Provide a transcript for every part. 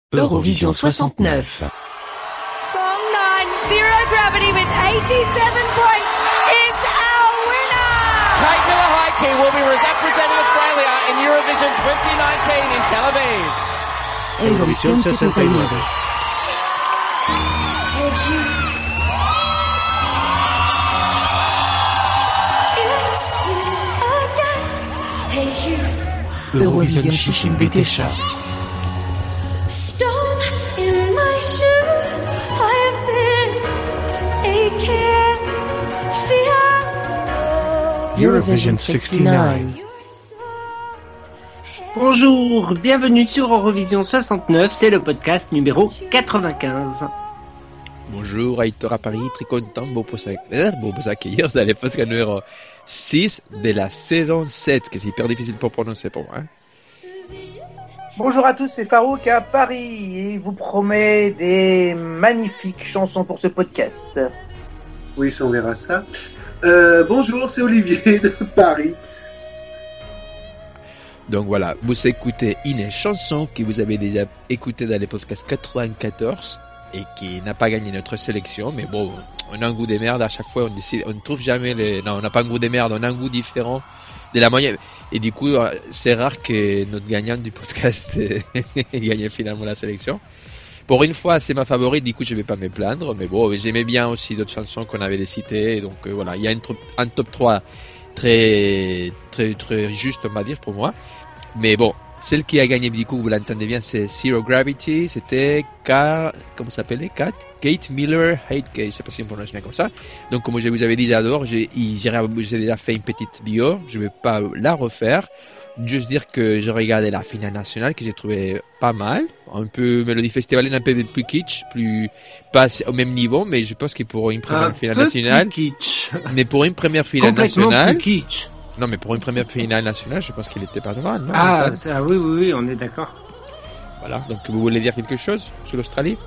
Eurovision 69. Song 9, Zero Gravity with 87 points is our winner! Kate Miller-Heidke will be representing Australia in Eurovision 2019 in Tel Aviv. Eurovisión 69. Eurovision 69. Stone in my shoe, I've been aching, fear. Eurovision 69. Bonjour, bienvenue sur Eurovision 69, c'est le podcast numéro 95. Bonjour, Aitor à Paris, très content pour vous accueillir dans le podcast numéro 6 de la saison 7, que c'est hyper difficile pour prononcer pour moi. Bonjour à tous, c'est Farouk à Paris et vous promet des magnifiques chansons pour ce podcast. Oui, ça on verra ça. Bonjour, c'est Olivier de Paris. Donc voilà, vous écoutez une chanson que vous avez déjà écoutée dans le podcast 94 et qui n'a pas gagné notre sélection, mais bon, on a un goût de merde à chaque fois, on décide, on ne trouve jamais non, on n'a pas un goût de merde, on a un goût différent de la moyenne, et du coup, c'est rare que notre gagnant du podcast gagne finalement la sélection. Pour une fois, c'est ma favorite, du coup, je vais pas me plaindre, mais bon, j'aimais bien aussi d'autres chansons qu'on avait citées, donc voilà, il y a un top 3 très juste, on va dire, pour moi. Mais bon, celle qui a gagné, du coup, vous l'entendez bien, c'est Zero Gravity. C'était comment s'appelait? Kate Miller-Heidke. Je sais pas si on prononce bien comme ça. Donc, comme je vous avais dit, j'adore. J'ai déjà fait une petite bio. Je vais pas la refaire. Juste dire que j'ai regardé la finale nationale, que j'ai trouvé pas mal. Un peu Melody Festival, un peu plus kitsch, pas au même niveau, mais je pense que pour une première finale nationale. Mais pour une première finale nationale. Plus kitsch. Non, mais pour une première finale nationale, je pense qu'il était pas mal. Non, oui, on est d'accord. Voilà, donc vous voulez dire quelque chose sur l'Australie?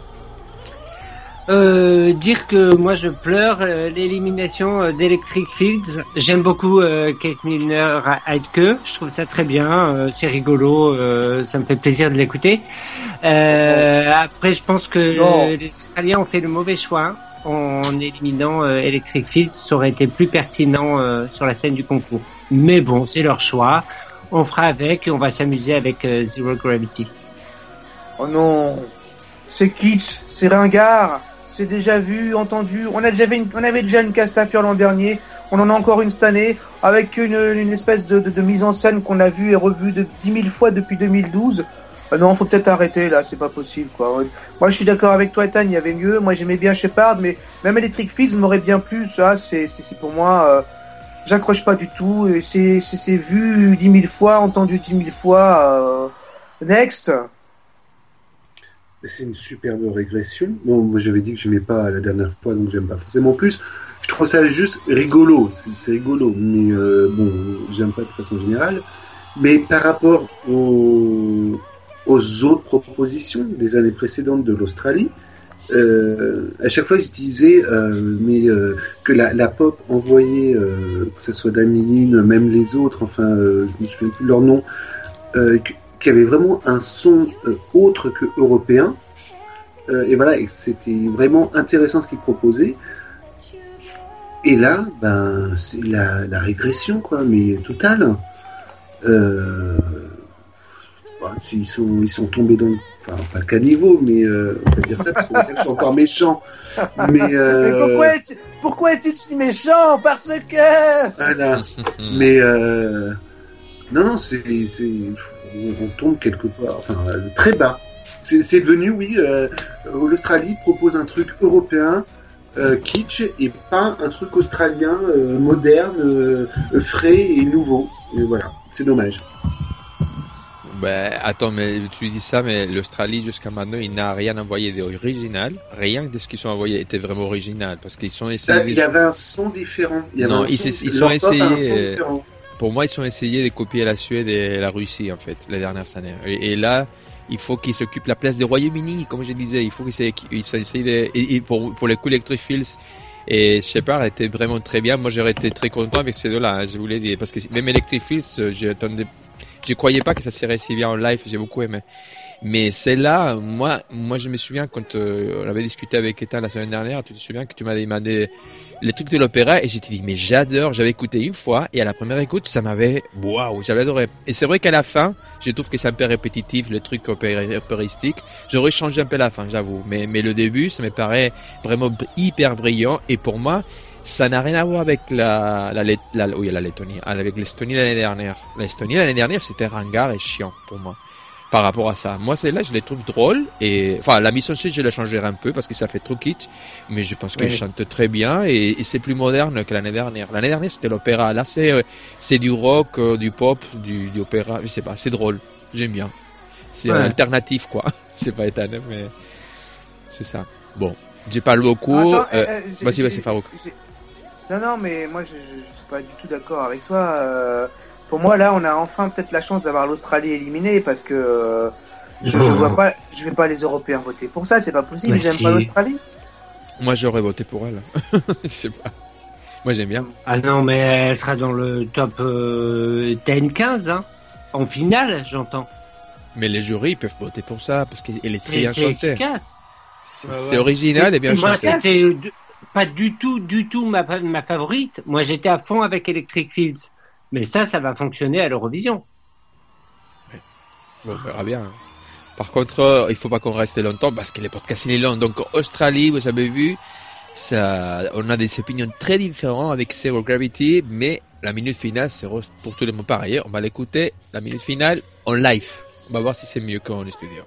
Dire que moi je pleure l'élimination d'Electric Fields. J'aime beaucoup Kate Miller-Heidke. Je trouve ça très bien. C'est rigolo. Ça me fait plaisir de l'écouter. Après, je pense que les Australiens ont fait le mauvais choix en éliminant Electric Fields. Ça aurait été plus pertinent sur la scène du concours. Mais bon, c'est leur choix. On fera avec et on va s'amuser avec Zero Gravity. Oh non, c'est kitsch, c'est ringard, c'est déjà vu, entendu. On avait déjà une Castafiore l'an dernier, on en a encore une cette année, avec une espèce de mise en scène qu'on a vue et revue de 10 000 fois depuis 2012. Non, faut peut-être arrêter là, c'est pas possible quoi. Moi je suis d'accord avec toi Ethan, il y avait mieux. Moi j'aimais bien Shepard, mais même Electric Fields m'aurait bien plu. Ça, c'est pour moi, j'accroche pas du tout. Et c'est vu 10 000 fois, entendu 10 000 fois. Next. C'est une superbe régression. Bon, moi j'avais dit que j'aimais pas la dernière fois, donc j'aime pas forcément plus. Je trouve ça juste rigolo. C'est rigolo, mais bon, j'aime pas de façon générale. Mais par rapport aux autres propositions des années précédentes de l'Australie, à chaque fois je disais que la pop envoyée, que ce soit Dameline, même les autres, enfin je me souviens plus de leur nom, qui avait vraiment un son autre que européen, et voilà, et c'était vraiment intéressant ce qu'ils proposaient. Et là, ben c'est la régression quoi, mais totale. Ils sont tombés dans, enfin pas le caniveau, mais on va dire ça parce que sont encore méchants. Mais pourquoi est-il si méchant? Parce que. Voilà. Mais non, on tombe quelque part, enfin très bas. C'est devenu, oui, l'Australie propose un truc européen. Kitsch et pas un truc australien moderne, frais et nouveau. Et voilà, c'est dommage. Ben, attends, mais tu dis ça, mais l'Australie jusqu'à maintenant, il n'a rien envoyé d'original. Rien de ce qu'ils ont envoyé était vraiment original, parce qu'ils sont essayés. Il y avait un son différent. Ils ont essayé. Pour moi, ils ont essayé de copier la Suède et la Russie en fait les dernières années. Et là, il faut qu'ils s'occupent la place des Royaume-Uni, comme je disais. Il faut qu'ils essayent et pour les Electric Fields et Shepard était vraiment très bien. Moi, j'aurais été très content avec ces deux-là. Je voulais dire parce que même Electric Fields, j'attendais Je croyais pas que ça serait si bien en live, j'ai beaucoup aimé. Mais celle-là, moi, je me souviens quand on avait discuté avec Ethan la semaine dernière, tu te souviens que tu m'avais demandé les trucs de l'opéra et j'ai dit mais j'adore, j'avais écouté une fois et à la première écoute ça m'avait waouh, j'avais adoré. Et c'est vrai qu'à la fin, je trouve que c'est un peu répétitif les trucs opéristiques. J'aurais changé un peu la fin, j'avoue, mais le début ça me paraît vraiment hyper brillant et pour moi ça n'a rien à voir avec la Lettonie, avec l'Estonie l'année dernière. L'Estonie l'année dernière c'était ringard et chiant pour moi. Par rapport à ça, moi celle-là je les trouve drôles et enfin la mise en scène je la changerai un peu parce que ça fait trop kitsch, mais je pense qu'ils chantent très bien et c'est plus moderne que l'année dernière. L'année dernière c'était l'opéra, là c'est du rock, du pop, du opéra, je sais pas, c'est drôle, j'aime bien. C'est alternatif quoi, c'est pas étonnant mais c'est ça. Bon, j'ai parlé beaucoup. Vas-y Farouk. Non mais moi je suis pas du tout d'accord avec toi. Pour moi, là, on a enfin peut-être la chance d'avoir l'Australie éliminée parce que je vois pas, je vais pas les Européens voter pour ça, c'est pas possible. Mais j'aime si. pas l'Australie. Moi, j'aurais voté pour elle. C'est pas. Moi, j'aime bien. Ah non, mais elle sera dans le top 10-15, hein. En finale, j'entends. Mais les jurys peuvent voter pour ça parce qu'elle est très bien C'est chantée. efficace. C'est original et bien Moi, chanté. c'était pas du tout ma favorite. Moi, j'étais à fond avec Electric Fields. Mais ça va fonctionner à l'Eurovision. Bon, on verra bien. Par contre, il faut pas qu'on reste longtemps parce que les podcasts il est long. Donc, Australie, vous avez vu, ça, on a des opinions très différentes avec Zero Gravity, mais la minute finale, c'est pour tout le monde pareil. On va l'écouter, la minute finale, en live. On va voir si c'est mieux qu'en studio.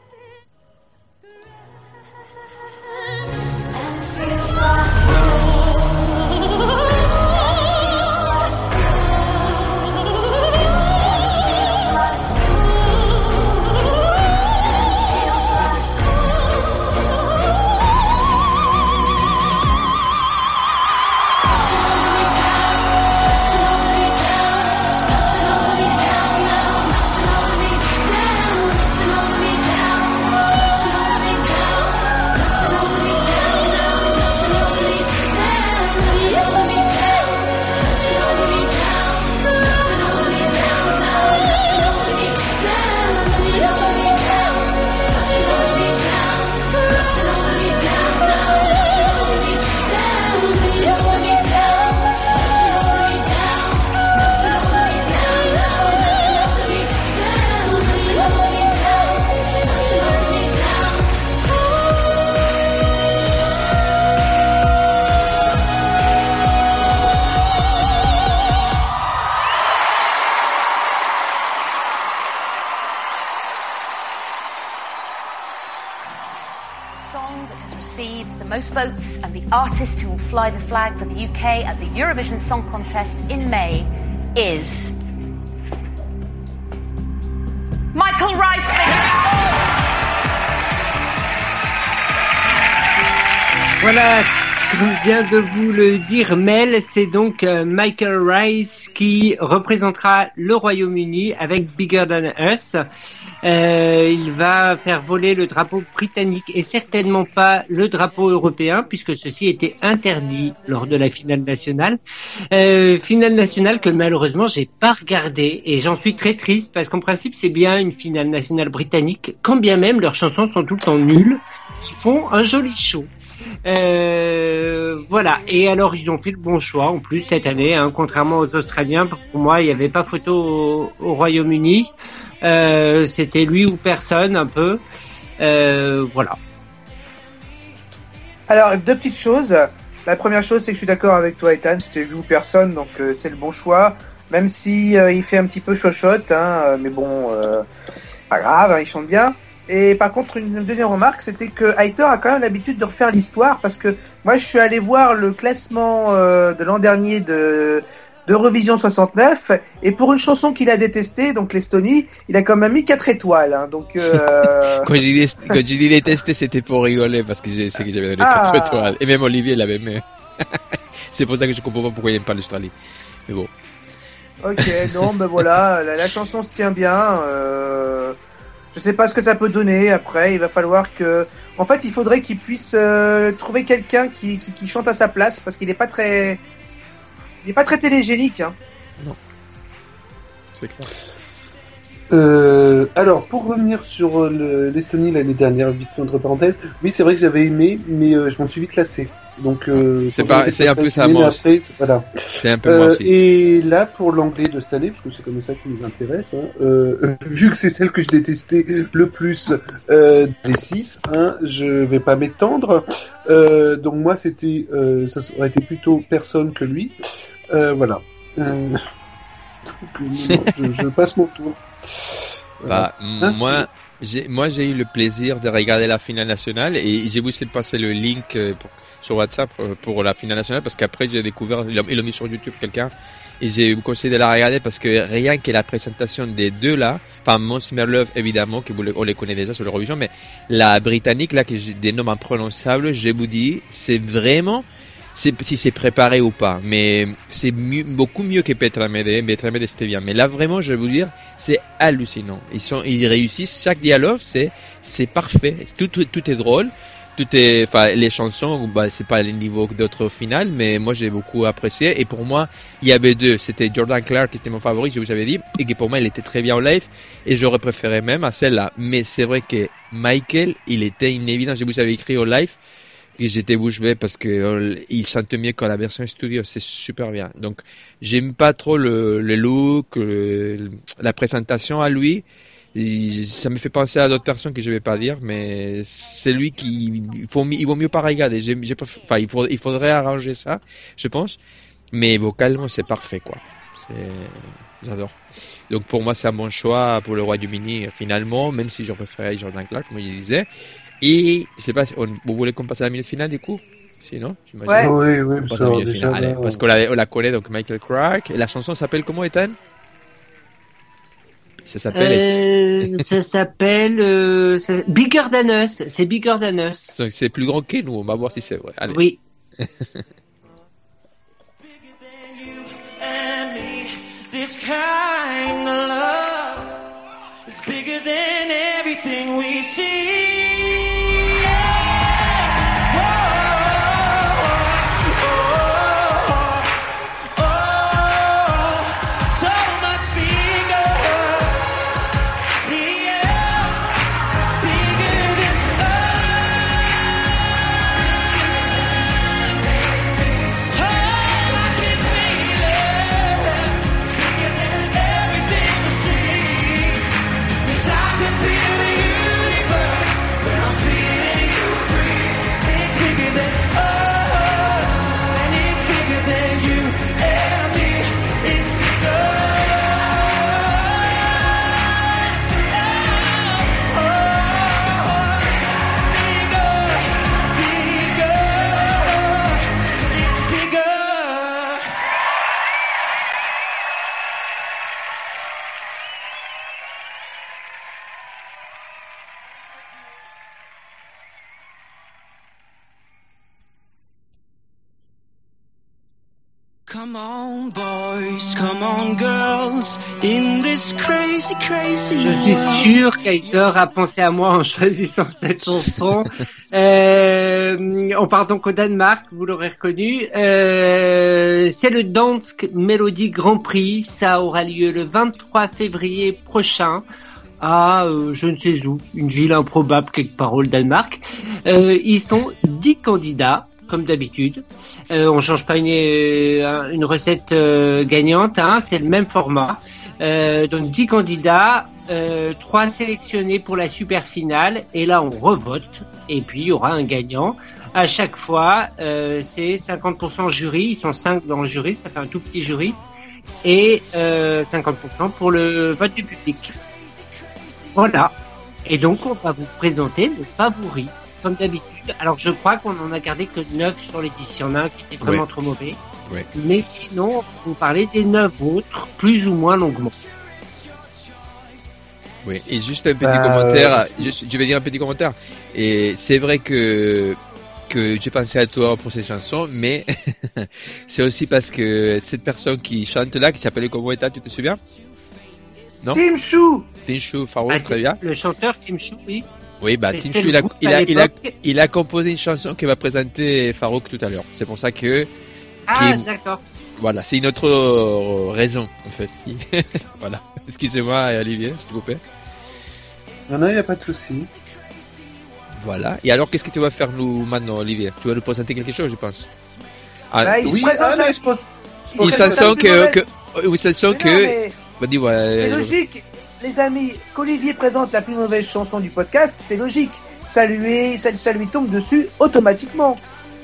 Votes and the artist who will fly the flag for the UK at the Eurovision Song Contest in May is Michael Rice. Voilà, comme vient de vous le dire Mel, c'est donc Michael Rice qui représentera le Royaume-Uni avec Bigger Than Us. Il va faire voler le drapeau britannique et certainement pas le drapeau européen puisque ceci était interdit lors de la finale nationale. Finale nationale que malheureusement j'ai pas regardé et j'en suis très triste parce qu'en principe c'est bien une finale nationale britannique quand bien même leurs chansons sont tout le temps nulles. Ils font un joli show. Voilà. Et alors ils ont fait le bon choix en plus cette année, hein, contrairement aux Australiens. Pour moi, il n'y avait pas photo au Royaume-Uni. C'était lui ou personne un peu. Voilà. Alors deux petites choses. La première chose, c'est que je suis d'accord avec toi, Ethan. C'était lui ou personne, donc c'est le bon choix. Même si il fait un petit peu chochotte, hein, mais bon, pas grave, hein, il chante bien. Et par contre, une deuxième remarque, c'était que Aitor a quand même l'habitude de refaire l'histoire, parce que moi, je suis allé voir le classement de l'an dernier d'Eurovision 69, et pour une chanson qu'il a détestée, donc l'Estonie, il a quand même mis 4 étoiles. Hein, donc quand j'ai dit détesté, c'était pour rigoler, parce que je sais que j'avais donné 4 étoiles. Et même Olivier l'avait aimé. C'est pour ça que je comprends pas pourquoi il n'aime pas l'Australie. Mais bon. Ok, non, ben voilà, la chanson se tient bien. Je sais pas ce que ça peut donner après. Il va falloir que, en fait, il faudrait qu'il puisse trouver quelqu'un qui chante à sa place parce qu'il est pas très télégénique. Hein. Non. C'est clair. Alors, pour revenir sur l'Estonie l'année dernière, vite fait entre parenthèses, oui, c'est vrai que j'avais aimé, mais je m'en suis vite lassé. Donc, c'est un peu ça, moi aussi. Après, voilà. C'est un peu moi aussi. Et là, pour l'anglais de cette année, parce que c'est comme ça qui nous intéresse, vu que c'est celle que je détestais le plus des 6, je vais pas m'étendre. Donc moi, ça aurait été plutôt personne que lui. Voilà. Je passe mon tour. Bah, moi, j'ai eu le plaisir de regarder la finale nationale et j'ai voulu passer le link sur WhatsApp pour la finale nationale parce qu'après j'ai découvert, ils l'ont mis sur YouTube quelqu'un et j'ai conseillé de la regarder parce que rien que la présentation des deux là, enfin Måns Zelmerlöw évidemment, on les connaît déjà sur l'Eurovision, mais la britannique là que j'ai des noms imprononçables, je vous dis, c'est vraiment, si c'est préparé ou pas, mais c'est beaucoup mieux que Petra Mede. Petra Mede c'était bien, mais là vraiment je vais vous dire, c'est hallucinant. Ils réussissent, chaque dialogue c'est parfait, tout est drôle, les chansons, bah c'est pas le niveau d'autres finales, mais moi j'ai beaucoup apprécié et pour moi il y avait deux, c'était Jordan Clark qui était mon favori, je vous avais dit, et que pour moi il était très bien en live et j'aurais préféré même à celle-là, mais c'est vrai que Michael il était une évidence, je vous avais écrit au live que j'étais bouche bée parce que il chante mieux que la version studio, c'est super bien. Donc j'aime pas trop le look, la présentation à lui. Ça me fait penser à d'autres personnes que je vais pas dire, mais c'est lui il vaut mieux pas regarder. Il faudrait arranger ça, je pense. Mais vocalement c'est parfait quoi. J'adore. Donc pour moi c'est un bon choix pour le Royaume-Uni finalement, même si je préférais Jordan Clark comme je disais. Et je sais pas, vous voulez qu'on passe à la minute finale du coup? Sinon, j'imagine. Ouais. Oui, on passe à la minute finale. Allez, parce qu'on la connaît, donc Michael Clark. Et la chanson s'appelle comment, Ethan? Ça s'appelle Bigger Than Us. C'est Bigger Than Us. Donc c'est plus grand que nous. On va voir si c'est vrai. Allez. Oui. This kind of love is bigger than everything we see. Come on boys, come on girls, in this crazy, crazy Je suis sûr qu'Hector a pensé à moi en choisissant cette chanson. On part donc au Danemark, vous l'aurez reconnu. C'est le Dansk Melody Grand Prix. Ça aura lieu le 23 février prochain à je ne sais où, une ville improbable quelque part au Danemark. Ils sont 10 candidats. Comme d'habitude, on change pas une recette gagnante, c'est le même format. Donc 10 candidats, 3 sélectionnés pour la super finale, et là on revote, et puis il y aura un gagnant. À chaque fois, c'est 50% jury, ils sont 5 dans le jury, ça fait un tout petit jury, et 50% pour le vote du public. Voilà. Et donc on va vous présenter le favori. Comme d'habitude. Alors, je crois qu'on en a gardé que 9 sur l'édition. Il y en a un qui était vraiment trop mauvais. Ouais. Mais sinon, on va vous parler des 9 autres, plus ou moins longuement. Oui, et juste un petit commentaire. Je vais dire un petit commentaire. Et c'est vrai que j'ai pensé à toi pour cette chanson, mais c'est aussi parce que cette personne qui chante là, qui s'appelait comment tu te souviens? Non? Tim Chou, Farouk, très bien. Le chanteur Tim Chou, oui. Oui, bah, Tim Chou, il a composé une chanson qui va présenter Farouk tout à l'heure. C'est pour ça que... D'accord. Voilà, c'est une autre raison, en fait. Voilà. Excusez-moi, Olivier, s'il vous plaît. Non, il n'y a pas de souci. Voilà. Et alors, qu'est-ce que tu vas faire nous maintenant, Olivier? Tu vas nous présenter quelque chose, je pense. Il se présente là, je pense. Ils se sentent que. Bah, dis, ouais. C'est logique, les amis. Qu'Olivier présente la plus mauvaise chanson du podcast, c'est logique. Ça lui tombe dessus automatiquement.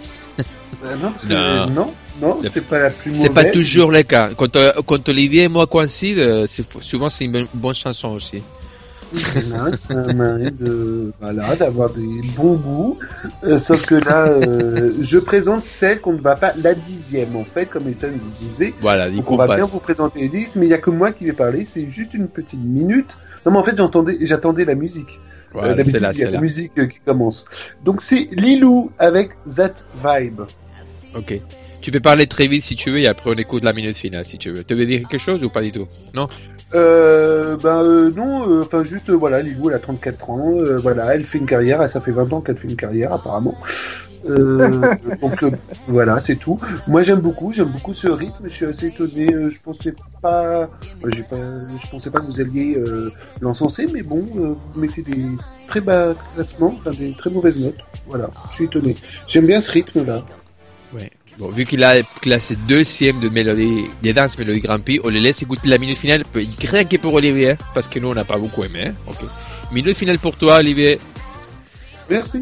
Non, c'est pas la plus mauvaise. C'est pas toujours le cas. Quand Olivier et moi coïncident, souvent c'est une bonne chanson aussi. C'est un moyen d'avoir des bons goûts. Sauf que là, je présente celle qu'on ne va pas, la 10e en fait, comme Ethan vous disait. Voilà, donc on va bien vous présenter les 10, mais il n'y a que moi qui vais parler. C'est juste une petite minute. Non, mais en fait, j'attendais la musique. Voilà, c'est la musique qui commence. Donc c'est Lilou avec That Vibe. Ok. Tu peux parler très vite si tu veux et après on écoute la minute finale si tu veux. Tu veux dire quelque chose ou pas du tout? Non? Non, enfin juste voilà, Lilou elle a 34 ans, voilà, elle fait une carrière, ça fait 20 ans qu'elle fait une carrière apparemment. Donc voilà, c'est tout. Moi j'aime beaucoup ce rythme, je suis assez étonné, je pensais pas que vous alliez l'encenser, mais bon, vous mettez des très bas classements, enfin des très mauvaises notes. Voilà, je suis étonné. J'aime bien ce rythme là. Ouais. Bon, vu qu'il a classé deuxième de mélodie, des danses mélodie Grand Prix, on les laisse écouter la minute finale, rien que pour Olivier, parce que nous on n'a pas beaucoup aimé. Hein. Ok. Minute finale pour toi, Olivier. Merci.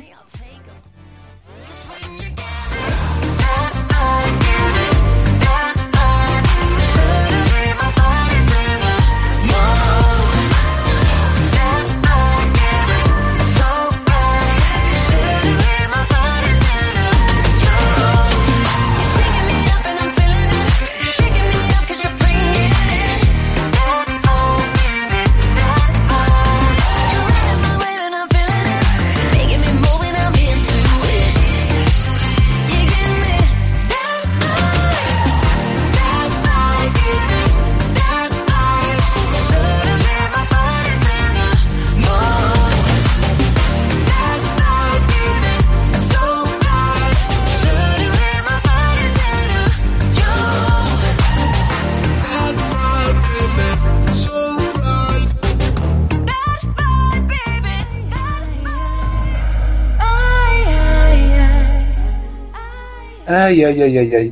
Aïe.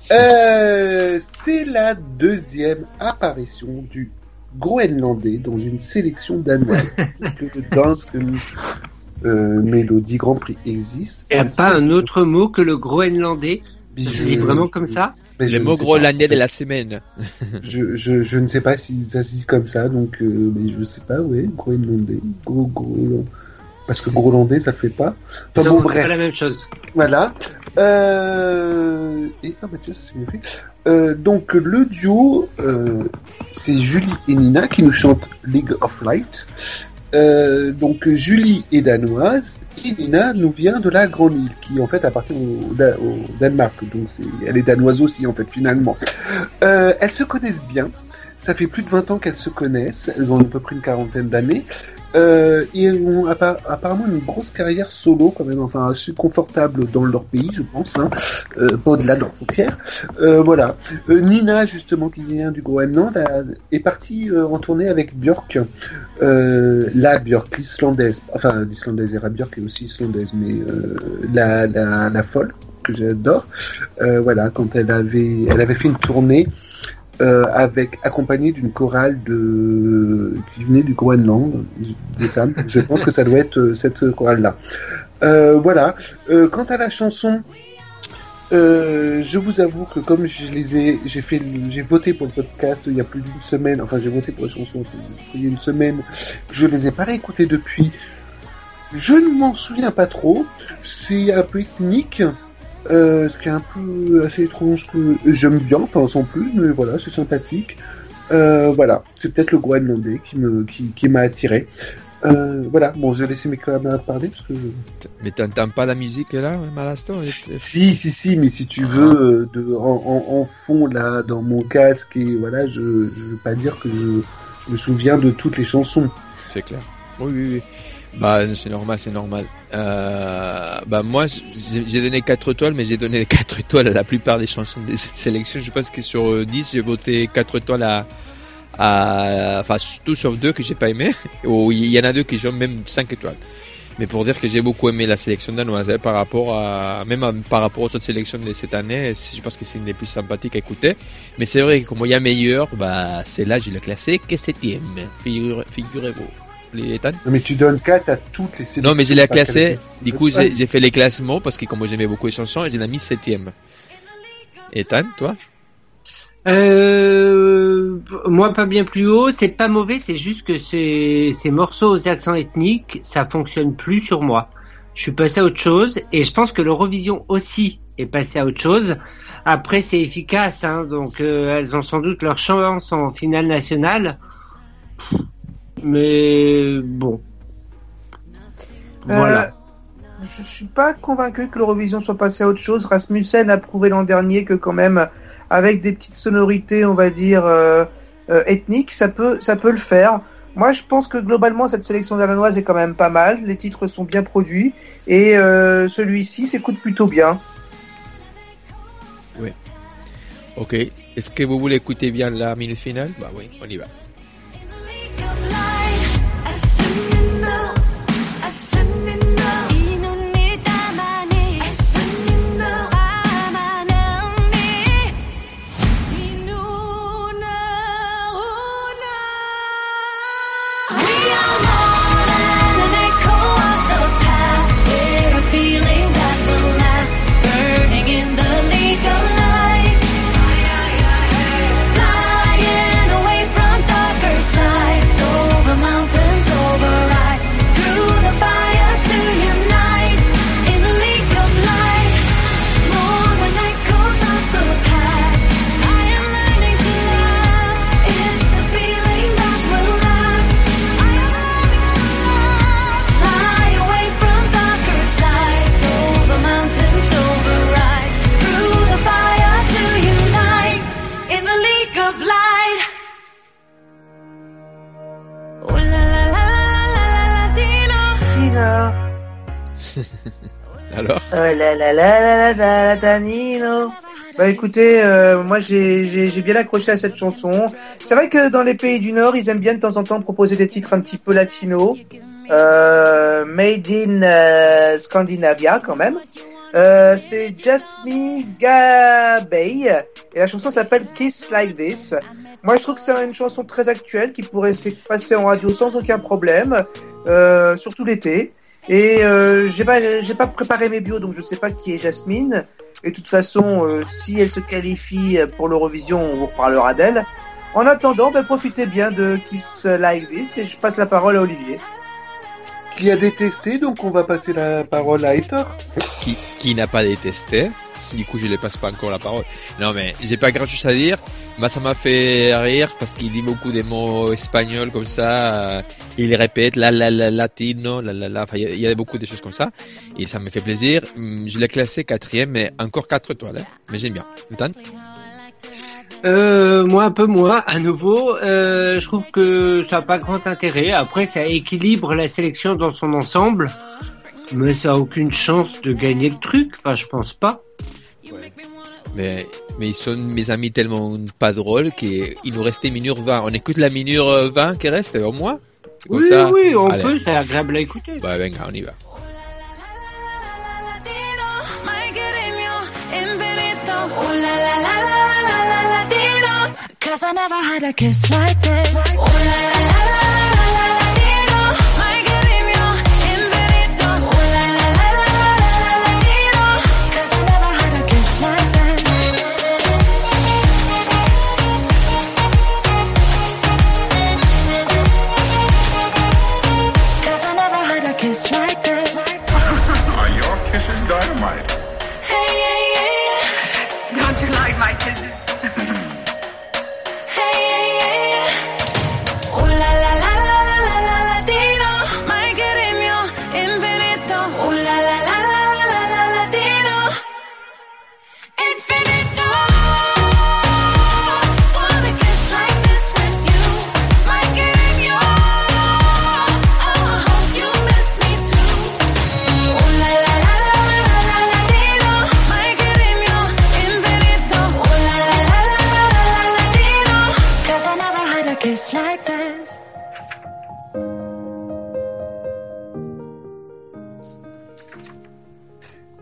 C'est la deuxième apparition du Groenlandais dans une sélection danoise. Que le Dansk Melody Grand Prix existe. Il n'y a pas un autre mot que le Groenlandais? Je dis vraiment comme ça? Le mot groenlandais de la semaine. je ne sais pas si ça se dit comme ça, donc mais je sais pas, ouais, Groenlandais, parce que groenlandais ça le fait pas. Enfin non, bon, bref. C'est pas la même chose. Voilà. Et ah bah tiens, ça c'est mieux fait. Donc le duo, c'est Julie et Nina qui nous chantent League of Light. Donc Julie est danoise et Nina nous vient de la Grande Île qui en fait appartient au Danemark, donc elle est danoise aussi en fait finalement. Elles se connaissent bien, ça fait plus de 20 ans qu'elles se connaissent, elles ont à peu près une quarantaine d'années. Et elles ont apparemment une grosse carrière solo quand même, enfin assez confortable dans leur pays je pense, hein, pas au-delà de leurs frontières. Voilà. Nina justement qui vient du Groenland est partie en tournée avec Björk, la Björk, l'islandaise, enfin l'islandaise Era Björk est aussi islandaise, mais la folle que j'adore. Voilà, quand elle avait fait une tournée accompagné d'une chorale qui venait du Groenland, des femmes. Je pense que ça doit être cette chorale-là. Voilà. Quant à la chanson, je vous avoue que comme j'ai voté pour le podcast il y a plus d'une semaine, enfin j'ai voté pour la chanson il y a une semaine, je les ai pas réécoutées depuis. Je ne m'en souviens pas trop. C'est un peu ethnique. Ce qui est un peu assez étrange, que j'aime bien, enfin sans plus, mais voilà, c'est sympathique. Voilà, c'est peut-être le Groenlandais qui m'a attiré. Voilà, bon, je vais laisser mes camarades parler parce que. Mais t'entends pas la musique là, à l'instant? Si, mais si tu veux, en fond là, dans mon casque, et voilà, je veux pas dire que je me souviens de toutes les chansons. C'est clair. Oui. Bah, c'est normal. Bah, moi, j'ai donné 4 étoiles, mais j'ai donné 4 étoiles à la plupart des chansons de cette sélection. Je pense que sur 10, j'ai voté 4 étoiles enfin tout sauf 2 que j'ai pas aimé, ou il y en a 2 qui ont même 5 étoiles. Mais pour dire que j'ai beaucoup aimé la sélection danoise par rapport aux autres sélections de cette année, je pense que c'est une des plus sympathiques à écouter. Mais c'est vrai que comme il y a meilleur, celle-là je l'ai classée que 7ème, figurez-vous. Ethan? Non, mais tu donnes 4 à toutes les sélections. Non, mais je l'ai classé, du coup j'ai fait les classements parce que comme j'aimais beaucoup les chansons, et je l'ai mis 7ème. Ethan, toi? Moi pas bien plus haut, c'est pas mauvais, c'est juste que ces morceaux aux accents ethniques, ça fonctionne plus sur moi. Je suis passé à autre chose et je pense que l'Eurovision aussi est passé à autre chose. Après c'est efficace, hein, donc elles ont sans doute leur chance en finale nationale. Mais bon. Voilà. Je suis pas convaincu que l'Eurovision soit passée à autre chose. Rasmussen a prouvé l'an dernier que quand même, avec des petites sonorités, on va dire ethniques, ça peut le faire. Moi, je pense que globalement, cette sélection danoise est quand même pas mal. Les titres sont bien produits et celui-ci s'écoute plutôt bien. Oui. Ok. Est-ce que vous voulez écouter bien la minute finale? Bah oui, on y va. Alors Danilo. Bah écoutez, moi j'ai bien accroché à cette chanson. C'est vrai que dans les pays du Nord, ils aiment bien de temps en temps proposer des titres un petit peu latinos, made in Scandinavia quand même. C'est Jasmine Gabay et la chanson s'appelle Kiss Like This. Moi je trouve que c'est une chanson très actuelle qui pourrait se passer en radio sans aucun problème, surtout l'été. Et j'ai pas préparé mes bios, donc je sais pas qui est Jasmine. Et de toute façon, si elle se qualifie pour l'Eurovision, on vous reparlera d'elle. En attendant, profitez bien de Kiss Like This et je passe la parole à Olivier. Qui a détesté, donc on va passer la parole à Hector. Qui n'a pas détesté. Du coup, je ne passe pas encore la parole. Non, mais j'ai pas grand chose à dire. Bah, ça m'a fait rire parce qu'il dit beaucoup des mots espagnols comme ça. Il répète latino, enfin, il y a beaucoup de choses comme ça. Et ça me fait plaisir. Je l'ai classé 4ème, mais encore 4 étoiles. Mais j'aime bien. Nathan? Moi un peu moins. À nouveau, je trouve que ça n'a pas grand intérêt. Après, ça équilibre la sélection dans son ensemble. Mais ça a aucune chance de gagner le truc. Enfin, je pense pas. Ouais. Mais ils sont mes amis tellement pas drôles qu'il nous restait minute 20. On écoute la minute 20 qui reste au moins? Comme oui, ça. Oui, on peut, c'est agréable à écouter. Bah, venga, on y va. Cause I never had a kiss like this. Oh la la la la la Latino, my querido, infinito. Oh la la la la la Latino, cause I never had a kiss like that. Cause I never had a kiss like that. Are your kisses dynamite? Hey, hey, hey. Don't you like my kisses? Oh la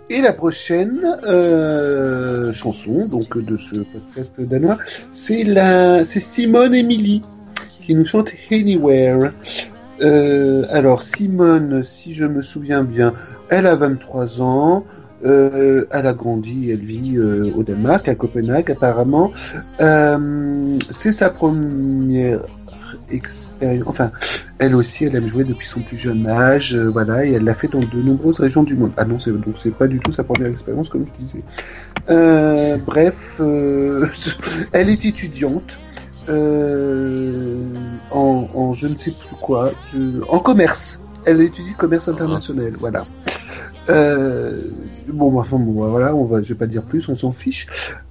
Et la prochaine chanson donc de ce podcast danois, c'est Simone Emily qui nous chante Anywhere. Alors Simone, si je me souviens bien, elle a 23 ans. Elle a grandi, elle vit au Danemark, à Copenhague apparemment. C'est sa première expérience. Enfin, elle aussi, elle aime jouer depuis son plus jeune âge, voilà, et elle l'a fait dans de nombreuses régions du monde. Ah non, c'est pas du tout sa première expérience, comme je disais. Bref, elle est étudiante en je ne sais plus quoi, en commerce. Elle étudie commerce international, voilà. Bon, voilà, je vais pas dire plus, on s'en fiche.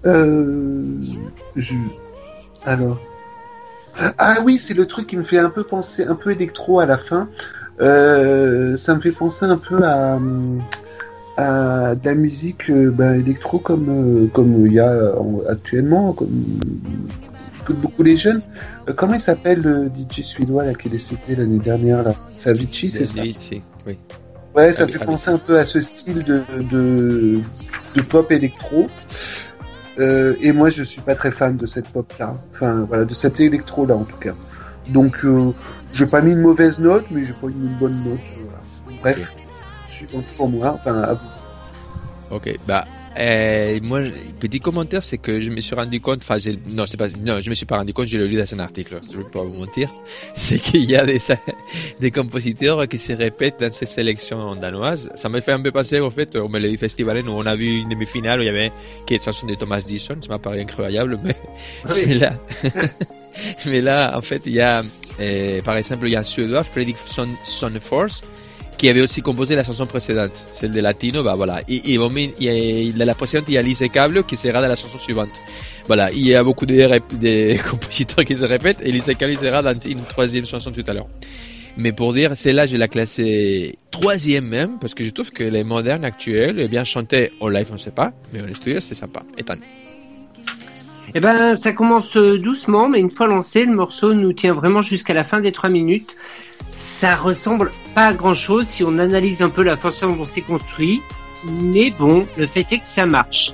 Alors. Ah oui, c'est le truc qui me fait un peu penser, un peu électro à la fin. Ça me fait penser un peu à de la musique électro comme il y a actuellement, comme beaucoup les jeunes. Comment il s'appelle le DJ suédois là qui est décédé l'année dernière là? C'est Avicii, c'est ça? Avicii, oui. Ouais, ça me fait penser un peu à ce style de pop électro. Et moi, je suis pas très fan de cette pop-là. Enfin, voilà, de cette électro-là, en tout cas. Donc, j'ai pas mis une mauvaise note, mais j'ai pas mis une bonne note. Voilà. Bref, suivant pour moi. Enfin, à vous. Ok, moi, petit commentaire, c'est que je me suis rendu compte, je me suis pas rendu compte, j'ai lu dans un article, je vais pas vous mentir, c'est qu'il y a des compositeurs qui se répètent dans ces sélections danoises. Ça m'a fait un peu penser, au fait, au Melody Festival, où on a vu une demi-finale où il y avait une chanson de Thomas Edison, ça m'a paru incroyable, mais, oui. mais là, en fait, il y a, par exemple, il y a un Suédois, Fredrik Sonnefors, qui avait aussi composé la chanson précédente, celle de Latino, voilà. Et la précédente, il y a Lise Cable qui sera dans la chanson suivante. Voilà, il y a beaucoup de compositeurs qui se répètent, et Lise Cable sera dans une troisième chanson tout à l'heure. Mais pour dire, celle-là, je l'ai classée troisième même, parce que je trouve que les modernes actuels, bien chanter en live, on ne sait pas, mais en studio, c'est sympa. Étonne. Eh ben, ça commence doucement, mais une fois lancé, le morceau nous tient vraiment jusqu'à la fin des 3 minutes. Ça ressemble pas à grand chose si on analyse un peu la façon dont c'est construit, mais bon, le fait est que ça marche.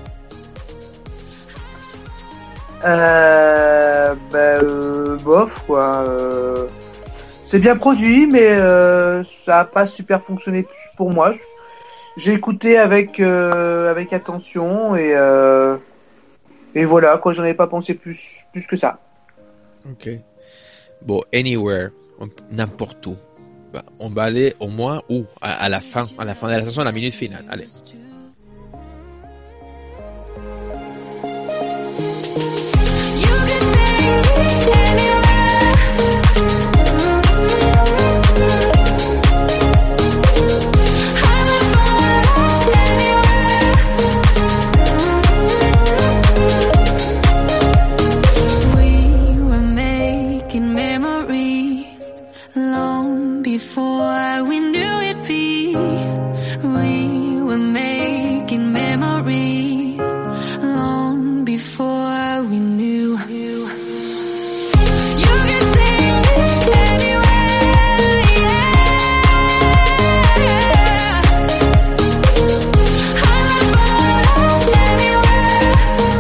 Bof quoi. C'est bien produit, mais ça a pas super fonctionné pour moi. J'ai écouté avec attention et voilà quoi. J'en avais pas pensé plus que ça. Ok. Bon, Anywhere, n'importe où. On va aller au moins à la fin de la chanson, à la minute finale. Allez. Before we knew it'd be, we were making memories long before we knew. You can take me anywhere, yeah. I'm gonna anywhere.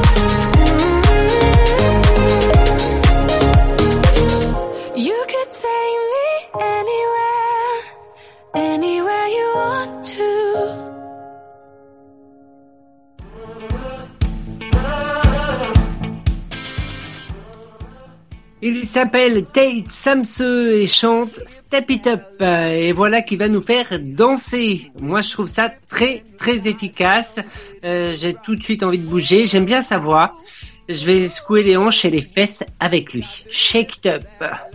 You could take me anywhere, anywhere you want to. Il s'appelle Tate Samse et chante Step It Up. Et voilà qui va nous faire danser. Moi, je trouve ça très, très efficace. J'ai tout de suite envie de bouger. J'aime bien sa voix. Je vais secouer les hanches et les fesses avec lui. Shake It Up.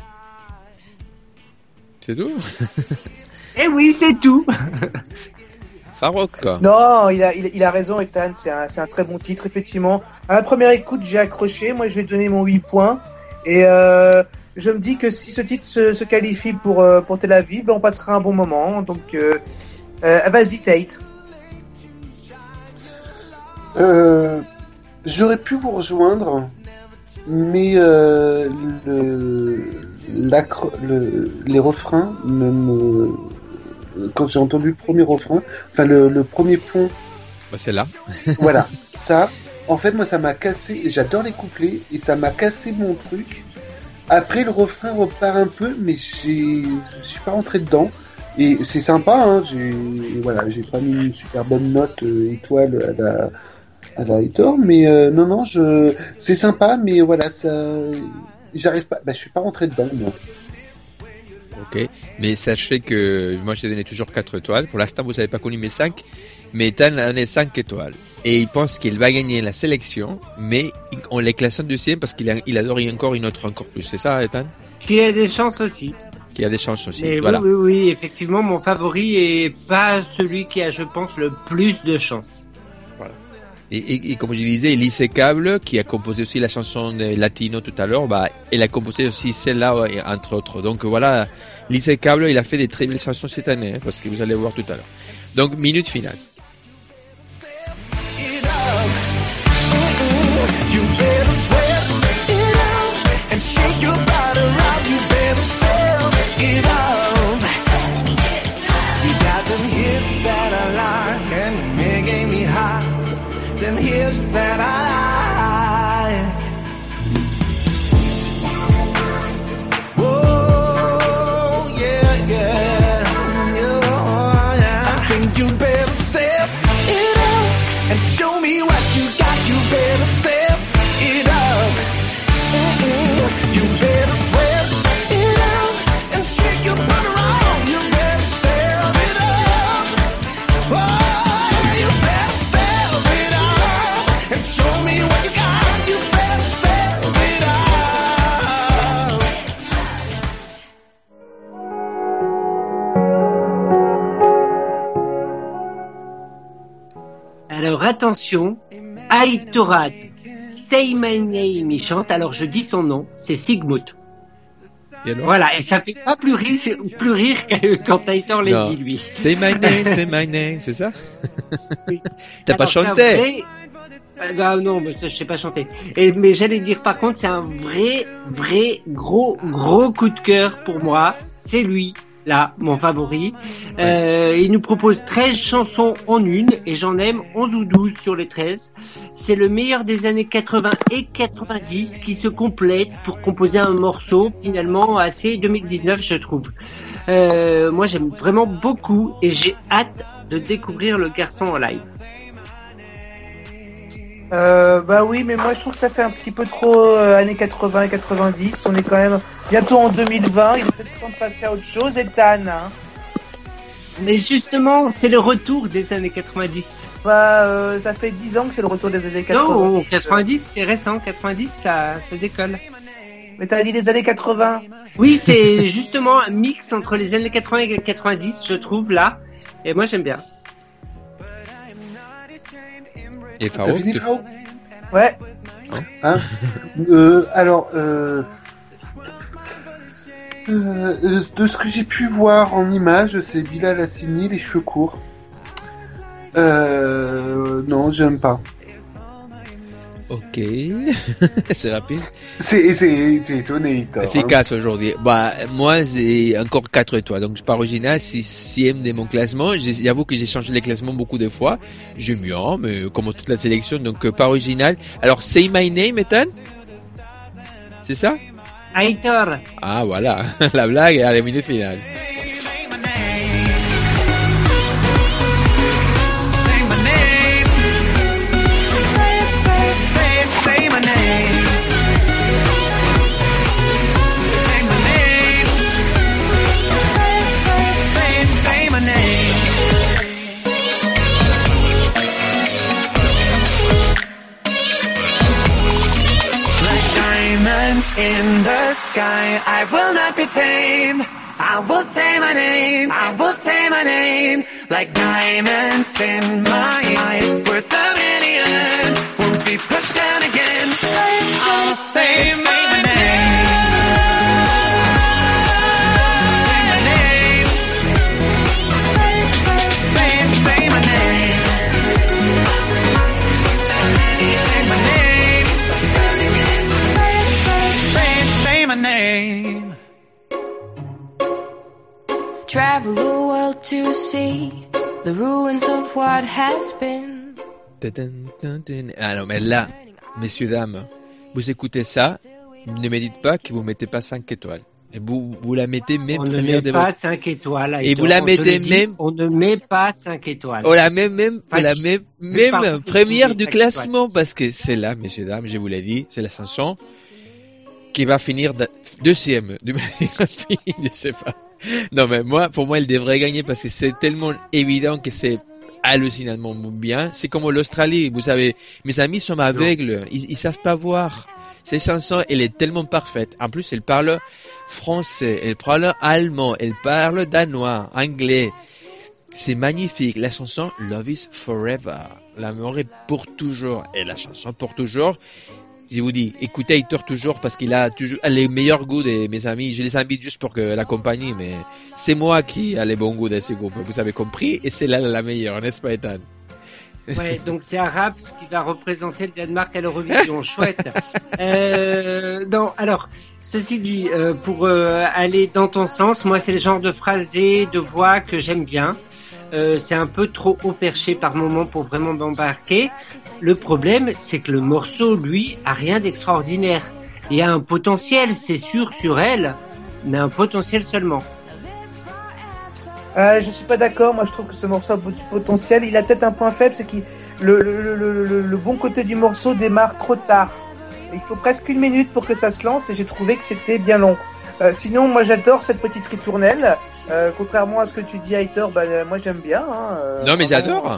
C'est tout? Eh oui, c'est tout. Ça rock. Non, il a raison, Ethan. C'est un très bon titre, effectivement. À la première écoute, j'ai accroché. Moi, je vais donner mon 8 points. Et je me dis que si ce titre se qualifie pour Tel Aviv, on passera un bon moment. Donc, vas-y, Tate. J'aurais pu vous rejoindre, mais les refrains, quand j'ai entendu le premier refrain, enfin le premier pont C'est là. Voilà, ça, en fait, moi, ça m'a cassé. J'adore les couplets et ça m'a cassé mon truc. Après, le refrain repart un peu, mais je suis pas rentré dedans. Et c'est sympa, hein. J'ai pas mis une super bonne note étoile à la Hater, mais non, c'est sympa, mais voilà, ça, j'arrive pas. Je suis pas rentré dedans, moi. Ok, mais sachez que moi je t'ai donné toujours 4 étoiles. Pour l'instant, vous n'avez pas connu mes 5, mais Ethan en est 5 étoiles. Et il pense qu'il va gagner la sélection, mais on les classe en deuxième parce qu'il adore encore une autre encore plus. C'est ça, Ethan? Qui a des chances aussi. Qui a des chances aussi. Mais voilà. Oui, effectivement, mon favori est pas celui qui a, je pense, le plus de chances. Voilà. Et comme je disais, Elise Cable, qui a composé aussi la chanson de Latino tout à l'heure, elle a composé aussi celle-là, entre autres. Donc voilà, Elise Cable, il a fait des très belles chansons cette année, hein, parce que vous allez voir tout à l'heure. Donc, minute finale. You better sweat it out and shake your body around. You better sweat it out. You got them hips that I like and you're making me hot. Them hips that I like. Oh yeah, yeah. I think you better step it up and show me what you got. You better step it up. You better sweat it out and shake your butt around. You better step it up. Oh, you better step it up and show me what you got. You better step it up. Alors attention, Aïtorat, Say My Name, il chante, alors je dis son nom, c'est Sigmund. Voilà, et ça fait pas plus rire que quand Aitor l'a dit lui. Say my name, c'est ça? Oui. T'as pas chanté? Ah non, mais ça, je sais pas chanter. Mais j'allais dire par contre, c'est un vrai gros coup de cœur pour moi. C'est lui, là, mon favori. Il nous propose 13 chansons en une et j'en aime 11 ou 12 sur les 13. C'est le meilleur des années 80 et 90 qui se complètent pour composer un morceau finalement assez 2019, je trouve. Moi, j'aime vraiment beaucoup et j'ai hâte de découvrir le garçon en live. Oui, mais moi je trouve que ça fait un petit peu trop années 80 et 90. On est quand même bientôt en 2020. Il est peut-être temps de passer à autre chose, Ethan. Hein. Mais justement, c'est le retour des années 90. Ça fait 10 ans que c'est le retour des années 90. Non, 90, c'est récent. 90, ça décolle. Mais t'as dit les années 80. Oui, c'est justement un mix entre les années 80 et 90, je trouve, là. Et moi, j'aime bien. Et Faro, ouais. Hein alors, de ce que j'ai pu voir en image, c'est Bilal Hassani, les cheveux courts. Non, j'aime pas. Ok, c'est rapide. Tu es étonné, toi, efficace aujourd'hui. Moi, j'ai encore 4 étoiles, donc pas original, 6e de mon classement. J'avoue que j'ai changé les classements beaucoup de fois. J'aime bien, mais comme toute la sélection, donc pas original. Alors, Say My Name, Ethan? C'est ça? Aitor. Ah, voilà, la blague est à la minute finale. In the sky, I will not be tamed. I will say my name, I will say my name. Like diamonds in my eyes, worth a million. Won't be pushed down again. I'll say my name. Say my name. Say my name. Say my name. Travel the world to see the ruins of what has been. Ah non, mais là, messieurs, dames, vous écoutez ça, ne me dites pas que vous mettez pas 5 étoiles. Et vous la mettez même On ne première met de pas votre... 5 étoiles. Et vous la mettez même... On ne met pas 5 étoiles. On la met même pas première du 5 classement, parce que c'est là, messieurs, dames, je vous l'ai dit, c'est la chanson qui va finir deuxième du je sais pas. Non, mais pour moi, elle devrait gagner parce que c'est tellement évident que c'est hallucinamment bien. C'est comme l'Australie, vous savez, mes amis sont aveugles, ils savent pas voir. Cette chanson, elle est tellement parfaite. En plus, elle parle français, elle parle allemand, elle parle danois, anglais. C'est magnifique. La chanson Love is Forever. L'amour est pour toujours. Et la chanson pour toujours. Je vous dis, écoutez Heitor toujours parce qu'il a toujours les meilleurs goûts de mes amis. Je les invite juste pour que l'accompagne, mais c'est moi qui a les bons goûts de ces groupes. Vous avez compris? Et c'est là la meilleure, n'est-ce pas, Ethan? Ouais, donc c'est Araps qui va représenter le Danemark à l'Eurovision. Chouette. Non, alors, ceci dit, pour aller dans ton sens, moi c'est le genre de phrasé, de voix que j'aime bien. C'est un peu trop haut perché par moment pour vraiment m'embarquer. Le problème, c'est que le morceau, lui, a rien d'extraordinaire. Il y a un potentiel, c'est sûr, sur elle, mais un potentiel seulement. Je suis pas d'accord. Moi, je trouve que ce morceau a beaucoup de potentiel. Il a peut-être un point faible, c'est que le bon côté du morceau démarre trop tard. Il faut presque 1 minute pour que ça se lance, et j'ai trouvé que c'était bien long. Sinon, moi, j'adore cette petite ritournelle. Contrairement à ce que tu dis, Heitor, moi, j'aime bien. Non, mais j'adore.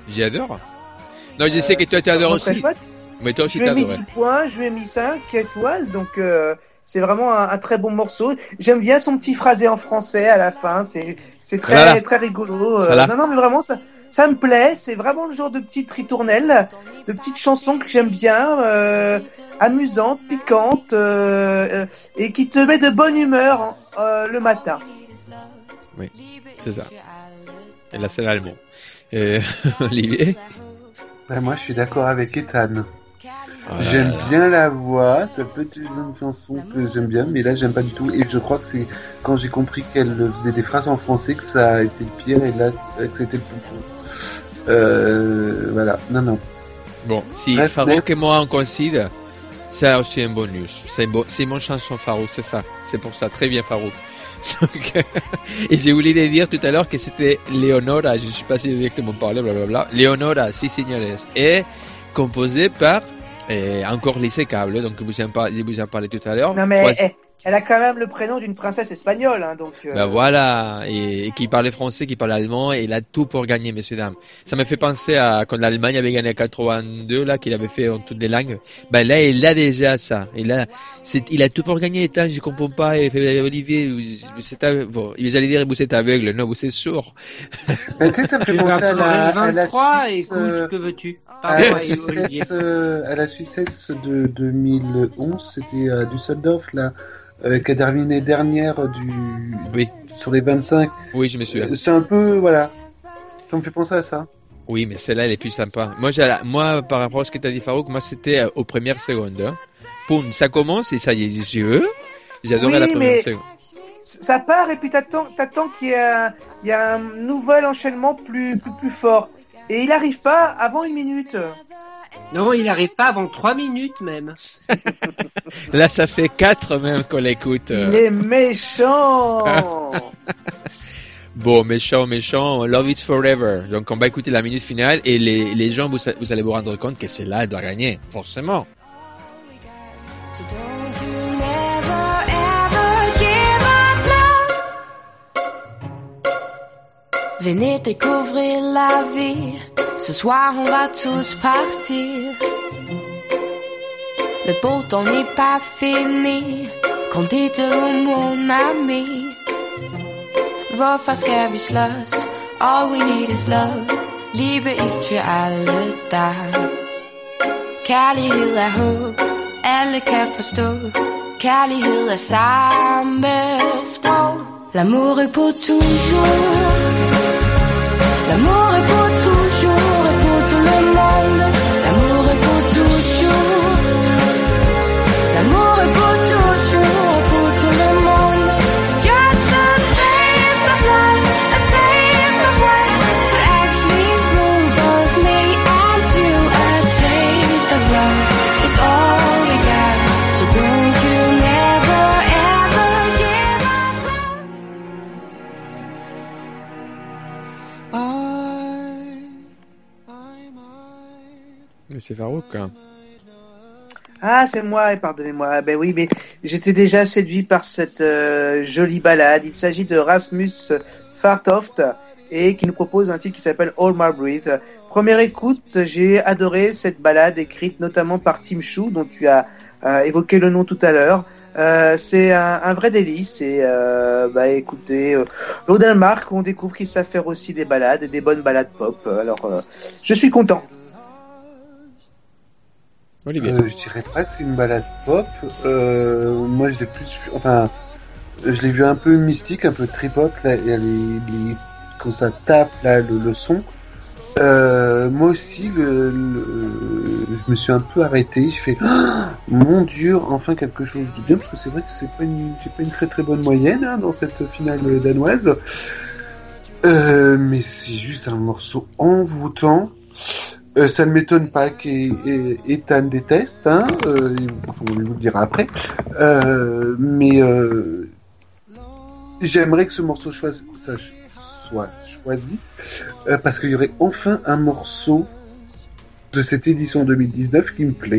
Non, je sais que toi, tu adores aussi. Mais toi aussi, je lui ai mis t'adores. 10 points, je lui ai mis 5 étoiles, donc c'est vraiment un très bon morceau. J'aime bien son petit phrasé en français à la fin, c'est très, Voilà. très rigolo. Voilà. Non, mais vraiment, ça me plaît, c'est vraiment le genre de petite ritournelle, de petite chanson que j'aime bien, amusante, piquante, et qui te met de bonne humeur le matin. Oui, c'est ça. Et là, c'est l'allemand. Olivier? Moi, je suis d'accord avec Ethan. Oh là J'aime là. bien la voix, ça peut être une chanson que j'aime bien, mais là j'aime pas du tout. Et je crois que c'est quand j'ai compris qu'elle faisait des phrases en français que ça a été le pire, et là que c'était le plus cool. Voilà, non. Bon, si Bref, Farouk et moi on coïncide, c'est aussi un bonus. C'est mon chanson Farouk, c'est ça. C'est pour ça. Très bien Farouk. Donc, et j'ai oublié de dire tout à l'heure que c'était Leonora, je ne sais pas si directement parlé, blablabla. Leonora, si señores, est composée par encore Lise Cable, donc je vous en parlais tout à l'heure. Non, mais elle a quand même le prénom d'une princesse espagnole, hein, donc. Ben voilà, et qui parlait français, qui parlait allemand, et il a tout pour gagner, messieurs dames. Ça me fait penser à quand l'Allemagne avait gagné en 82, là, qu'il avait fait en toutes les langues. Ben là, il a déjà ça. Il a tout pour gagner. Attends, je comprends pas. Olivier, vous allez dire, vous êtes aveugle. Non, vous êtes sourd. Tu sais, ça me fait penser à la 23, Suisse, écoute, que veux-tu? à Pardon, la Suissesse de 2011, c'était à Düsseldorf, là, qui a terminé dernière sur les 25. Oui, je me souviens. C'est un peu, voilà, ça me fait penser à ça. Oui, mais celle-là, elle est plus sympa. Moi, par rapport à ce que tu as dit, Farouk, moi, c'était aux premières secondes. Hein. Poum, ça commence et ça y est, j'adorais la première seconde. Ça part et puis t'attends qu'il y a un nouvel enchaînement plus fort. Et il arrive pas avant 1 minute. Non, il n'arrive pas avant 3 minutes même. Là, ça fait 4 même qu'on l'écoute. Il est méchant. Bon, méchant, Love is Forever. Donc, on va écouter la minute finale et les gens, vous allez vous rendre compte que c'est là, elle doit gagner, forcément. So don't you never ever give up love. Venez découvrir la vie. Ce soir on va tous partir. Le beau temps n'est pas fini. Kom-dit mon ami. Hvorfor skal vi slås? All we need is love. Liebe ist für alle da. Kærlighed er håb. Alle kan forstå. Kærlighed er samme sprog. L'amour est pour toujours. L'amour est pour toujours et pour tout le monde. L'amour est pour toujours. L'amour est pour toujours et pour tout le monde. Just a taste of love, a taste of what could actually rule both me and you. Mais c'est Farouk. Hein. Ah, c'est moi, pardonnez-moi. Ben oui, mais j'étais déjà séduit par cette jolie ballade. Il s'agit de Rasmus Fartoft et qui nous propose un titre qui s'appelle All My Breath. Première écoute, j'ai adoré cette ballade écrite notamment par Tim Chou, dont tu as évoqué le nom tout à l'heure. C'est un vrai délice et écoutez, au Danemark, on découvre qu'ils savent faire aussi des ballades et des bonnes ballades pop. Alors, je suis content. Je dirais pas que c'est une balade pop. Moi, je l'ai plus, enfin, je l'ai vu un peu mystique, un peu trip-hop. Là, il y a quand ça tape là, le son. Moi aussi, je me suis un peu arrêté. J'ai fait, mon Dieu, enfin quelque chose de bien, parce que c'est vrai que j'ai pas une très très bonne moyenne hein, dans cette finale danoise. Mais c'est juste un morceau envoûtant. Ça ne m'étonne pas qu'Ethan déteste, hein. Enfin, on vous le dira après. Mais j'aimerais que ce morceau soit choisi parce qu'il y aurait enfin un morceau de cette édition 2019 qui me plaît.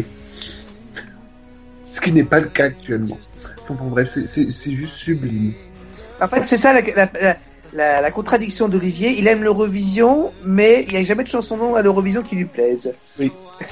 Ce qui n'est pas le cas actuellement. Enfin, bon, bref, c'est juste sublime. En fait, c'est ça la contradiction d'Olivier. Il aime l'Eurovision, mais il n'y a jamais de chanson à l'Eurovision qui lui plaise. Oui.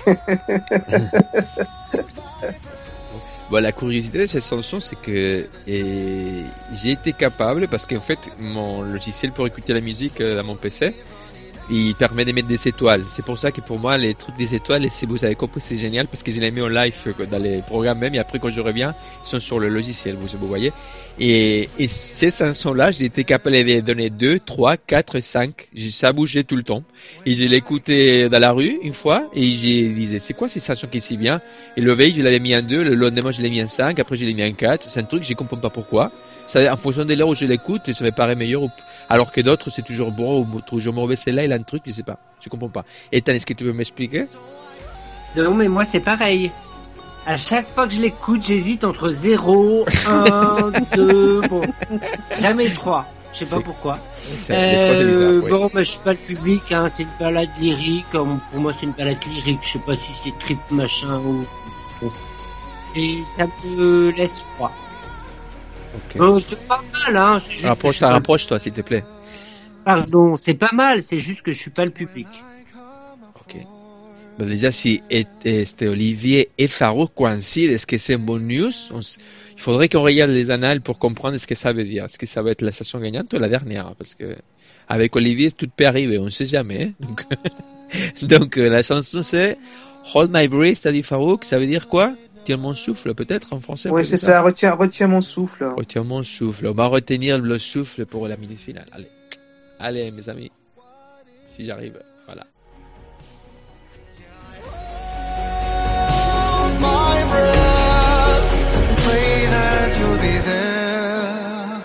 Bon, la curiosité de cette chanson, c'est que j'ai été capable, parce qu'en fait, mon logiciel pour écouter la musique à mon PC, il permet de mettre des étoiles. C'est pour ça que pour moi, les trucs des étoiles, si vous avez compris, c'est génial, parce que je l'ai mis en live dans les programmes même, et après quand je reviens, ils sont sur le logiciel, vous voyez. Et ces chansons-là, j'ai été capable de les donner 2, 3, 4, 5. Ça bougeait tout le temps. Et je l'écoutais dans la rue une fois, et je disais, c'est quoi ces chansons qui est si bien? Et le veille, je l'avais mis en 2, le lendemain, je l'ai mis en 5, après, je l'ai mis en 4. C'est un truc, je comprends pas pourquoi. Ça, en fonction de l'heure où je l'écoute, ça me paraît meilleur, alors que d'autres, c'est toujours bon, ou toujours mauvais. Celle-là, il a un truc, je sais pas. Je comprends pas. Ethan, est-ce que tu peux m'expliquer? Non, mais moi, c'est pareil. À chaque fois que je l'écoute, j'hésite entre 0, 1, 2, bon. Jamais 3. Je sais pas pourquoi. Les 3, c'est bizarre, oui. Bon, je suis pas le public, hein. C'est une balade lyrique. Pour moi, c'est une balade lyrique. Je sais pas si c'est trip machin ou. Et ça me laisse froid. Okay. C'est pas mal, hein. Rapproche-toi, s'il te plaît. Pardon, c'est pas mal. C'est juste que je suis pas le public. Ok. Ben déjà, si Olivier et Farouk coïncident, est-ce que c'est une bonne news? Il faudrait qu'on regarde les annales pour comprendre ce que ça veut dire. Est-ce que ça va être la session gagnante ou la dernière? Parce que avec Olivier, tout peut arriver, on ne sait jamais. Donc la chanson, c'est Hold My Breath, t'as dit Farouk, ça veut dire quoi? Tiens mon souffle, peut-être en français. Oui, c'est ça. Retiens mon souffle. Retiens mon souffle. On va retenir le souffle pour la minute finale. Allez, mes amis. Si j'arrive, voilà. Hold my breath and pray that you'll be there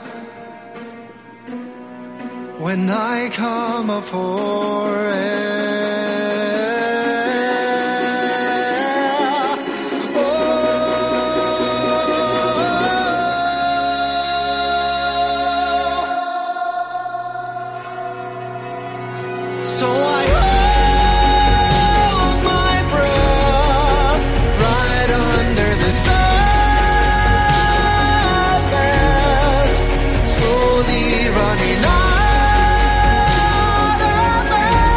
when I come up for air. So I hold my breath right under the surface, slowly running out of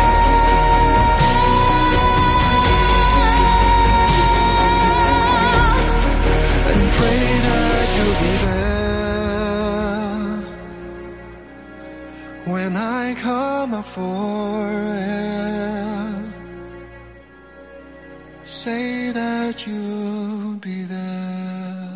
air, and pray that you'll be there when I come up for air. Say that you'll be there.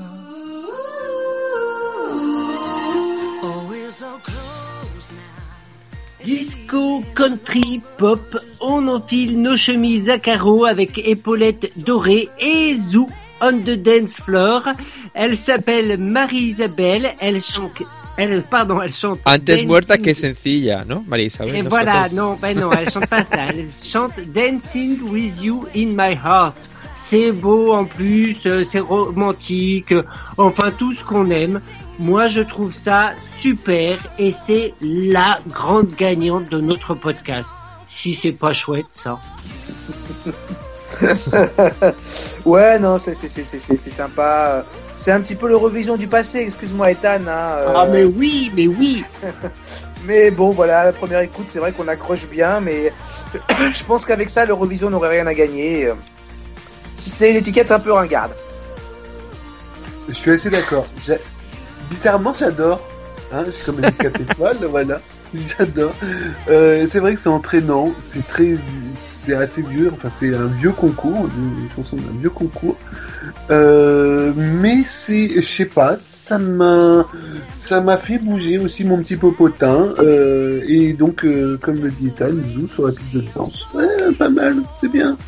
Oh, we're so close now. Disco, country, pop, on enfile nos chemises à carreaux avec épaulettes dorées et zou on the dance floor. Elle s'appelle Marie-Isabelle, elle chante. Elle chante. Antes muerta que sencilla, ¿no? Marie-Isabelle. Et voilà, non, elle chante pas ça. Elle chante Dancing with You in My Heart. C'est beau en plus, c'est romantique, enfin tout ce qu'on aime. Moi, je trouve ça super et c'est la grande gagnante de notre podcast. Si c'est pas chouette, ça. Ouais, non, c'est sympa. C'est un petit peu l'Eurovision du passé, excuse-moi Ethan. Ah mais oui. Mais bon, voilà, la première écoute, c'est vrai qu'on accroche bien, mais je pense qu'avec ça, l'Eurovision n'aurait rien à gagner. Si c'était une étiquette un peu ringarde. Je suis assez d'accord. Bizarrement, j'adore. Hein, je suis comme une 4 étoiles, voilà. J'adore. C'est vrai que c'est entraînant, c'est assez vieux, enfin c'est un vieux concours, une chanson d'un vieux concours. Mais je sais pas, ça m'a fait bouger aussi mon petit popotin. Et donc, comme le dit Ethan, Zou sur la piste de danse. Ouais, pas mal, c'est bien.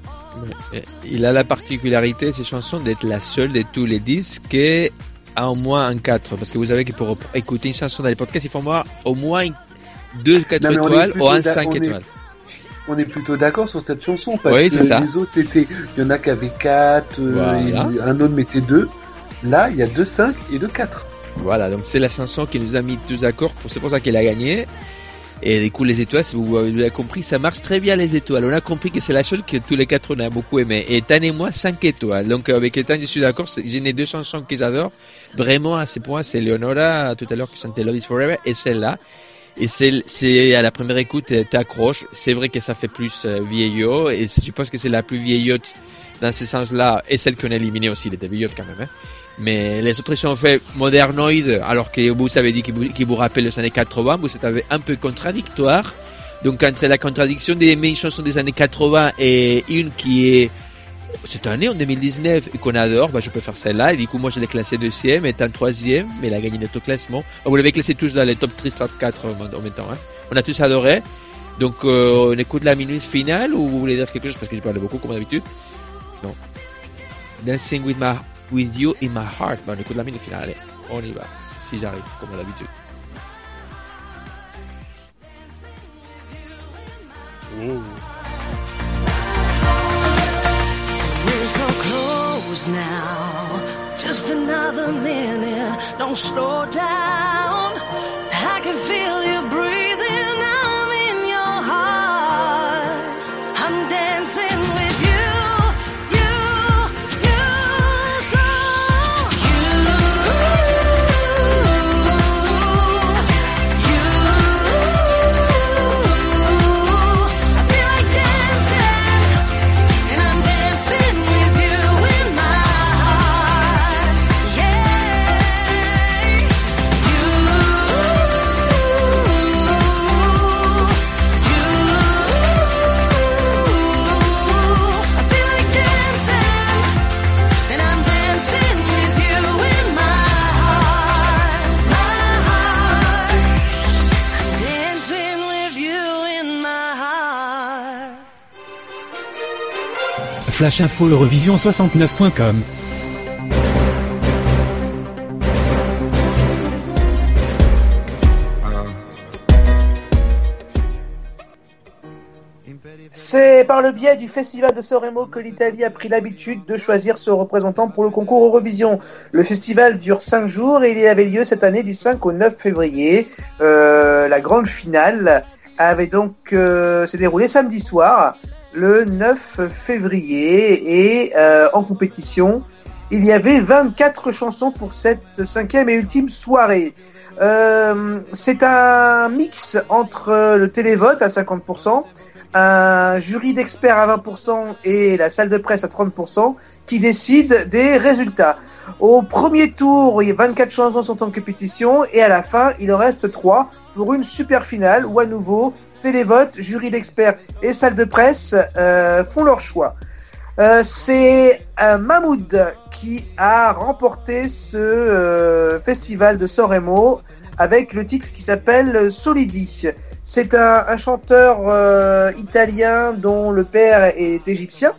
Il a la particularité, ces chansons, d'être la seule de tous les disques qui a au moins un 4, parce que vous savez que pour écouter une chanson dans les podcasts, il faut avoir au moins 2 4 étoiles ou un 5 étoiles. On est plutôt d'accord sur cette chanson, parce oui, que ça. Les autres, il y en a qui avaient 4, voilà. Et un autre mettait 2. Là, il y a 2 5 et 2 4. Voilà, donc c'est la chanson qui nous a mis tous d'accord, c'est pour ça qu'elle a gagné. Et du coup, les étoiles, vous avez compris, ça marche très bien les étoiles. On a compris que c'est la seule que tous les 4 on a beaucoup aimé. Et Ethan et moi, 5 étoiles. Donc avec Ethan, je suis d'accord, j'ai les 2 chansons que j'adore. Vraiment, à ce point, c'est Leonora, tout à l'heure, qui chantait Love is Forever, et celle-là. Et c'est à la première écoute, t'accroches. C'est vrai que ça fait plus vieillot, et je pense que c'est la plus vieillotte dans ce sens-là, et celle qu'on a éliminée aussi, elle était vieillotte quand même, hein. Mais les autres sont faits modernoïdes, alors que vous avez dit qu'ils vous rappellent les années 80, vous êtes un peu contradictoire. Donc entre la contradiction d'aimer une chanson des années 80 et une qui est cette année en 2019 et qu'on adore, je peux faire celle-là. Et du coup, moi je l'ai classée deuxième, elle est en troisième, mais elle a gagné notre classement. Vous l'avez classé tous dans les top 3, top 4 en même temps, hein. On a tous adoré. Donc on écoute la minute finale, ou vous voulez dire quelque chose parce que je parle beaucoup comme d'habitude? Non. Dancing with you in my heart. On écoute la minute finale. Allez, on y va. Si j'arrive, comme d'habitude. We're so close now. Just another minute. Don't slow down. I can feel you breathing. I'm in your heart. I'm dancing with you. Flash Info Eurovision69.com. C'est par le biais du Festival de Sanremo que l'Italie a pris l'habitude de choisir ce représentant pour le concours Eurovision. Le festival dure 5 jours et il avait lieu cette année du 5 au 9 février. La grande finale avait donc s'est déroulée samedi soir, le 9 février, et en compétition, il y avait 24 chansons pour cette 5e et ultime soirée. C'est un mix entre le télévote à 50%, un jury d'experts à 20% et la salle de presse à 30% qui décide des résultats. Au premier tour, 24 chansons sont en compétition et à la fin, il en reste 3 pour une super finale où à nouveau, télévote, jury d'experts et salle de presse font leur choix. C'est Mahmoud qui a remporté ce festival de Sanremo avec le titre qui s'appelle Solidi. C'est un chanteur italien dont le père est égyptien,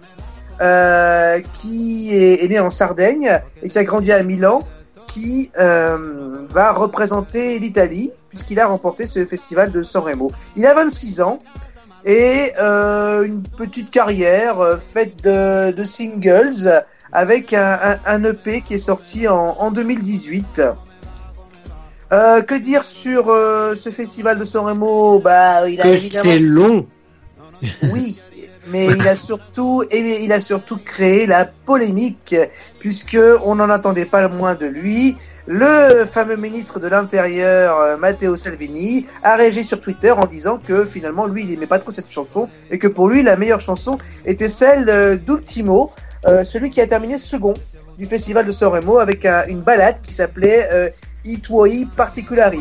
qui est né en Sardaigne et qui a grandi à Milan, qui va représenter l'Italie puisqu'il a remporté ce festival de Sanremo. Il a 26 ans et une petite carrière faite de singles avec un EP qui est sorti en 2018. Que dire sur ce festival de Sanremo? Il a évidemment... c'est long. Oui, Mais il a surtout créé la polémique, puisque on n'en attendait pas le moins de lui. Le fameux ministre de l'Intérieur, Matteo Salvini, a réagi sur Twitter en disant que finalement lui il aimait pas trop cette chanson et que pour lui la meilleure chanson était celle d'Ultimo, celui qui a terminé second du festival de Sanremo avec une ballade qui s'appelait I tuoi particolari.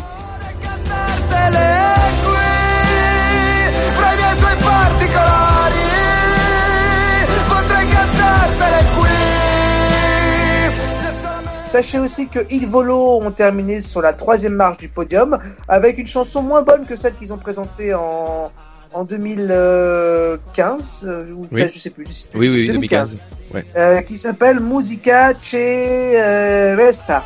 Sachez aussi que Il Volo ont terminé sur la 3e marche du podium avec une chanson moins bonne que celle qu'ils ont présentée en 2015, oui. Je sais plus. Oui, 2015. Ouais. Qui s'appelle Musica ce resta.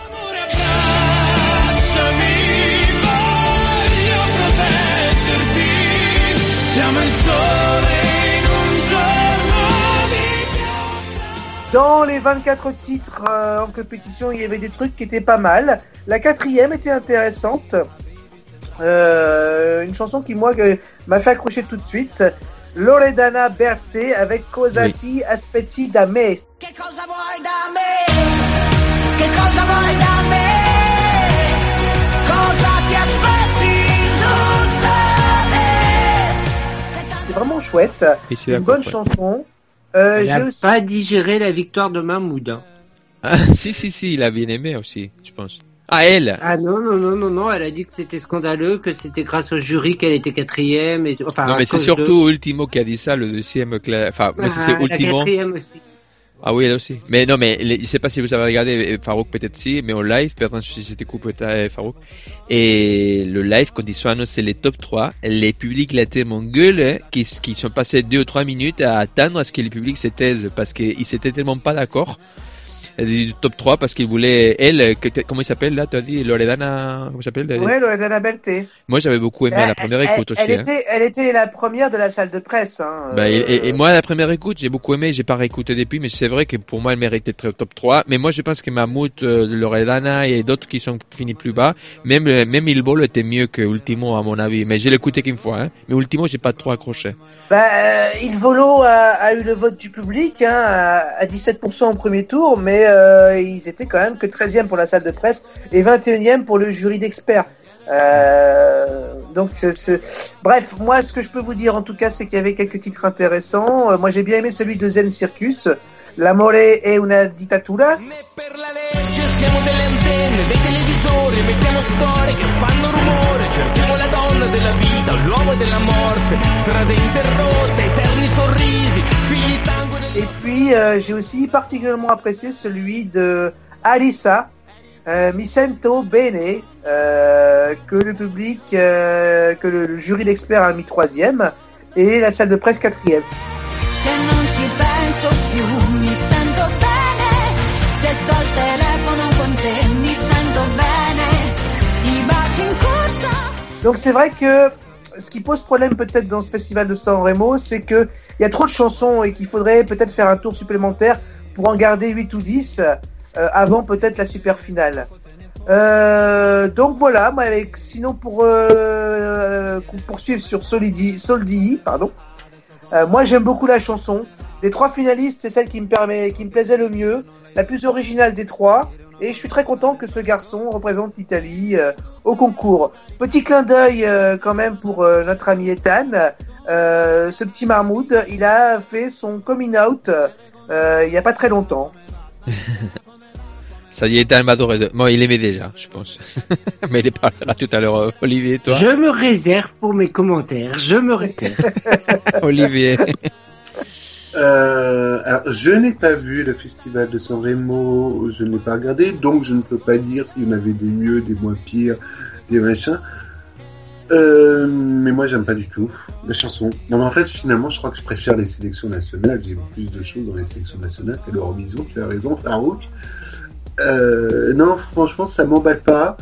Dans les 24 titres en compétition, il y avait des trucs qui étaient pas mal. La 4e était intéressante. Une chanson qui, moi, m'a fait accrocher tout de suite. Loredana Bertè avec Cosati aspetti da me. Che cosa vuoi da me? Che cosa vuoi da me? Cosa ti aspetti tu da me? C'est vraiment chouette. Une bonne chanson. Il n'a pas digéré la victoire de Mahmoud. Hein. Ah, si, il a bien aimé aussi, je pense. Ah, elle? Ah non, elle a dit que c'était scandaleux, que c'était grâce au jury qu'elle était 4e. Et... Enfin, non, mais c'est surtout Ultimo qui a dit ça, le 2e. Enfin, moi, c'est Ultimo. La 4e aussi. Ah oui, elle aussi. Mais non, mais je sais pas si vous avez regardé Farouk, peut-être si, mais en live, peut-être si c'était coupé Farouk. Et le live, quand ils sont annoncés les top 3, les publics la tellement gueule, qui sont passés 2 ou 3 minutes à attendre à ce que les publics se taisent, parce qu'ils s'étaient tellement pas d'accord. Du top 3 parce qu'il voulait comment il s'appelle là, tu as dit Loredana, comment s'appelle? Ouais, Loredana Bertè. Moi j'avais beaucoup aimé la première écoute aussi. Elle était la première de la salle de presse. Hein, et moi la première écoute j'ai beaucoup aimé, j'ai pas réécouté depuis, mais c'est vrai que pour moi elle méritait très au top 3. Mais moi je pense que Mahmoud, Loredana et d'autres qui sont finis plus bas, même Il Volo était mieux que Ultimo à mon avis. Mais j'ai l'écouté qu'une fois, hein. Mais Ultimo j'ai pas trop accroché. Il Volo a eu le vote du public à 17% au premier tour, mais ils étaient quand même que 13e pour la salle de presse et 21e pour le jury d'experts. Donc, bref, moi, ce que je peux vous dire en tout cas, c'est qu'il y avait quelques titres intéressants. Moi, j'ai bien aimé celui de Zen Circus, L'amore è una dittatura. Siamo delle antenne, dei televisori, mettiamo storie che fanno rumore, cerchiamo la donna della vita, l'uomo della morte, strade interrotte, eterni sorrisi, figli sangue. Et puis j'ai aussi particulièrement apprécié celui de Alissa, Mi sento bene, que le public, que le jury d'experts a mis 3e et la salle de presse 4e. Se non ci penso più mi sento bene, se sto al telefono con te mi sento bene, i baci in corsa. Donc c'est vrai que ce qui pose problème peut-être dans ce festival de Sanremo, c'est que il y a trop de chansons et qu'il faudrait peut-être faire un tour supplémentaire pour en garder 8 ou 10 avant peut-être la super finale. Donc voilà, sinon pour poursuivre sur Soldii, pardon. Moi j'aime beaucoup la chanson. Des 3 finalistes, c'est celle qui me plaisait le mieux, la plus originale des 3. Et je suis très content que ce garçon représente l'Italie au concours. Petit clin d'œil quand même pour notre ami Ethan. Ce petit Mahmoud, il a fait son coming out il y a pas très longtemps. Ça y est, Ethan m'adorait. Bon, il aimait déjà, je pense. Mais il parlera tout à l'heure. Olivier, toi? Je me réserve pour mes commentaires. Je me réserve. Olivier. Alors, je n'ai pas vu le festival de Sanremo, je ne l'ai pas regardé, donc je ne peux pas dire s'il y en avait des mieux, des moins pires, des machins. Mais moi, j'aime pas du tout la chanson. Non, mais en fait, finalement, je crois que je préfère les sélections nationales. J'ai plus de choses dans les sélections nationales que l'Eurovision. Tu as raison, Farouk. Non, franchement, ça m'emballe pas.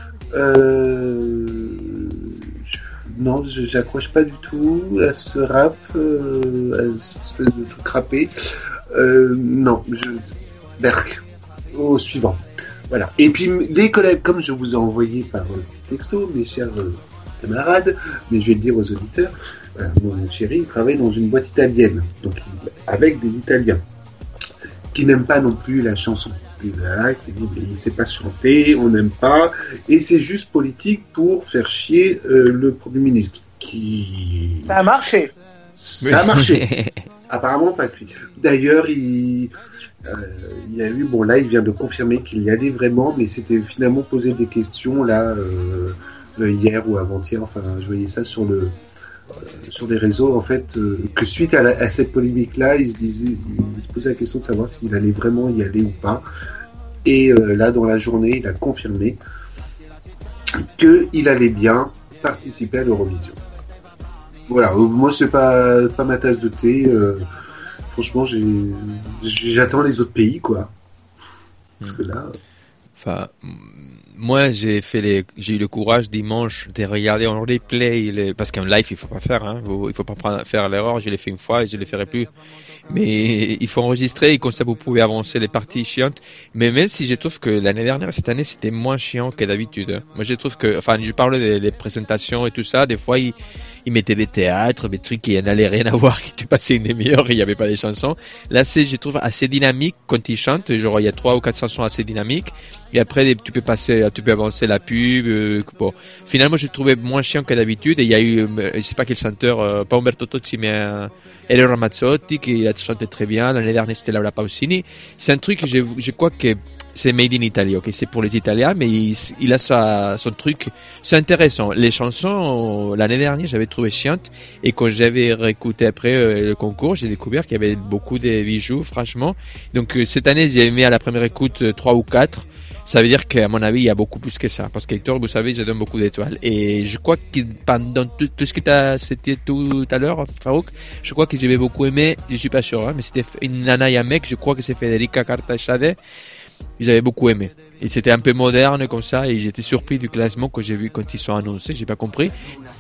Non, j'accroche pas du tout à ce rap, à cette espèce de tout crapé. Non, Berk, au suivant. Voilà. Et puis, les collègues, comme je vous ai envoyé par texto, mes chers camarade, mais je vais le dire aux auditeurs, mon chéri, il travaille dans une boîte italienne, donc avec des Italiens, qui n'aiment pas non plus la chanson. Et là, qui dit, mais il sait pas chanter, on n'aime pas, et c'est juste politique pour faire chier le Premier ministre. Ça a marché. Ça a marché. Apparemment pas que lui. D'ailleurs, il y a eu, bon là, il vient de confirmer qu'il y allait vraiment, mais c'était finalement poser des questions là hier ou avant-hier. Enfin, je voyais ça sur les réseaux en fait, que suite à cette polémique-là, il se posait la question de savoir s'il allait vraiment y aller ou pas. Et là, dans la journée, il a confirmé qu'il allait bien participer à l'Eurovision. Voilà, moi c'est pas ma tasse de thé. Franchement, j'attends les autres pays, quoi. Parce que là. Enfin, moi j'ai eu le courage dimanche de regarder en replay parce qu'en live il faut pas faire, hein, il faut pas faire l'erreur. Je l'ai fait une fois et je le ferai plus. Mais il faut enregistrer et comme ça vous pouvez avancer les parties chiantes. Mais même si je trouve que l'année dernière, cette année, c'était moins chiant que d'habitude. Moi je trouve que, enfin, je parle des présentations et tout ça. Des fois ils mettaient des théâtres, des trucs qui n'allaient rien à voir, qui passaient une demi-heure et il n'y avait pas des chansons. Là, je trouve assez dynamique quand ils chantent. Genre, il y a 3 ou 4 chansons assez dynamiques. Et après, tu peux avancer la pub. Bon. Finalement, je trouvais moins chiant que d'habitude. Et il y a eu, je sais pas quel chanteur, pas Umberto Tozzi, mais Elio Ramazzotti, qui a chanté très bien. L'année dernière, c'était Laura Pausini. C'est un truc, je crois que c'est made in Italy, ok, c'est pour les Italiens, mais il a son truc, c'est intéressant. Les chansons, l'année dernière, j'avais trouvé chiantes, et quand j'avais réécouté après le concours, j'ai découvert qu'il y avait beaucoup de bijoux, franchement. Donc cette année, j'ai aimé à la première écoute 3 ou 4. Ça veut dire qu'à mon avis, il y a beaucoup plus que ça. Parce qu'Hector, vous savez, je donne beaucoup d'étoiles. Et je crois que pendant tout ce que tu as cité tout à l'heure, Farouk, je crois que j'avais beaucoup aimé, je suis pas sûr, hein, mais c'était une nana et un mec, je crois que c'est Federica Cartachade. Ils avaient beaucoup aimé. Et c'était un peu moderne comme ça, et j'étais surpris du classement que j'ai vu quand ils sont annoncés, j'ai pas compris.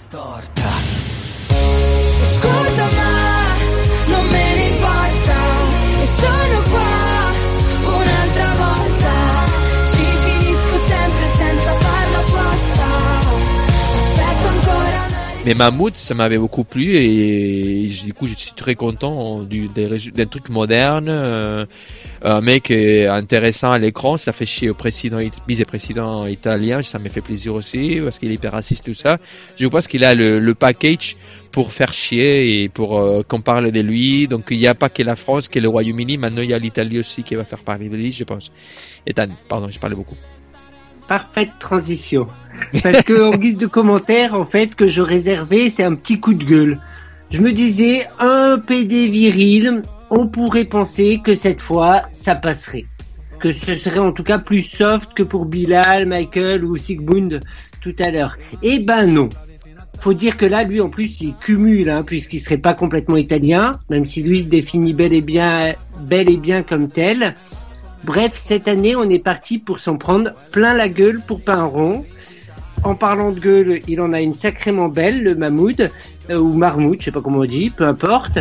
Scusa ma non me ne importa, e sono qua un'altra volta, ci finisco sempre senza farlo apposta, aspetto ancora una. Mais Mahmoud, ça m'avait beaucoup plu et du coup je suis très content d'un truc moderne, un mec intéressant à l'écran, ça fait chier au vice-président italien, ça me fait plaisir aussi parce qu'il est hyper raciste tout ça. Je pense qu'il a le package pour faire chier et pour qu'on parle de lui. Donc il n'y a pas que la France, que le Royaume-Uni, maintenant il y a l'Italie aussi qui va faire parler de lui, je pense. Ethan, pardon, je parlais beaucoup. Parfaite transition. Parce que en guise de commentaire, en fait, que je réservais, c'est un petit coup de gueule. Je me disais, un PD viril, on pourrait penser que cette fois, ça passerait. Que ce serait en tout cas plus soft que pour Bilal, Michael ou Sigmund tout à l'heure. Eh ben non. Faut dire que là, lui, en plus, il cumule, hein, puisqu'il serait pas complètement italien, même si lui se définit bel et bien comme tel. Bref, cette année, on est parti pour s'en prendre plein la gueule pour pas un rond. En parlant de gueule, il en a une sacrément belle, le Mahmoud, ou Marmoud, je sais pas comment on dit, peu importe.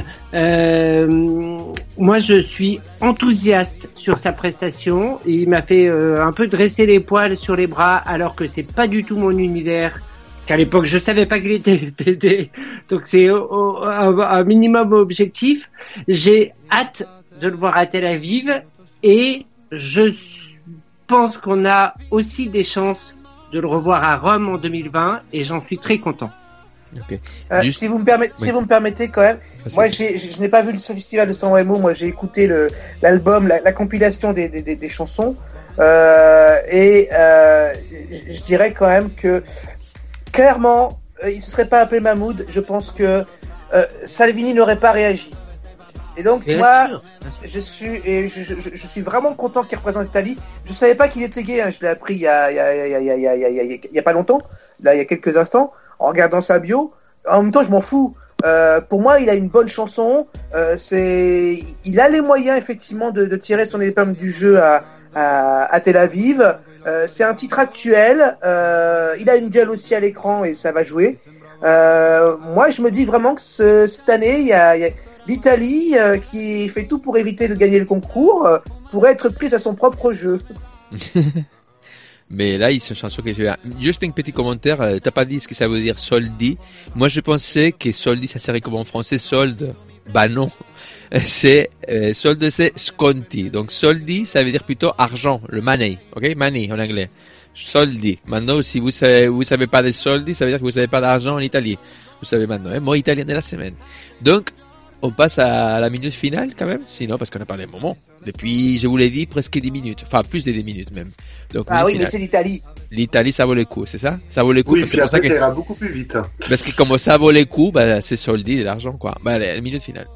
Moi, je suis enthousiaste sur sa prestation. Il m'a fait un peu dresser les poils sur les bras, alors que c'est pas du tout mon univers. Qu'à l'époque, je savais pas qu'il était PD. Donc, c'est un minimum objectif. J'ai hâte de le voir à Tel Aviv. Et je pense qu'on a aussi des chances de le revoir à Rome en 2020 et j'en suis très content. Okay. Si vous me permettez quand même, moi je n'ai pas vu le festival de San Remo, moi j'ai écouté l'album, la compilation des chansons et je dirais quand même que clairement il se serait pas appelé Mahmoud, je pense que Salvini n'aurait pas réagi. Et donc bien moi, sûr. je suis vraiment content qu'il représente l'Italie. Je savais pas qu'il était gay, hein. Je l'ai appris il y a pas longtemps, là il y a quelques instants, en regardant sa bio. En même temps, je m'en fous. Pour moi, il a une bonne chanson. Il a les moyens effectivement de tirer son épingle du jeu à Tel Aviv. C'est un titre actuel. Il a une gueule aussi à l'écran et ça va jouer. Moi, je me dis vraiment que cette année, il y a l'Italie, qui fait tout pour éviter de gagner le concours, pourrait être prise à son propre jeu. Mais là, c'est une chanson que je vais... Juste un petit commentaire, t'as pas dit ce que ça veut dire soldi. Moi, je pensais que soldi, ça serait comme en français solde. Bah non. Solde, c'est sconti. Donc soldi, ça veut dire plutôt argent, le money. Ok? Money en anglais. Soldi. Maintenant, si vous savez pas des soldi, ça veut dire que vous savez pas d'argent en Italie. Vous savez maintenant, hein? Mot italien de la semaine. Donc, on passe à la minute finale quand même. Sinon, parce qu'on a parlé un moment. Depuis, je vous l'ai dit, presque 10 minutes. Enfin, plus de 10 minutes même. Donc, Ah oui, finale. mais c'est l'Italie. L'Italie, ça vaut le coup, c'est ça? Ça vaut le coup. Oui, parce puis que c'est pour après, ça ça que... ira beaucoup plus vite. Parce que comme ça vaut le coup, bah, c'est soldi de l'argent, quoi. Bah, allez, la minute finale.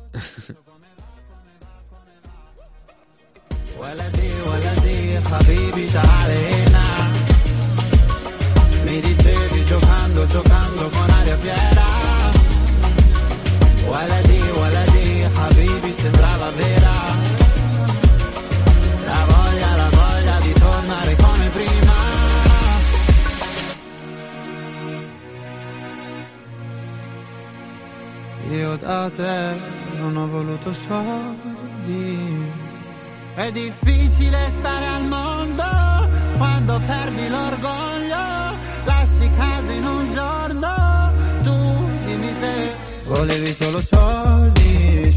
Habibi Talena, mi dicevi giocando con aria fiera. Waladi, Habibi sembrava vera. La voglia di tornare come prima. Io da te non ho voluto soldi. È difficile stare al mondo quando perdi l'orgoglio, lasci casa in un giorno, tu dimmi se volevi solo soldi,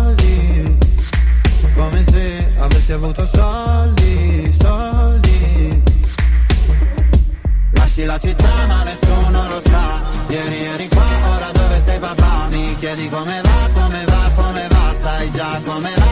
come se avessi avuto soldi. Lasci la città ma nessuno lo sa, ieri eri qua, ora dove sei papà, mi chiedi come va, sai già come va.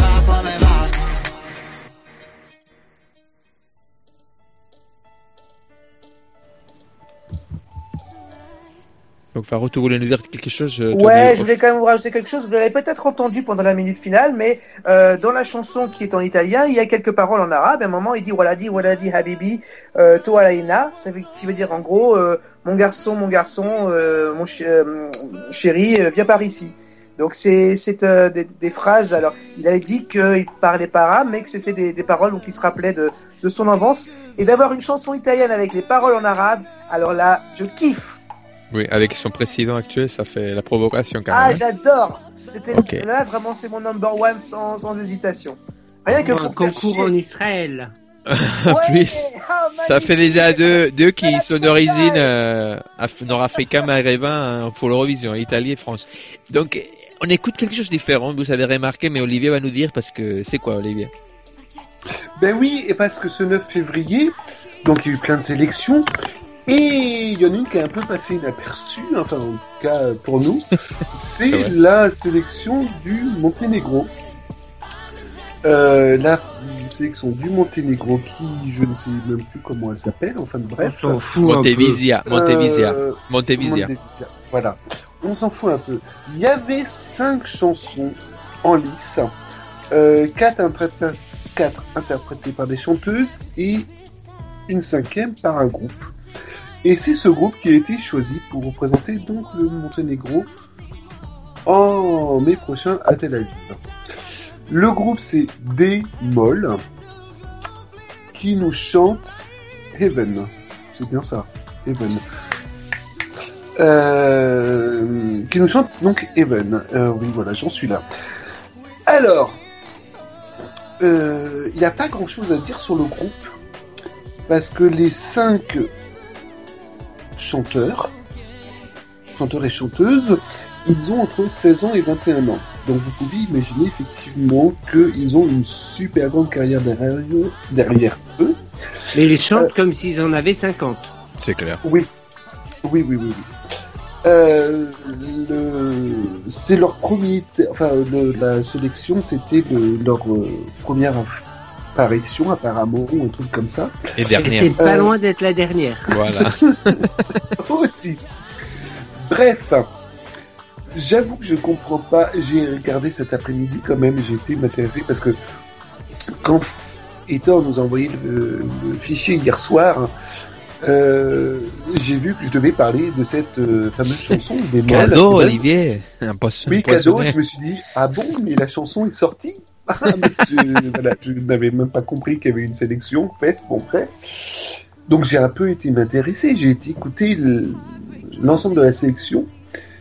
Donc, Faro, tu voulais nous dire quelque chose? Ouais, je voulais quand même vous rajouter quelque chose. Vous l'avez peut-être entendu pendant la minute finale, mais dans la chanson qui est en italien, il y a quelques paroles en arabe. À un moment, il dit waladi habibi toalaina, qui veut dire en gros mon garçon, mon chéri, viens par ici. Donc c'est des phrases. Alors, il avait dit qu'il parlait pas arabe, mais que c'était des paroles dont il se rappelait de son enfance. Et d'avoir une chanson italienne avec les paroles en arabe, alors là, je kiffe. Oui, avec son président actuel, ça fait la provocation quand même. Ah, j'adore. Okay. Là, vraiment, c'est mon number one sans hésitation. Rien que pour concours en Israël. En plus, ça fait déjà deux qui sont d'origine nord-africain, maghrébin pour l'Eurovision, Italie et France. Donc, on écoute quelque chose de différent. Vous avez remarqué, mais Olivier va nous dire parce que c'est quoi, Olivier? Ben oui, et parce que ce 9 février, donc il y a eu plein de sélections. Et il y en a une qui est un peu passée inaperçue, enfin en tout cas pour nous, c'est la sélection du Monténégro. La sélection du Monténégro qui, je ne sais même plus comment elle s'appelle, enfin bref. On s'en fout Montevisia. Voilà, on s'en fout un peu. Il y avait 5 chansons en lice, 4 interprétées par des chanteuses et une 5e par un groupe. Et c'est ce groupe qui a été choisi pour représenter donc le Monténégro en mai prochain à Tel Aviv. Le groupe c'est D-Moll qui nous chante Heaven. C'est bien ça, Heaven. Qui nous chante donc Heaven. Oui voilà, j'en suis là. Alors, il n'y a pas grand chose à dire sur le groupe parce que les 5 chanteurs et chanteuses, ils ont entre 16 ans et 21 ans. Donc vous pouvez imaginer effectivement qu'ils ont une super grande carrière derrière eux. Mais ils chantent comme s'ils en avaient 50. C'est clair. Oui. C'est leur premier... la sélection, c'était leur première apparition apparemment, ou un truc comme ça. Et dernière. Et c'est pas loin d'être la dernière. Voilà. Aussi. Bref, j'avoue que je comprends pas. J'ai regardé cet après-midi quand même. J'ai été m'intéresser parce que quand Etor nous a envoyé le fichier hier soir, j'ai vu que je devais parler de cette fameuse chanson des Moll. Cadeau, Olivier. Oui, cadeau. Je me suis dit, ah bon, mais la chanson est sortie. Je n'avais même pas compris qu'il y avait une sélection faite. Bon, bref. Donc j'ai un peu été m'intéresser. J'ai été écouter l'ensemble de la sélection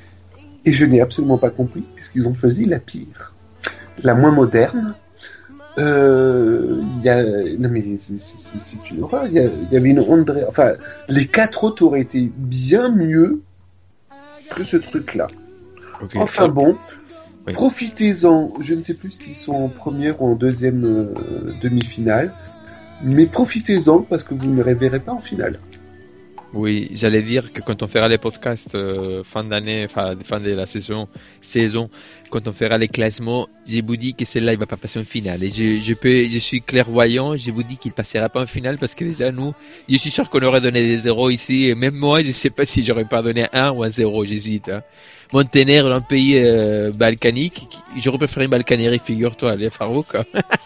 et je n'ai absolument pas compris puisqu'ils ont choisi la pire, la moins moderne, Non mais c'est une horreur. Il y avait une André. Enfin, les 4 autres auraient été bien mieux que ce truc-là. Okay. Enfin bon, oui. Profitez-en. Je ne sais plus s'ils sont en première ou en deuxième demi-finale, mais profitez-en parce que vous ne les verrez pas en finale. Oui, j'allais dire que quand on fera les podcasts fin d'année, fin de la saison, quand on fera les classements, je vous dis que celle-là il va pas passer en finale. Et je suis clairvoyant, je vous dis qu'il passera pas en finale parce que déjà nous, je suis sûr qu'on aurait donné des 0 ici. Et même moi, je sais pas si j'aurais pas donné 1 ou un 0, j'hésite. Hein. Monténégro, un pays balkanique, j'aurais préféré une Balkanérie, figure-toi, les Farouk.